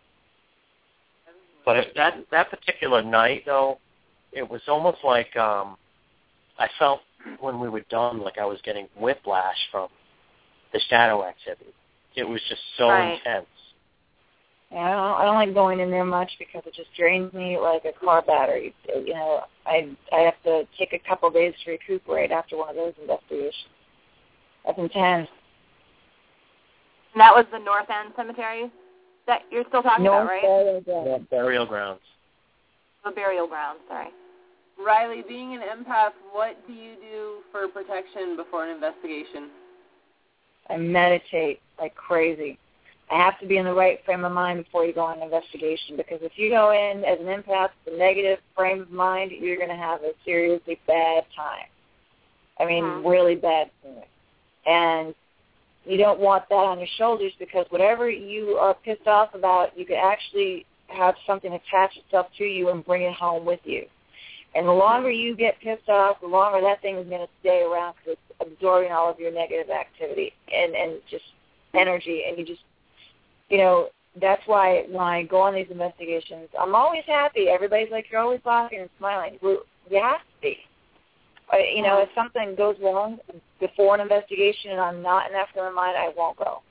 But it, that that particular night, though, it was almost like um, I felt when we were done like I was getting whiplash from the shadow activity. It was just so right. intense. Yeah, I don't, I don't like going in there much because it just drains me like a car battery. You know, I I have to take a couple of days to recuperate after one of those investigations. That's intense. And that was the North End Cemetery that you're still talking North about, right? Burial grounds. Burial grounds. The burial grounds, sorry. Riley, being an empath, what do you do for protection before an investigation? I meditate like crazy. I have to be in the right frame of mind before you go on an investigation, because if you go in as an empath with a negative frame of mind, you're going to have a seriously bad time. I mean, mm-hmm. really bad time. And you don't want that on your shoulders, because whatever you are pissed off about, you could actually have something attach itself to you and bring it home with you. And the longer you get pissed off, the longer that thing is going to stay around, because it's absorbing all of your negative activity and, and just energy. And you just, you know, that's why when I go on these investigations, I'm always happy. Everybody's like, you're always laughing and smiling. Well, you have to be. You know, if something goes wrong before an investigation and I'm not in that frame of mind, I won't go.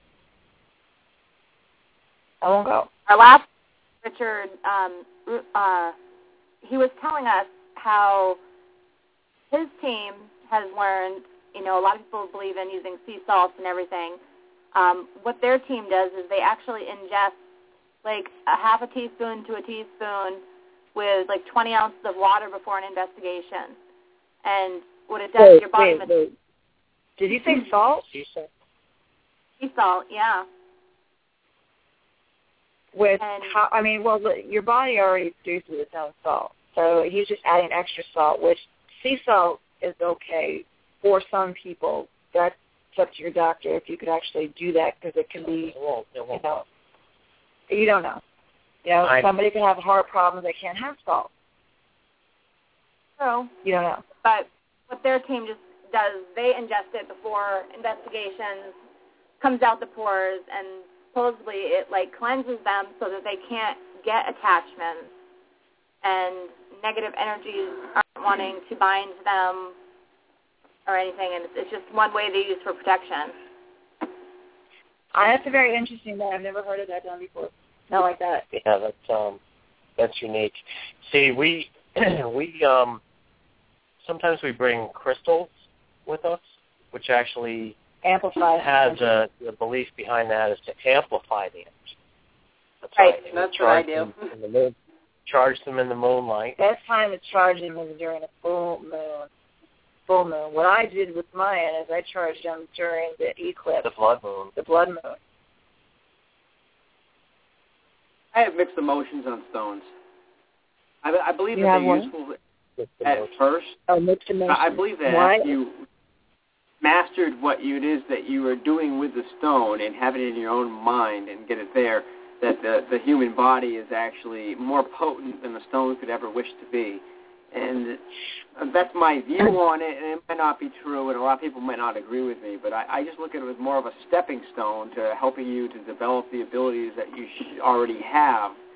I won't go. Our last, Richard, um, uh, he was telling us how his team has learned, you know, a lot of people believe in using sea salts and everything. Um, what their team does is they actually ingest like a half a teaspoon to a teaspoon with like twenty ounces of water before an investigation. And what it does wait, to your body... Wait, wait. Did you say salt? Sea salt. Sea salt, yeah. With and, how, I mean, well, the, your body already produces its own salt. So he's just adding extra salt, which sea salt is okay for some people. That's up to your doctor if you could actually do that, because it can be, it won't, it won't. you know, you don't know. You know, I, somebody can have heart problems, they can't have salt. So, you don't know. But what their team just does, they ingest it before investigations, comes out the pores, and supposedly it, like, cleanses them so that they can't get attachments, and negative energies aren't wanting to bind them or anything, and it's, it's just one way they use for protection. Uh, that's a very interesting one. I've never heard of that done before. Not like that. Yeah, that's um, that's unique. See, we we um, sometimes we bring crystals with us, which actually amplify has a the belief behind that is to amplify the energy. That's right. right. That's what I do. In the moon, charge them in the moonlight. Best time to charge them is during a full moon. Full moon. What I did with mine is I charged them during the eclipse. The blood moon. The blood moon. I have mixed emotions on stones. I, I believe you that they're one? useful at first. Oh, mixed emotions. I believe that Why? after you mastered what it is that you are doing with the stone and have it in your own mind and get it there, that the, the human body is actually more potent than the stone could ever wish to be. And that's my view on it, and it might not be true, and a lot of people might not agree with me, but I, I just look at it as more of a stepping stone to helping you to develop the abilities that you sh- already have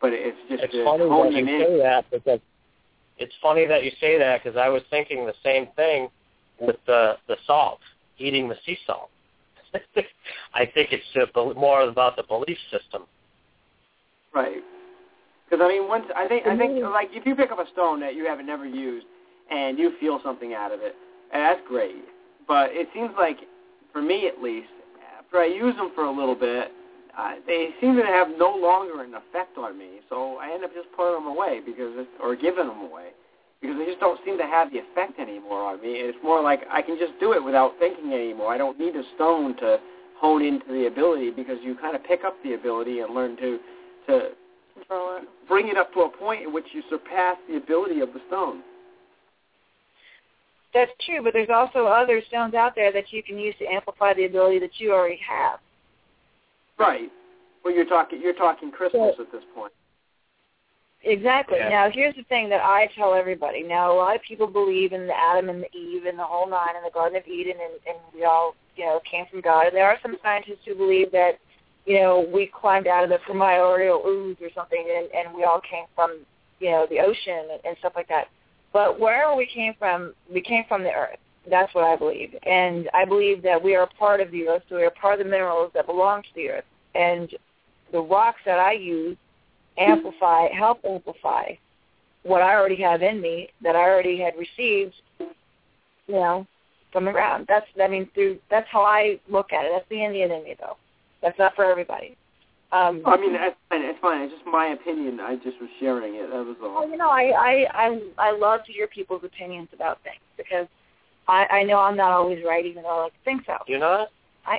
but it's just it's to funny hone that you them say in. that because it's funny that you say that because I was thinking the same thing with the the salt, eating the sea salt. I think it's just more about the belief system. Right. Because I mean, once I think I think like if you pick up a stone that you haven't never used and you feel something out of it, and that's great. But it seems like, for me at least, after I use them for a little bit, uh, they seem to have no longer an effect on me. So I end up just putting them away because, it's, or giving them away, because they just don't seem to have the effect anymore on me. It's more like I can just do it without thinking anymore. I don't need a stone to hone into the ability because you kind of pick up the ability and learn to to Control it. bring it up to a point in which you surpass the ability of the stone. That's true, but there's also other stones out there that you can use to amplify the ability that you already have. Right. Well, you're talking you're talking crystals at this point. Exactly. Yeah. Now, here's the thing that I tell everybody. Now, a lot of people believe in the Adam and the Eve and the whole nine and the Garden of Eden, and, and we all, you know, came from God. And there are some scientists who believe that, you know, we climbed out of the primordial ooze or something, and, and we all came from, you know, the ocean and, and stuff like that. But wherever we came from, we came from the earth. That's what I believe. And I believe that we are a part of the earth, so we are part of the minerals that belong to the earth. And the rocks that I use amplify, help amplify what I already have in me that I already had received, you know, from the ground. That's, I mean, through, that's how I look at it. That's the Indian in me, though. That's not for everybody. Um, I mean, it's fine. It's fine. It's just my opinion. I just was sharing it. That was all. You know, I, I, I, I love to hear people's opinions about things because I, I know I'm not always right, even though I like to think so. You're not? I,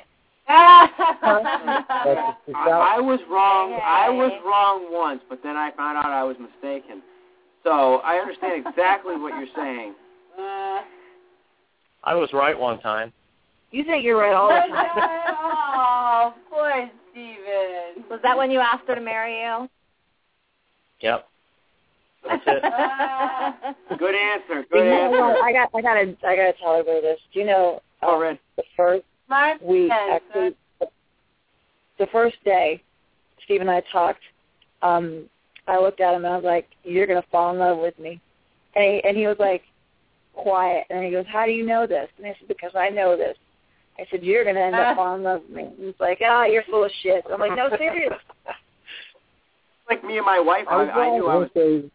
I, I was wrong. I was wrong once, but then I found out I was mistaken. So I understand exactly what you're saying. Uh, I was right one time. You think you're right all the time. oh, poor Steven. Was that when you asked her to marry you? Yep. That's it. Good answer. Good You know answer. what? I got, I gotta, I gotta tell everybody this. Do you know um, Oh, Red. the first Mark week, says, actually, the first day, Steve and I talked. Um, I looked at him and I was like, "You're gonna fall in love with me," and he, and he was like, quiet, and he goes, "How do you know this?" And I said, "Because I know this." I said, "You're gonna end up falling in love with me." And he's like, "Ah, oh, you're full of shit." I'm like, "No, serious." Like me and my wife, I, I knew I was.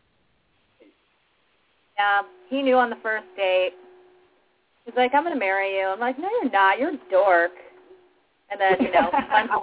Yeah, he knew on the first date. He's like, "I'm going to marry you." I'm like, "No, you're not. You're a dork." And then, you know,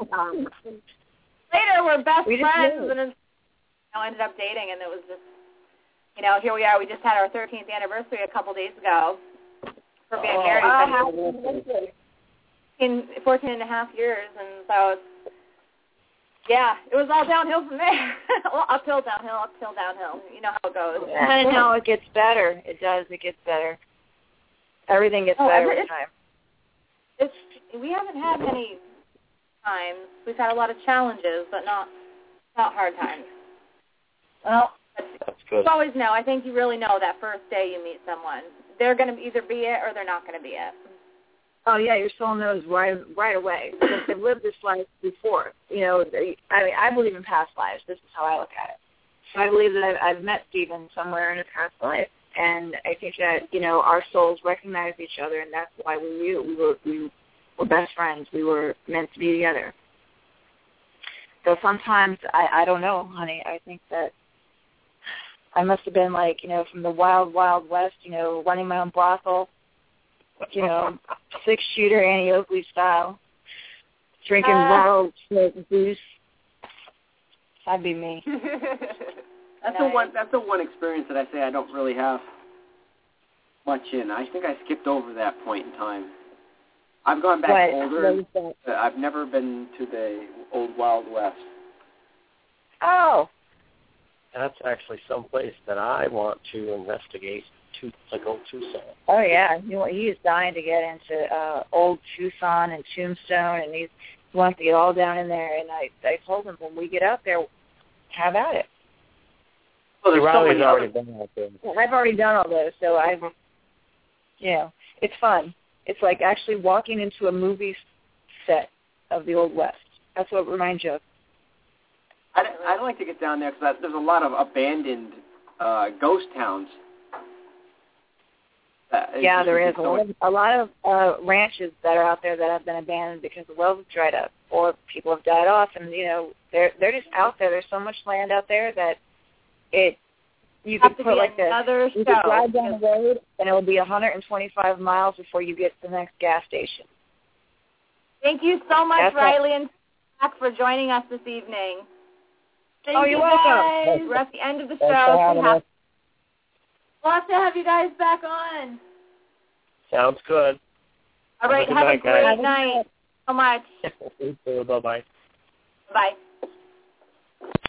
later we're best We just friends, knew. and then, you know, ended up dating, and it was just, you know, here we are. We just had our thirteenth anniversary a couple days ago for being Oh, married. wow. But in fourteen and a half years, and so it's, yeah, it was all downhill from there. Well, uphill, downhill, uphill, downhill. You know how it goes. And no, it gets better. It does. It gets better. Everything gets Oh, better every- with time. It's, we haven't had many times. We've had a lot of challenges, but not not hard times. Well, That's good. You always know. I think you really know that first day you meet someone. They're going to either be it or they're not going to be it. oh yeah, your soul knows right right away because they've lived this life before. You know, they, I mean, I believe in past lives. This is how I look at it. So I believe that I've, I've met Stephen somewhere in a past life, and I think that you know our souls recognize each other, and that's why we knew we were we were best friends. We were meant to be together. So sometimes I, I don't know, honey. I think that I must have been like you know from the wild wild west, you know, running my own brothel. You know, six shooter Annie Oakley style, drinking Uh. bottled smoke booze. That'd be me. That's the one. That's the one experience that I say I don't really have much in. I think I skipped over that point in time. I've gone back What? older. What is that? Uh, I've never been to the old Wild West. Oh, That's actually someplace that I want to investigate to, to go Tucson. oh yeah. You know, he's dying to get into uh, old Tucson and Tombstone, and he's, he wants to get all down in there. And I, I told him when we get out there, have at it. Well, there's so Riley's many already other- been out there. Well, I've already done all those, so I've, you know, it's fun. It's like actually walking into a movie set of the Old West. That's what it reminds you of. I'd, I'd like to get down there because there's a lot of abandoned uh, ghost towns. Uh, Yeah, there is a so lot of, a lot of uh, ranches that are out there that have been abandoned because the wells have dried up or people have died off, and you know they're they're just out there. There's so much land out there that it you Have could to put be like this. another You show. could drive down the road and it will be one hundred twenty-five miles before you get to the next gas station. Thank you so much, That's Riley and Zach, for joining us this evening. Thank Oh, you you're guys. welcome. We're at the end of the Thanks show. for having We have- us. We'll have to have you guys back on. Sounds good. All Have a right, good have night, a great guys. night. So much. You too. Bye-bye. Bye.